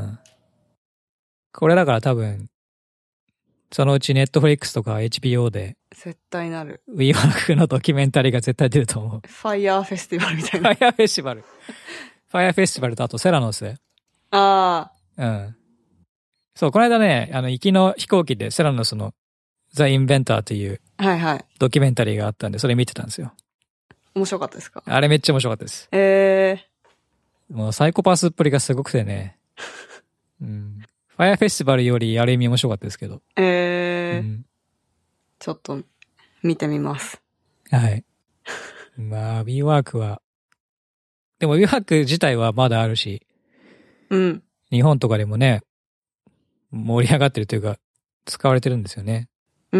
これだから多分、そのうちネットフリックスとか HBO で絶対なる。 WeWork のドキュメンタリーが絶対出ると思う。 ファイヤーフェスティバルみたいな。 ファイヤーフェスティバル。ファイヤーフェスティバルとあとセラノス。うん。そう、この間ね、行きの飛行機でセラノスのザ・インベンターというドキュメンタリーがあったんで、それ見てたんですよ。 面白かったですか？ あれめっちゃ面白かったです。もうサイコパスっぷりがすごくてね。うん。ファイアフェスティバルよりある意味面白かったですけど。うん、 ちょっと見てみます。 はい。まあ、WeWork は、でも WeWork 自体はまだあるし、 うん。 日本とかでもね、盛り上がってるというか、使われてるんですよね。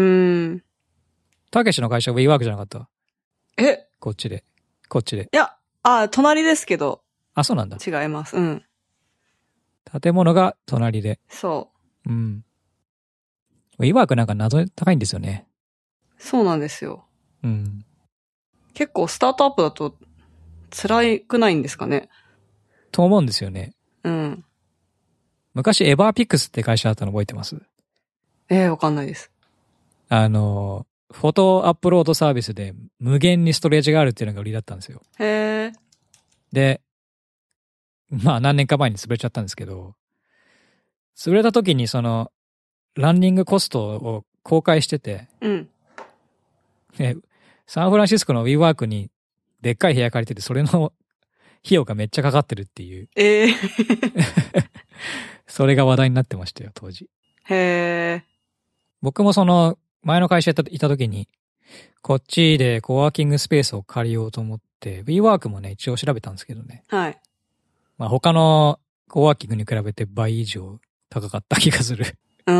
たけしの会社は WeWork じゃなかった？こっちで。いや、隣ですけど。 あ、そうなんだ。 違います。うん。 建物が隣で。 そう。 うん。WeWork なんか謎高いんですよね。 そうなんですよ。 うん。 結構スタートアップだと辛くないんですかね。 と思うんですよね。 うん。 昔エバーピックスって会社だったの覚えてます？ わかんないです。 フォトアップロードサービスで無限にストレージがあるっていうのが売りだったんですよ。 へー。 で、まあ何年か前に潰れちゃったんですけど、潰れた時にランニングコストを公開してて、 うん。 サンフランシスコの WeWork にでっかい部屋借りてて、それの費用がめっちゃかかってるっていう。それが話題になってましたよ、当時。 へー。 僕も前の会社いた時に、こっちでコワーキングスペースを借りようと思って、WeWork もね、一応調べたんですけどね。 はい。 まあ他のコワーキングに比べて倍以上高かった気がする。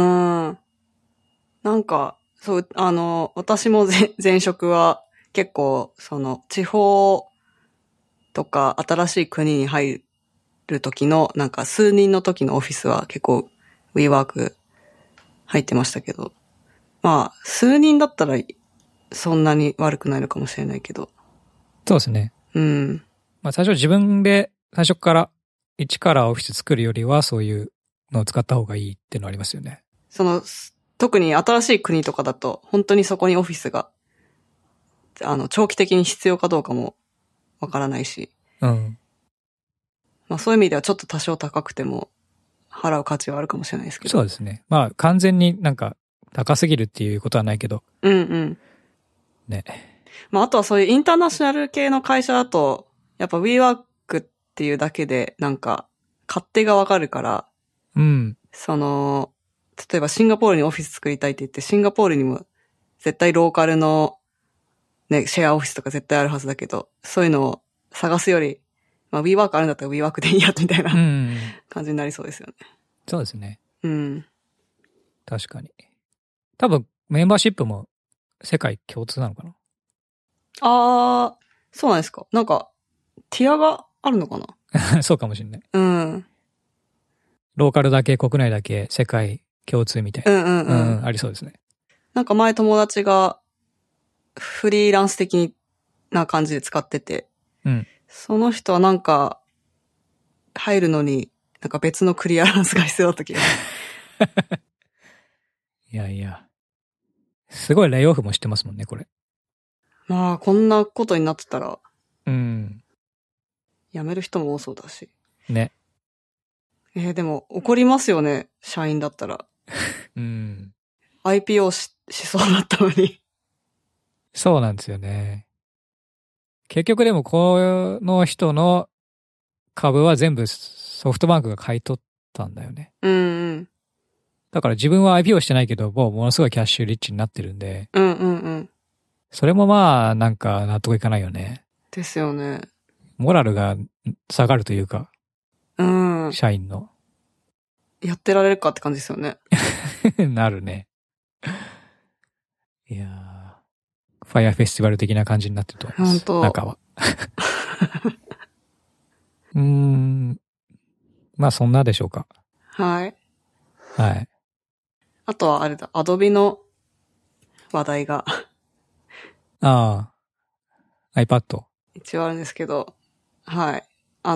なんか、そう、私も前職は結構、地方とか新しい国に入る時の、なんか数人の時のオフィスは結構 WeWork 入ってましたけど、まあ、数人だったらそんなに悪くないのかもしれないけど。 そうですね。 うん。 まあ最初自分で最初から一からオフィス作るよりはそういうのを使った方がいいっていうのありますよね。 特に新しい国とかだと、本当にそこにオフィスが、長期的に必要かどうかもわからないし。 うん。 まあそういう意味ではちょっと多少高くても払う価値はあるかもしれないですけど。 そうですね。まあ完全になんか高すぎるっていうことはないけど。 うんうん。 ね。 まああとはそういうインターナショナル系の会社だと、やっぱ WeWork っていうだけでなんか勝手がわかるから、 うん。 例えばシンガポールにオフィス作りたいって言って、シンガポールにも絶対ローカルのね、シェアオフィスとか絶対あるはずだけど、そういうのを探すより、まあ WeWork あるんだったら WeWork でいいや、みたいな感じになりそうですよね。 そうですね。 うん。 確かに。多分メンバーシップも世界共通なのかな？ そうなんですか。なんか、ティアがあるのかなそうかもしれない。 うん。 ローカルだけ、国内だけ、世界共通みたいな。うん、ありそうですね。 なんか前友達がフリーランス的な感じで使ってて、 うん。 その人はなんか、入るのに、なんか別のクリアランスが必要だった気がする。 いやいや。すごいレイオフもしてますもんね、これ。 まあ、こんなことになってたら。 うん。 辞める人も多そうだし。 ね。 でも、怒りますよね、社員だったら。 うん。 IPO しそうだったのに。 そうなんですよね。結局でも、この人の株は全部ソフトバンクが買い取ったんだよね。 うんうん。 だから自分は IPO してないけど、もうものすごいキャッシュリッチになってるんで。 うんうんうん。 それもまあ、なんか納得いかないよね。 ですよね。 モラルが下がるというか。 うん。 社員の。 やってられるかって感じですよね。 なるね。いやー、ファイアフェスティバル的な感じになってると思います。 本当。 中は。まあそんなでしょうか。 はい。 はい。 あとはあれだ、アドビの話題がああ、iPad。 一応あるんですけど、はい。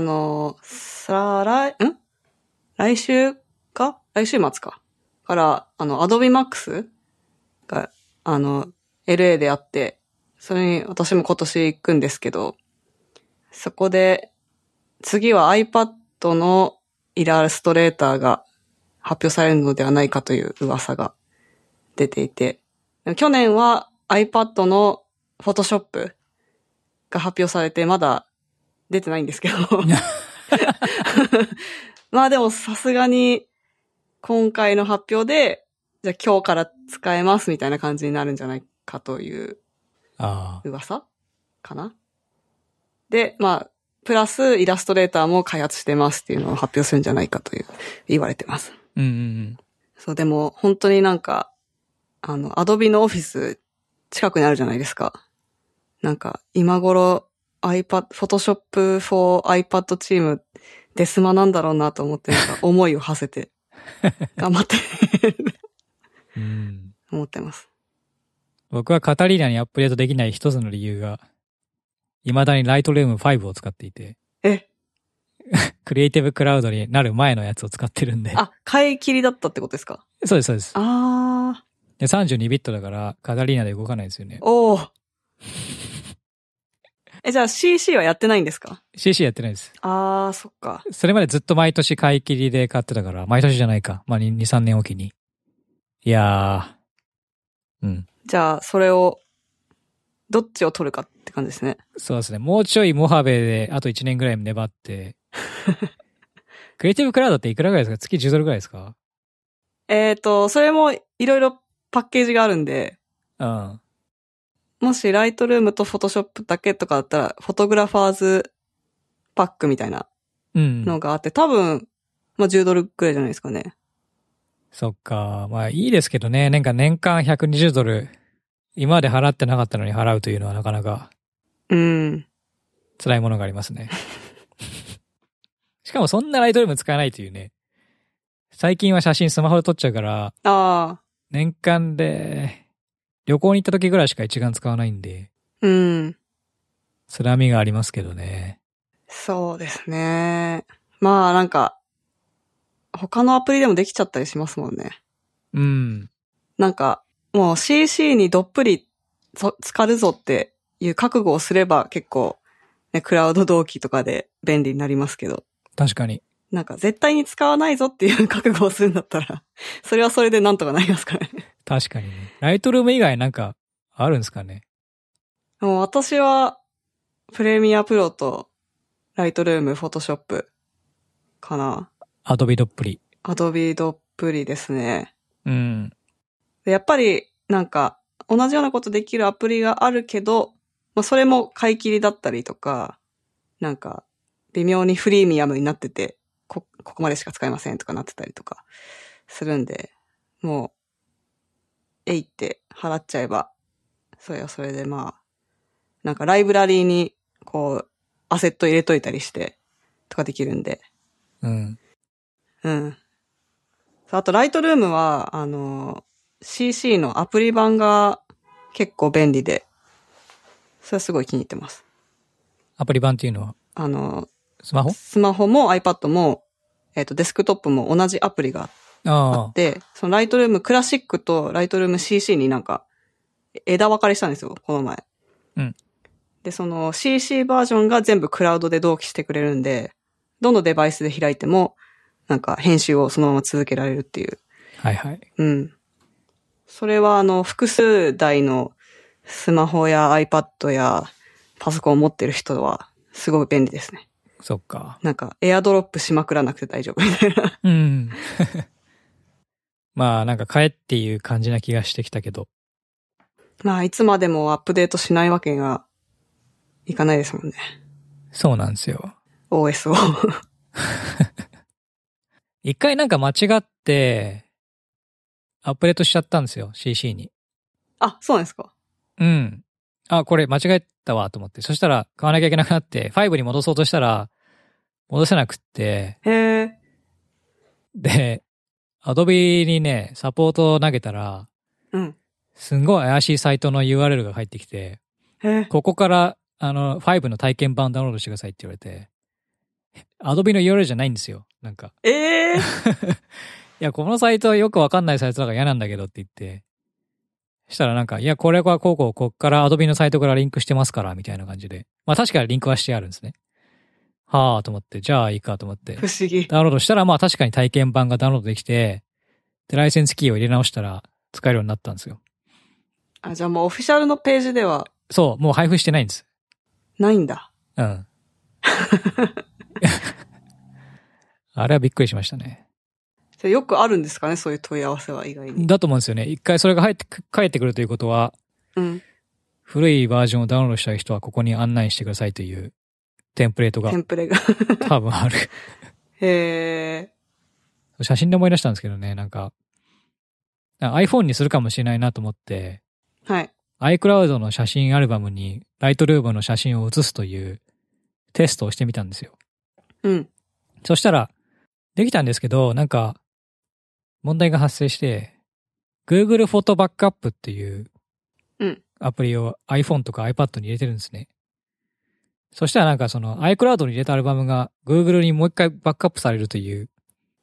来週末か。から、アドビマックスが、LA であって、それに私も今年行くんですけど、そこで、次は iPad のイラストレーターが発表されるのではないかという噂が出ていて、去年は iPad の Photoshop が発表されてまだ出てないんですけど。まあでもさすがに今回の発表で、じゃあ今日から使えますみたいな感じになるんじゃないかという噂かな。で、まあ、プラスイラストレーターも開発してますっていうのを発表するんじゃないかという言われてます。 うんうんうん。 そう、でも本当になんか、Adobe のオフィス近くにあるじゃないですか。なんか、今頃Photoshop for iPad チームデスマなんだろうなと思って、なんか思いを馳せて、頑張ってうん、 思ってます。 僕はカタリーナにアップデートできない一つの理由が、未だにライトルーム5を使っていて。クリエイティブクラウドになる前のやつを使ってるんで。 あ、買い切りだったってことですか？ そうです、そうです。 あー。 で、32ビットだから、カタリーナで動かないですよね。 おー。じゃあ CC はやってないんですか？ CC やってないです。 あー、そっか。 それまでずっと毎年買い切りで買ってたから、毎年じゃないか。まあ、2、3年おきに。いやー。うん。 じゃあ、それを、どっちを取るかって感じですね。 そうですね。もうちょいモハベで、あと1年ぐらい粘って。クリエイティブクラウドっていくらぐらいですか？月10ドルぐらいですか？ それもいろいろパッケージがあるんで、 うん。 もしライトルームとフォトショップだけとかだったら、フォトグラファーズパックみたいなのがあって、多分、まあ10ドルくらいじゃないですかね。 そっか。まあいいですけどね。なんか年間120ドル、今まで払ってなかったのに払うというのはなかなか、辛いものがありますね。しかもそんなライトルーム使わないというね。最近は写真スマホで撮っちゃうから、年間で、旅行に行った時ぐらいしか一眼使わないんで。辛みがありますけどね。 そうですね。まあなんか、他のアプリでもできちゃったりしますもんね。 うん。 なんか、もう CC にどっぷり浸かるぞっていう覚悟をすれば結構、ね、クラウド同期とかで便利になりますけど。 確かに。 なんか絶対に使わないぞっていう覚悟をするんだったら、それはそれでなんとかなりますからね。 確かにね。ライトルーム以外なんかあるんですかね。 もう私は、プレミアプロとライトルーム、フォトショップかな。 アドビどっぷり。 アドビどっぷりですね。 うん。 やっぱりなんか同じようなことできるアプリがあるけど、まあそれも買い切りだったりとか、なんか微妙にフリーミアムになってて、ここまでしか使えませんとかなってたりとかするんで、もう、って払っちゃえば、それはそれでまあ、なんかライブラリーにこう、アセット入れといたりして、とかできるんで。 うん。 うん。あと、ライトルームは、CC のアプリ版が結構便利で、それはすごい気に入ってます。 アプリ版っていうのはスマホ？ スマホも iPad も、デスクトップも同じアプリがあって、そのライトルームクラシックとライトルーム CC になんか枝分かれしたんですよ、この前。 うん。 で、その CC バージョンが全部クラウドで同期してくれるんで、どのデバイスで開いても、なんか編集をそのまま続けられるっていう。 はいはい。 うん。それは複数台のスマホや iPad やパソコンを持ってる人はすごく便利ですね。 そっか。 なんかエアドロップしまくらなくて大丈夫みたいな。 うん。まあなんか買えっていう感じな気がしてきたけど。 まあいつまでもアップデートしないわけがいかないですもんね。 そうなんですよ。 OS を。 一回なんか間違って、アップデートしちゃったんですよ、CC に。 あ、そうなんですか。 うん。あ、これ間違えたわと思って。そしたら買わなきゃいけなくなって、5に戻そうとしたら、戻せなくって。 へー。 で、Adobe にね、サポートを投げたら、 うん。 すんごい怪しいサイトの URL が入ってきて、ここから、5の体験版ダウンロードしてくださいって言われて、Adobe の URL じゃないんですよ。なんか。いや、このサイトはよくわかんないサイトだから嫌なんだけどって言って、したらなんか、いや、これはこっから Adobe のサイトからリンクしてますから、みたいな感じで。まあ確かにリンクはしてあるんですね。はぁと思って、じゃあいいかと思って。 不思議。 ダウンロードしたら、まあ確かに体験版がダウンロードできて、で、ライセンスキーを入れ直したら使えるようになったんですよ。 あ、じゃあもうオフィシャルのページでは。 そう、もう配布してないんです。 ないんだ。 うん。あれはびっくりしましたね。 じゃよくあるんですかね、そういう問い合わせは意外に。 だと思うんですよね。一回それが返ってくるということは、 うん。 古いバージョンをダウンロードしたい人はここに案内してくださいというテンプレートが。 テンプレが。 多分ある。 へー。写真で思い出したんですけどね、なんか iPhone にするかもしれないなと思って、 はい。 iCloud の写真アルバムにライトルームの写真を写すというテストをしてみたんですよ。 うん。 そしたら、できたんですけど、なんか、問題が発生して、Google フォトバックアップっていうアプリを iPhone とか iPad に入れてるんですね。そしたらなんかその iCloud に入れたアルバムが Google にもう一回バックアップされるという。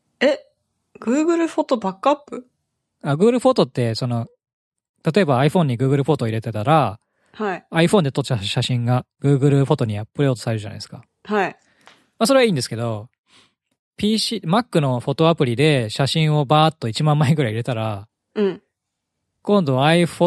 Google フォトバックアップ ？Google フォトってその、例えば iPhone に Google フォトを入れてたら、 はい。 iPhone で撮った写真が Google フォトにアップロードされるじゃないですか。 はい。 まあそれはいいんですけど、Mac のフォトアプリで写真をバーっと1万枚ぐらい入れたら、 うん。 今度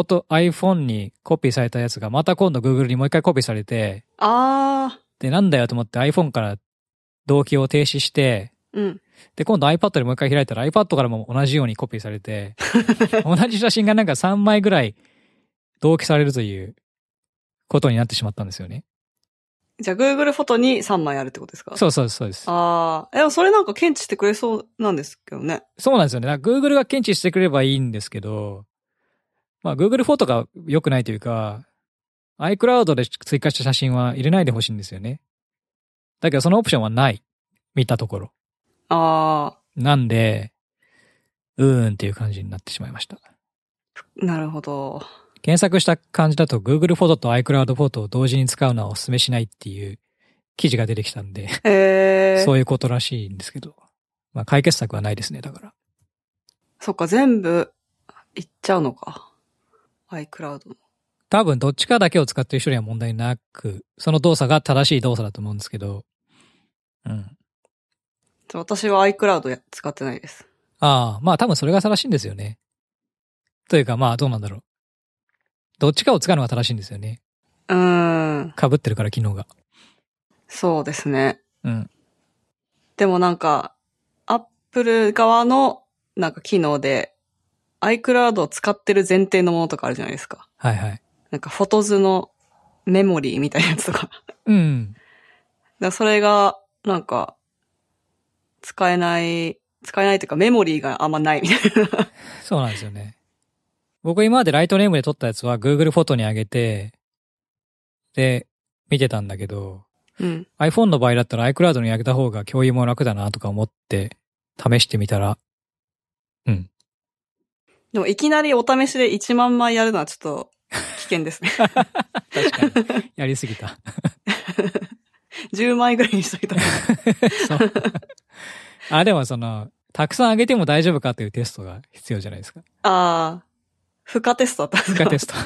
iPhone にコピーされたやつがまた今度 Google にもう一回コピーされて、で、なんだよと思って iPhone から同期を停止して、 うん。 で、今度 iPad でもう一回開いたら iPad からも同じようにコピーされて、同じ写真がなんか3枚ぐらい同期されるということになってしまったんですよね。 じゃあ Google フォトに3枚あるってことですか？ そうです。 でもそれなんか検知してくれそうなんですけどね。 そうなんですよね。Google が検知してくれればいいんですけど、まあ Google フォトが良くないというか、iCloud で追加した写真は入れないでほしいんですよね。だけどそのオプションはない。見たところ。なんで、っていう感じになってしまいました。 なるほど。 検索した感じだと Google フォトと iCloud フォトを同時に使うのはお勧めしないっていう記事が出てきたんで、そういうことらしいんですけど、まあ解決策はないですね、だから。 そっか、全部いっちゃうのか。iCloud の。 多分どっちかだけを使ってる人には問題なく、その動作が正しい動作だと思うんですけど、うん。 私は iCloud 使ってないです。 まあ多分それが正しいんですよね。というかまあどうなんだろう。どっちかを使うのが正しいんですよね。被ってるから機能が。そうですね。 うん。 でもなんか、Apple 側のなんか機能で iCloud を使ってる前提のものとかあるじゃないですか。 はいはい。 なんかフォトズのメモリーみたいなやつとか。 うん。 だそれがなんか使えないというかメモリーがあんまないみたいな。 そうなんですよね。僕今までライトネームで撮ったやつは Google フォトに上げて、で、見てたんだけど、iPhone の場合だったら iCloud に上げた方が共有も楽だなとか思って試してみたら、 でもいきなりお試しで1万枚やるのはちょっと危険ですね。 確かに。やりすぎた。 10枚ぐらいにしといた。 そう。でもたくさん上げても大丈夫かというテストが必要じゃないですか。 負荷テストだったんですか？ 負荷テスト。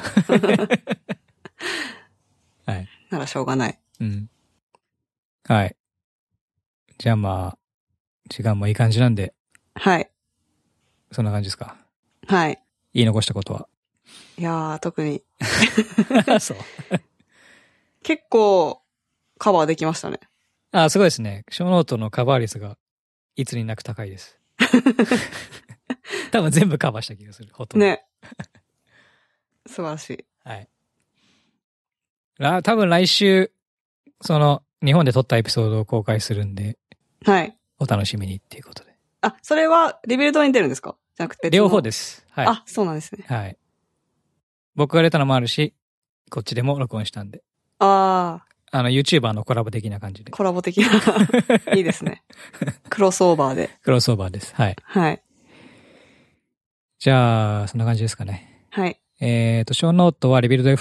はい。 ならしょうがない。 はい。じゃあまあ、時間もいい感じなんで。 はい。 そんな感じですか？ はい。 言い残したことは。 いやー、特に。 そう。 結構、カバーできましたね。 すごいですね。ショーノートのカバー率がいつになく高いです。多分全部カバーした気がする。ほとんど。ね。 素晴らしい。 はい。多分来週、日本で撮ったエピソードを公開するんで。 はい。 お楽しみにっていうことで。 それはリビルドに出るんですか？じゃなくて。 両方です。はい。 そうなんですね。 はい。僕が出たのもあるし、こっちでも録音したんで。YouTuber のコラボ的な感じで。 コラボ的な。いいですね。クロスオーバーで。 クロスオーバーです。はい。 はい。 じゃあ、そんな感じですかね。 はい。 ショーノートはリビルド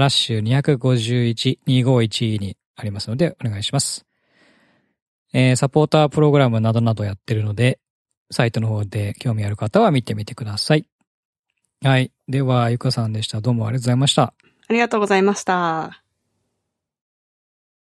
FM/251-2512にありますので、お願いします。サポータープログラムなどなどやってるので、サイトの方で興味ある方は見てみてください。はい。では、ゆかさんでした。どうもありがとうございました。 ありがとうございました。